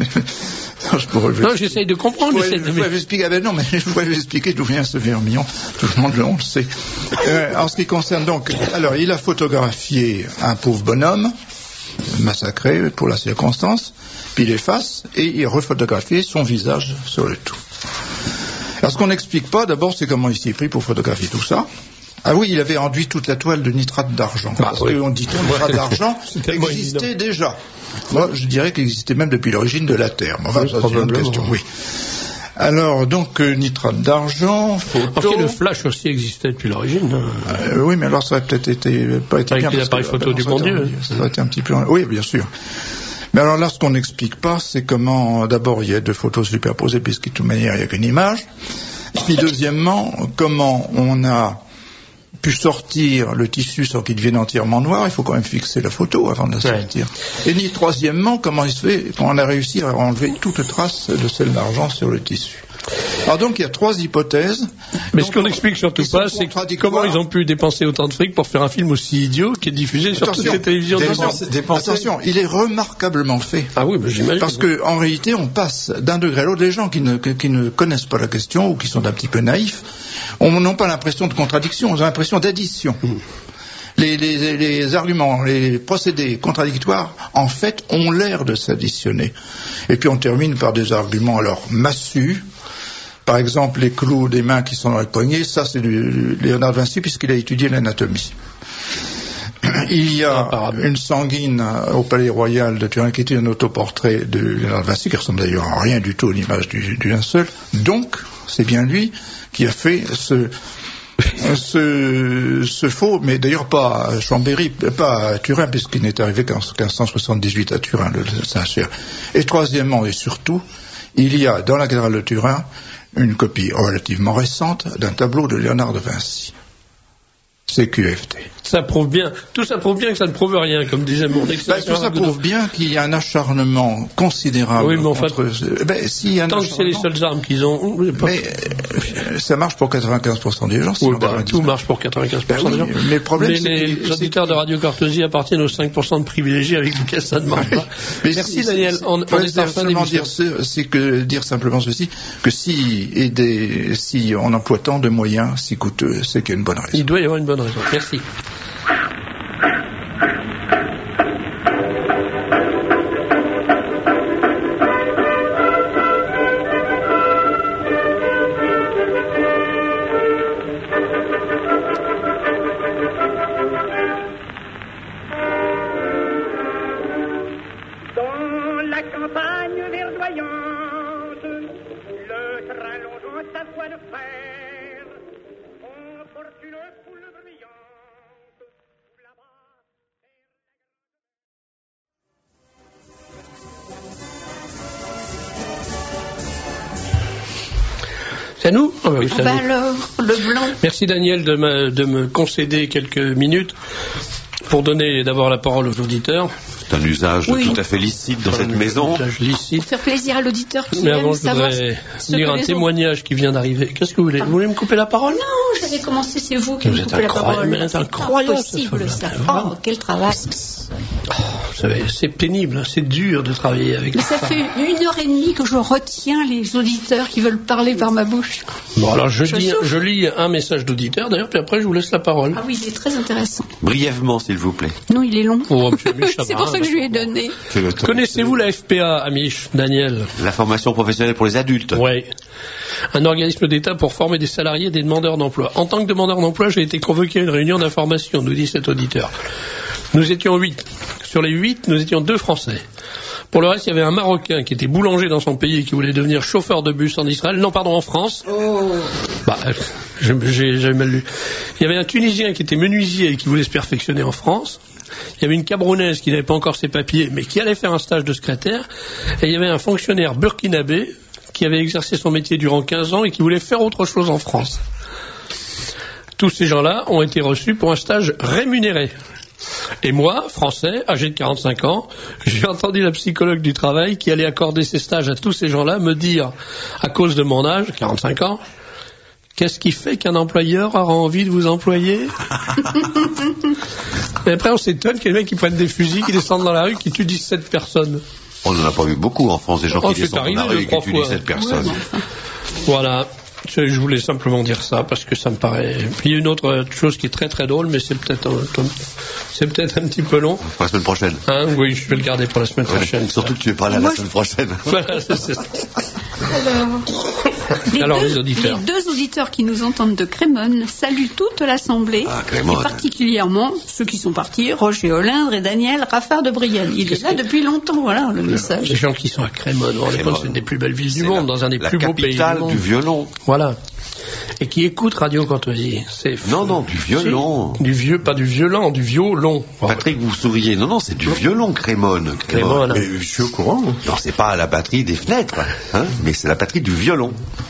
non, je pourrais non, j'essaye de comprendre. Je pourrais, je pourrais expliquer, ah ben non, mais je pourrais vous expliquer d'où vient ce vermillon. Tout le monde le sait. Euh, en ce qui concerne donc, alors il a photographié un pauvre bonhomme massacré pour la circonstance, puis il efface et il rephotographié son visage sur le tout. Alors ce qu'on n'explique pas, d'abord, c'est comment il s'y est pris pour photographier tout ça. Ah oui, il avait enduit toute la toile de nitrate d'argent. Bah, parce oui. qu'on dit que nitrate d'argent existait évident. déjà. Moi, je dirais qu'il existait même depuis l'origine de la Terre. Enfin, oui, ça, c'est une autre question, oui. Alors, donc, euh, nitrate d'argent, photo... Parce que le flash aussi existait depuis l'origine. Hein. Euh, oui, mais alors ça aurait peut-être été, pas été Avec bien. Avec l'appareil photo du bon Dieu. Ça aurait été un petit peu... Oui, bien sûr. Mais alors là, ce qu'on n'explique pas, c'est comment, d'abord, il y a deux photos superposées, puisque de toute manière, il n'y a qu'une image. Et puis, deuxièmement, comment on a pu sortir le tissu sans qu'il devienne entièrement noir, il faut quand même fixer la photo avant de la sortir. Ouais. Et ni troisièmement, comment il se fait, quand on a réussi à enlever toute trace de sel d'argent sur le tissu. Alors donc il y a trois hypothèses. Mais ce qu'on n'explique surtout pas, c'est comment ils ont pu dépenser autant de fric pour faire un film aussi idiot qui est diffusé sur toutes les télévisions du monde. Attention, il est remarquablement fait. Ah oui, mais j'imagine. Parce que en réalité, on passe d'un degré à l'autre. Les gens qui ne, qui ne connaissent pas la question ou qui sont un petit peu naïfs, n'ont pas l'impression de contradiction, ils ont l'impression d'addition. Mmh. Les, les, les arguments, les procédés contradictoires, en fait, ont l'air de s'additionner. Et puis on termine par des arguments alors massus. Par exemple, les clous des mains qui sont dans les poignets, ça c'est du Léonard de Vinci puisqu'il a étudié l'anatomie. il y a une sanguine au Palais Royal de Turin qui était un autoportrait de Léonard de Vinci, qui ressemble d'ailleurs à rien du tout à l'image du, du linceul. Donc, c'est bien lui qui a fait ce... ce, ce faux, mais d'ailleurs pas à Chambéry, pas à Turin, puisqu'il n'est arrivé qu'en quinze cent soixante-dix-huit à Turin, le Saint-Cher. Et troisièmement, et surtout, il y a dans la cathédrale de Turin une copie relativement récente d'un tableau de Léonard de Vinci. C'est Q F T. Ça prouve bien, tout ça prouve bien que ça ne prouve rien, comme disait mon excellent. Ben, tout ça prouve bien qu'il y a un acharnement considérable. Oui, mais enfin, entre... ben, si, un tant que c'est les seules armes qu'ils ont. Pas... Mais euh, ça marche pour quatre-vingt-quinze pour cent des gens. Oui, bah, tout marche pour quatre-vingt-quinze pour cent ben, des oui, gens. Mais le problème, les, c'est les que, auditeurs de Radio Courtoisie appartiennent aux cinq pour cent de privilégiés avec lesquels ça ne marche pas. Mais Merci si, Daniel. Si, on, on est en fin dire, c'est que dire simplement ceci, que si, et des, si on emploie tant de moyens si coûteux, c'est qu'il y a une bonne raison. Il doit y avoir une bonne raison. Merci. C'est à nous oh, bah oui, ah bah alors, le blanc. Merci Daniel de me, de me concéder quelques minutes pour donner d'abord la parole aux auditeurs. C'est un usage oui. tout à fait licite dans cette un maison. Usage licite. Faire plaisir à l'auditeur qui Mais aime avant, je savoir voudrais lire un témoignage autres... qui vient d'arriver. Qu'est-ce que vous voulez ah. Vous voulez me couper la parole? Non, j'avais commencé, c'est vous qui vous me coupez la parole. C'est incroyable. C'est impossible ça. Oh, quel travail. Oh, vous savez, c'est pénible, c'est dur de travailler avec Mais ça fait une heure et demie que je retiens les auditeurs qui veulent parler par ma bouche. Bon, alors je, je, lis, je lis un message d'auditeur, d'ailleurs, puis après je vous laisse la parole. Ah oui, il est très intéressant. Brièvement, s'il vous plaît. Non, il est long. Oh, c'est pour ça que je lui ai donné. Connaissez-vous la F P A, Amiche, Daniel? La formation professionnelle pour les adultes. Oui. Un organisme d'État pour former des salariés et des demandeurs d'emploi. En tant que demandeur d'emploi, j'ai été convoqué à une réunion d'information, nous dit cet auditeur. Nous étions huit. Sur les huit, nous étions deux Français. Pour le reste, il y avait un Marocain qui était boulanger dans son pays et qui voulait devenir chauffeur de bus en Israël. Non, pardon, en France. Oh. Bah, j'ai, j'ai mal lu. Il y avait un Tunisien qui était menuisier et qui voulait se perfectionner en France. Il y avait une Camerounaise qui n'avait pas encore ses papiers, mais qui allait faire un stage de secrétaire. Et il y avait un fonctionnaire burkinabé qui avait exercé son métier durant quinze ans et qui voulait faire autre chose en France. Tous ces gens-là ont été reçus pour un stage rémunéré. Et moi, français, âgé de quarante-cinq ans, j'ai entendu la psychologue du travail qui allait accorder ces stages à tous ces gens-là me dire, à cause de mon âge, quarante-cinq ans, qu'est-ce qui fait qu'un employeur aura envie de vous employer? Et après, on s'étonne qu'il y ait des mecs qui prennent des fusils, qui descendent dans la rue, qui tuent dix-sept personnes. On n'en a pas vu beaucoup en France, des gens oh, qui descendent dans la rue et qui tuent dix-sept personnes. Ouais, voilà. Je voulais simplement dire ça parce que ça me paraît. Puis il y a une autre chose qui est très très drôle, mais c'est peut-être un, c'est peut-être un petit peu long. Pour la semaine prochaine. Hein, oui, je vais le garder pour la semaine ouais, prochaine. Surtout ça. Que tu es pas là la semaine prochaine. Voilà, c'est, c'est... Alors, les, Alors deux, les, auditeurs. les deux auditeurs qui nous entendent de Crémone saluent toute l'Assemblée, ah, et particulièrement ceux qui sont partis, Roger Olindre et Daniel Raffard de Brienne. Il Qu'est-ce est là que... depuis longtemps, voilà le message. Les gens qui sont à Crémone, c'est une des plus belles villes du monde, la, dans un des plus beaux pays du monde. La capitale du violon. Voilà. Et qui écoute Radio Courtoisie. C'est non, non, du violon. Du vieux, pas du violon, du violon. Patrick, vous souriez. Non, non, c'est du violon, Crémone. Crémone. Mais je suis au courant. Non, c'est pas la batterie des fenêtres, hein, mais c'est la batterie du violon.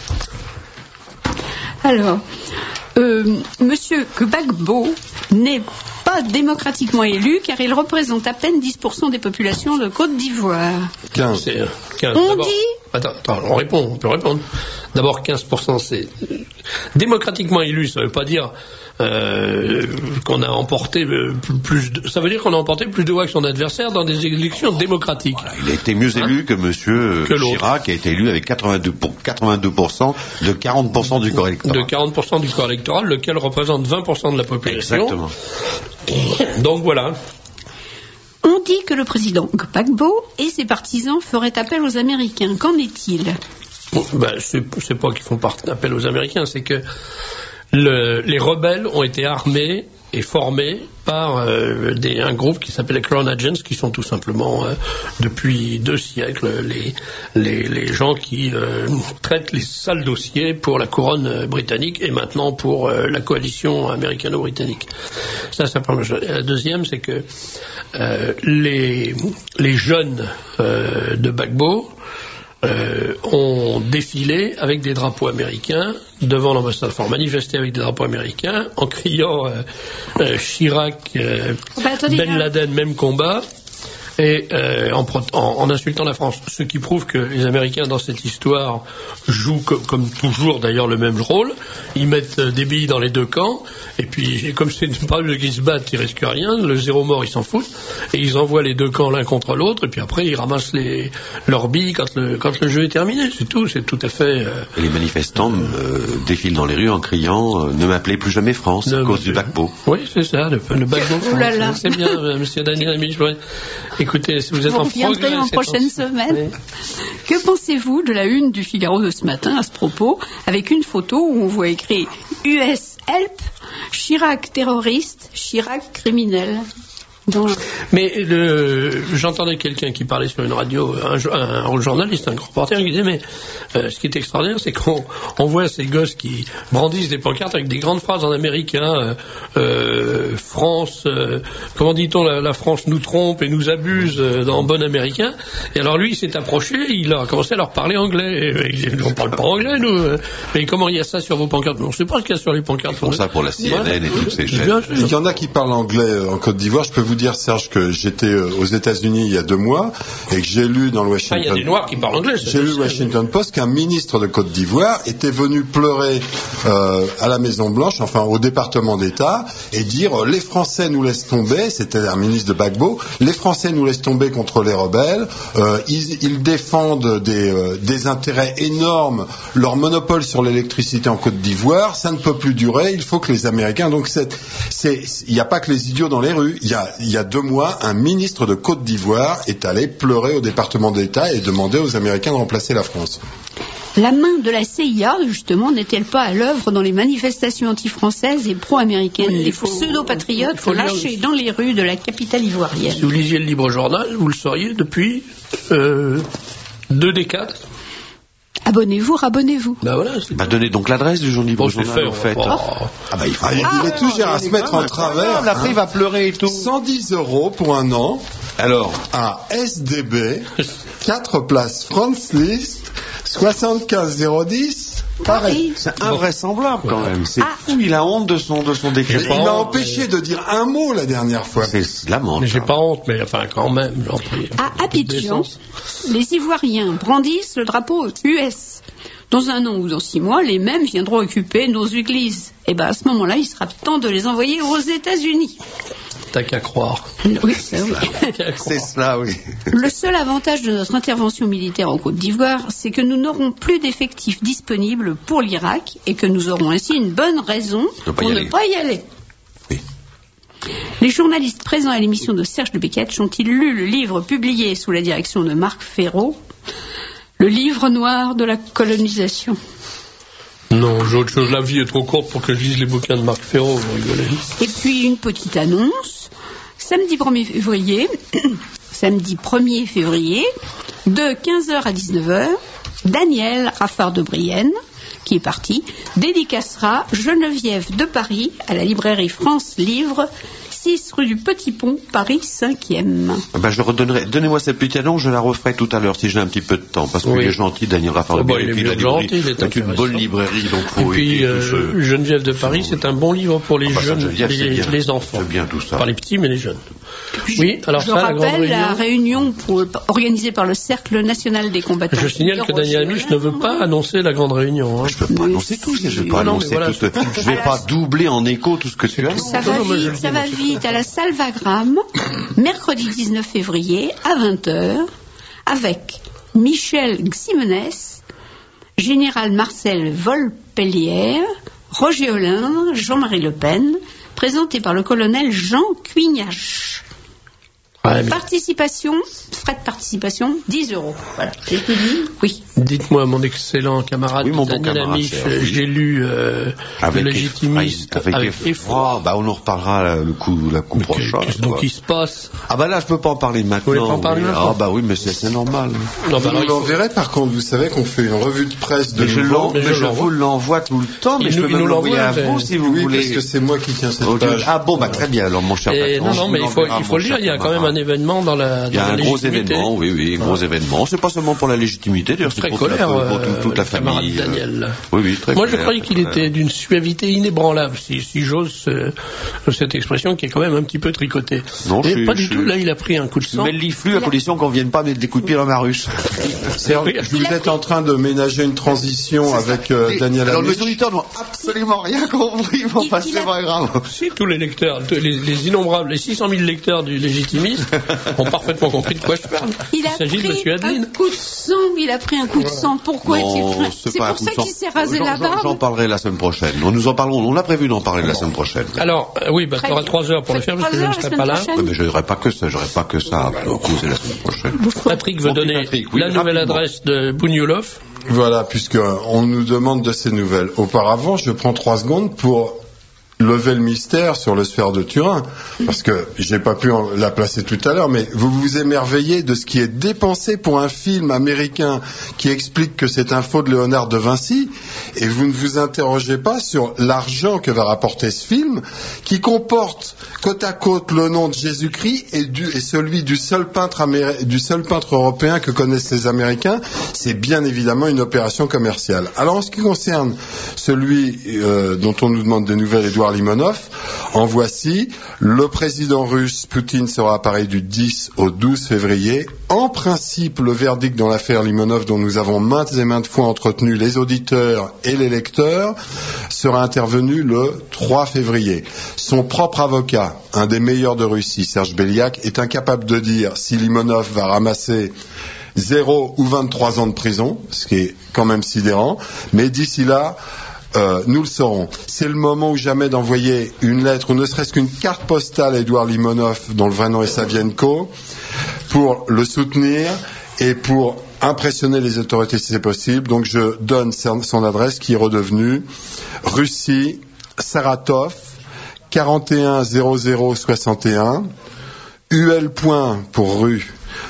Alors, euh, Monsieur Gbagbo n'est pas démocratiquement élu car il représente à peine dix pour cent des populations de Côte d'Ivoire. quinze. C'est, quinze. On D'abord. dit... Attends, attends, on répond, on peut répondre. D'abord, quinze pour cent, c'est démocratiquement élu, ça ne veut pas dire euh, qu'on a emporté plus de... Ça veut dire qu'on a emporté plus de voix que son adversaire dans des élections démocratiques. Voilà, il a été mieux élu hein que Monsieur que Chirac, qui a été élu avec quatre-vingt-deux pour cent de quarante pour cent du corps électoral. De quarante pour cent du corps électoral, lequel représente vingt pour cent de la population. Exactement. Donc voilà. On dit que le président Gbagbo et ses partisans feraient appel aux Américains. Qu'en est-il? Ben, c'est, c'est pas qu'ils font appel aux Américains, c'est que le, les rebelles ont été armés est formé par euh, des, un groupe qui s'appelle les Crown Agents, qui sont tout simplement, euh, depuis deux siècles, les, les, les gens qui euh, traitent les sales dossiers pour la couronne britannique et maintenant pour euh, la coalition américano-britannique. Ça, c'est la première chose. La deuxième, c'est que euh, les, les jeunes euh, de Gbagbo Euh, ont défilé avec des drapeaux américains devant l'ambassade, enfin manifesté avec des drapeaux américains en criant euh, euh, Chirac, euh, bah, attendez, Ben Laden, même combat, et euh, en, en, en insultant la France. Ce qui prouve que les Américains dans cette histoire jouent comme, comme toujours d'ailleurs le même rôle. Ils mettent euh, des billes dans les deux camps, et puis comme c'est pas eux qui se battent, ils risquent rien. Le zéro mort, ils s'en foutent, et ils envoient les deux camps l'un contre l'autre, et puis après ils ramassent les, leurs billes quand le, quand le jeu est terminé. C'est tout, c'est tout à fait. Euh, et les manifestants euh, défilent dans les rues en criant euh, ne m'appelez plus jamais France à cause du Gbagbo. Oui, c'est ça, le, le Gbagbo. Oh là là. C'est bien, euh, Monsieur Daniel Ami. Écoutez, si vous êtes vous en reviendrez progrès en cette prochaine en... semaine. Oui. Que pensez-vous de la une du Figaro de ce matin à ce propos, avec une photo où on voit écrit U S Help, Chirac terroriste, Chirac criminel. Dans... Mais le, j'entendais quelqu'un qui parlait sur une radio, un, un, un journaliste, un grand reporter, qui disait mais euh, ce qui est extraordinaire, c'est qu'on on voit ces gosses qui brandissent des pancartes avec des grandes phrases en américain, euh, euh, France, euh, comment dit-on, la, la France nous trompe et nous abuse euh, en bon américain. Et alors lui, il s'est approché, il a commencé à leur parler anglais. Et, il dit, on parle pas anglais, nous. Euh, mais comment il y a ça sur vos pancartes? On ne sait pas ce qu'il y a sur les pancartes. Ils font ça pour la C N N et toutes ces chaînes. Il y en a qui parlent anglais en Côte d'Ivoire. Je peux vous dire, Serge, que j'étais aux États-Unis il y a deux mois et que j'ai lu dans le Washington. Ah, il y a des Noirs qui parlent anglais. J'ai lu le Washington Post qu'un ministre de Côte d'Ivoire était venu pleurer euh, à la Maison Blanche, enfin au département d'État, et dire les Français nous laissent tomber. C'était un ministre de Gbagbo. Les Français nous laissent tomber contre les rebelles. Euh, ils, ils défendent des, euh, des intérêts énormes. Leur monopole sur l'électricité en Côte d'Ivoire, ça ne peut plus durer. Il faut que les Américains. Donc c'est, c'est, il n'y a pas que les idiots dans les rues. Il y a, il y a deux mois, un ministre de Côte d'Ivoire est allé pleurer au département d'État et demander aux Américains de remplacer la France. La main de la C I A, justement, n'est-elle pas à l'œuvre dans les manifestations anti-françaises et pro-américaines, oui, les faut, pseudo-patriotes faut lâchés lire... dans les rues de la capitale ivoirienne? Si vous lisiez le Libre Journal, vous le sauriez depuis euh, deux décades. Abonnez-vous, rabonnez-vous. Ben voilà, bah donnez donc l'adresse du jour Libre bon, Journal, fait, en fait. Oh. Ah bah il faut. Ah, il est toujours à se mettre en travers. Après il va pleurer et tout. cent dix euros pour un an. Alors, à S D B, quatre places France List, soixante-quinze zéro dix, Paris. c'est invraisemblable quand même. C'est Ah. fou, il a honte de son, de son décret. Il m'a empêché de dire un mot la dernière fois. C'est lamentable. Mais j'ai pas honte, mais enfin quand même, j'en prie. À Abidjan, les Ivoiriens brandissent le drapeau U S. Dans un an ou dans six mois, les mêmes viendront occuper nos églises. Et bien à ce moment-là, il sera temps de les envoyer aux États-Unis. T'as qu'à croire. Oui, ça, oui. C'est cela, oui. Le seul avantage de notre intervention militaire en Côte d'Ivoire, c'est que nous n'aurons plus d'effectifs disponibles pour l'Irak et que nous aurons ainsi une bonne raison pour ne pas y aller. Oui. Les journalistes présents à l'émission de Serge de Beketch ont-ils lu le livre publié sous la direction de Marc Ferraud, Le livre noir de la colonisation? Non, j'ai autre chose. La vie est trop courte pour que je lise les bouquins de Marc Ferraud, vous rigolez. Et puis une petite annonce. Samedi premier février, samedi premier février, de quinze heures à dix-neuf heures, Daniel Raffard de Brienne, qui est parti, dédicacera Geneviève de Paris à la librairie France Livre, six rue du Petit Pont, Paris cinquième. Ben, je redonnerai. Donnez-moi cette petite annonce, je la referai tout à l'heure si j'ai un petit peu de temps, parce qu'il Oui. est gentil, Daniel Raffard de Oh, bah, Brienne. il est Et puis, bien la gentil, il est c'est une bonne intéressant. librairie, donc Et faut puis, aider euh, tout ce- Geneviève de Paris, c'est un bon livre pour les Ah bah, ça, jeunes, Geneviève, c'est les, bien. les enfants. C'est bien tout ça. Pas les petits, mais les jeunes. Oui, alors Je ça, la grande rappelle la réunion. réunion pour- organisée par le Cercle national des combattants. Je signale que Daniel Amiche ne veut pas annoncer la grande réunion. Hein. Je peux pas annoncer tout, je vais pas Non, annoncer mais voilà, tout. Je vais pas doubler en écho tout ce que tu as. Ça va Non, non, mais je le vite, dis, ça va monsieur. vite. À la salle Wagram, mercredi dix-neuf février à vingt heures, avec Michel Ximenes, Général Marcel Volpellière, Roger Olin, Jean-Marie Le Pen, présenté par le colonel Jean Cuignache. Ouais, Ouais, mais... Participation, frais de participation, dix euros. Voilà, j'ai tout dit. Oui. Dites-moi, mon excellent camarade, oui, mon Daniel bon camarade, Amiche, cher, oui. j'ai lu euh, avec Le Légitimiste avec, avec effroi. effroi. Bah, on en reparlera le coup, la coup Mais prochain. Qu'est-ce donc qui se passe? Ah bah là, je peux pas en parler maintenant. Vous voulez pas en parler oui. maintenant? Ah bah oui, mais c'est normal. Non, Vous bah, alors, nous il faut- l'enverrez, par contre, vous savez qu'on fait une revue de presse de Mais je, nouveau. l'en- mais mais je je l'envoie. vous l'envoie tout le temps, mais Il je nous- peux il même nous l'envoyer à l'envoie, vous mais- si vous Oui, voulez. parce que c'est moi qui tiens cette page. Ah bon, bah très bien, alors mon cher Et patron, non, je non, vous mais il faut, l'enverrai, il faut mon le dire, cher il y a quand camarade. même un événement dans la, Il y a dans la un gros légitimité. événement, oui, oui, un gros événement. C'est pas seulement pour la légitimité, d'ailleurs, c'est Très pour, toute la- colère, pour toute, toute la euh, camarade famille. euh. Daniel. Oui, oui, très Moi, je colère, croyais très qu'il colère. était d'une suavité inébranlable, si, si j'ose euh, cette expression qui est quand même un petit peu tricotée. Non, Mais je suis- pas du je tout, suis- là, il a pris un coup de sang. Mais l'iflu à condition qu'on vienne pas mettre des coups de pied dans ma ruche. Serge, vous êtes en train de ménager une transition avec euh, Et- Daniel Alors, mes Amiche. auditeurs n'ont absolument rien compris, ils vont Il- passer il a- pas grave. Si tous les lecteurs, tous les, les innombrables, les six cent mille lecteurs du Légitimiste ont parfaitement compris de quoi je parle. Il a s'agit de pris Monsieur un Adeline. coup de sang, il a pris un coup de sang. Pourquoi Non, est-il pris- c'est C'est pas un pour coup ça de sang. qu'il s'est rasé J'en- la j'en- J'en barbe. parlerai la semaine prochaine. Nous nous en parlerons, on a prévu d'en parler la semaine prochaine. Alors, euh, oui, bah, Très tu auras bien. trois heures pour le Faites faire parce que trois je ne heures la serai semaine pas là. prochaine. Ouais, mais je n'aurai pas que ça, j'aurai pas que ça à proposer la semaine prochaine. Patrick veut Mon petit donner Patrick, oui, la nouvelle rapidement. adresse de Bougnoulov. Voilà, puisque on nous demande de ces nouvelles. Auparavant, je prends trois secondes pour lever le mystère sur le sphère de Turin, parce que j'ai pas pu en- la placer tout à l'heure, mais vous vous émerveillez de ce qui est dépensé pour un film américain qui explique que c'est un faux de Léonard de Vinci, et vous ne vous interrogez pas sur l'argent que va rapporter ce film, qui comporte côte à côte le nom de Jésus-Christ et, du, et celui du seul peintre améri- du seul peintre européen que connaissent les Américains. C'est bien évidemment une opération commerciale. Alors en ce qui concerne celui euh, dont on nous demande des nouvelles, Édouard Limonov, en voici. Le président russe Poutine sera à Paris du dix au douze février. En principe, le verdict dans l'affaire Limonov, dont nous avons maintes et maintes fois entretenu les auditeurs et les lecteurs, sera intervenu le trois février. Son propre avocat, un des meilleurs de Russie, Serge Belliak, est incapable de dire si Limonov va ramasser zéro ou vingt-trois ans de prison, ce qui est quand même sidérant, mais d'ici là, Euh, nous le saurons. C'est le moment ou jamais d'envoyer une lettre ou ne serait-ce qu'une carte postale à Édouard Limonov, dont le vrai nom est Savienko, pour le soutenir et pour impressionner les autorités si c'est possible. Donc je donne son adresse qui est redevenue Russie, Saratov, quarante et un zéro zéro soixante et un, U L point pour rue,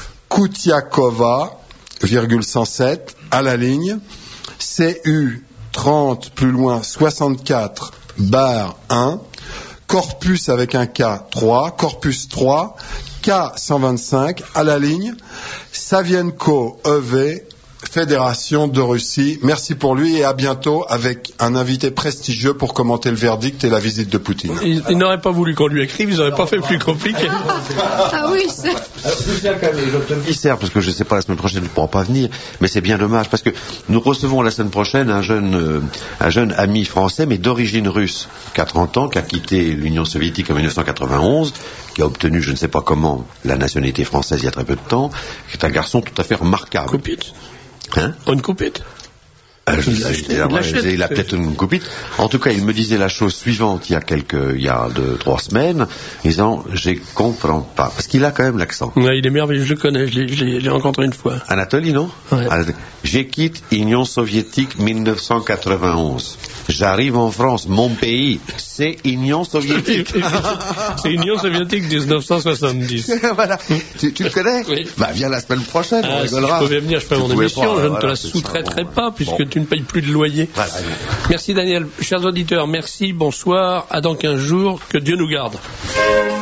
Koutiakova, virgule cent sept, à la ligne, C U trente plus loin soixante-quatre bar un, Corpus avec un K trois, Corpus trois, K cent vingt-cinq à la ligne, Savienko E V, Fédération de Russie. Merci pour lui et à bientôt avec un invité prestigieux pour commenter le verdict et la visite de Poutine. Il, il n'aurait pas voulu qu'on lui écrive, ils n'auraient pas fait plus compliqué. Ah oui, ça. Commissaire, parce que je ne sais pas, la semaine prochaine, il ne pourra pas venir, mais c'est bien dommage, parce que nous recevons la semaine prochaine un jeune, euh, un jeune ami français, mais d'origine russe, qui a trente ans, qui a quitté l'Union soviétique en mille neuf cent quatre-vingt-onze, qui a obtenu, je ne sais pas comment, la nationalité française il y a très peu de temps, qui est un garçon tout à fait remarquable. Coupite. Hein? Une coupite. Euh, je Il sais, l'achète, il a- il l'achète. il a peut-être une copine. En tout cas, il me disait la chose suivante il y a quelques, il y a deux, trois semaines, disant, je comprends pas. Parce qu'il a quand même l'accent. Ouais, il est merveilleux, je le connais, je l'ai, je l'ai- je l'ai rencontré une fois. Anatolie, non? Ouais. Anatolie. J'ai quitté Union soviétique mille neuf cent quatre-vingt-onze. J'arrive en France, mon pays, c'est Union soviétique. C'est Union soviétique dix-neuf cent soixante-dix. Voilà. Tu, tu le connais? Oui. Bah, viens la semaine prochaine, on Ah, si rigolera. je pouvais venir, je fais Tu mon pouvais émission, pas, je ne te voilà, la c'est ça, sous-traiterai bon, pas puisque bon. tu ne payes plus de loyer. Voilà. Merci Daniel. Chers auditeurs, merci, bonsoir, à dans quinze jours, que Dieu nous garde.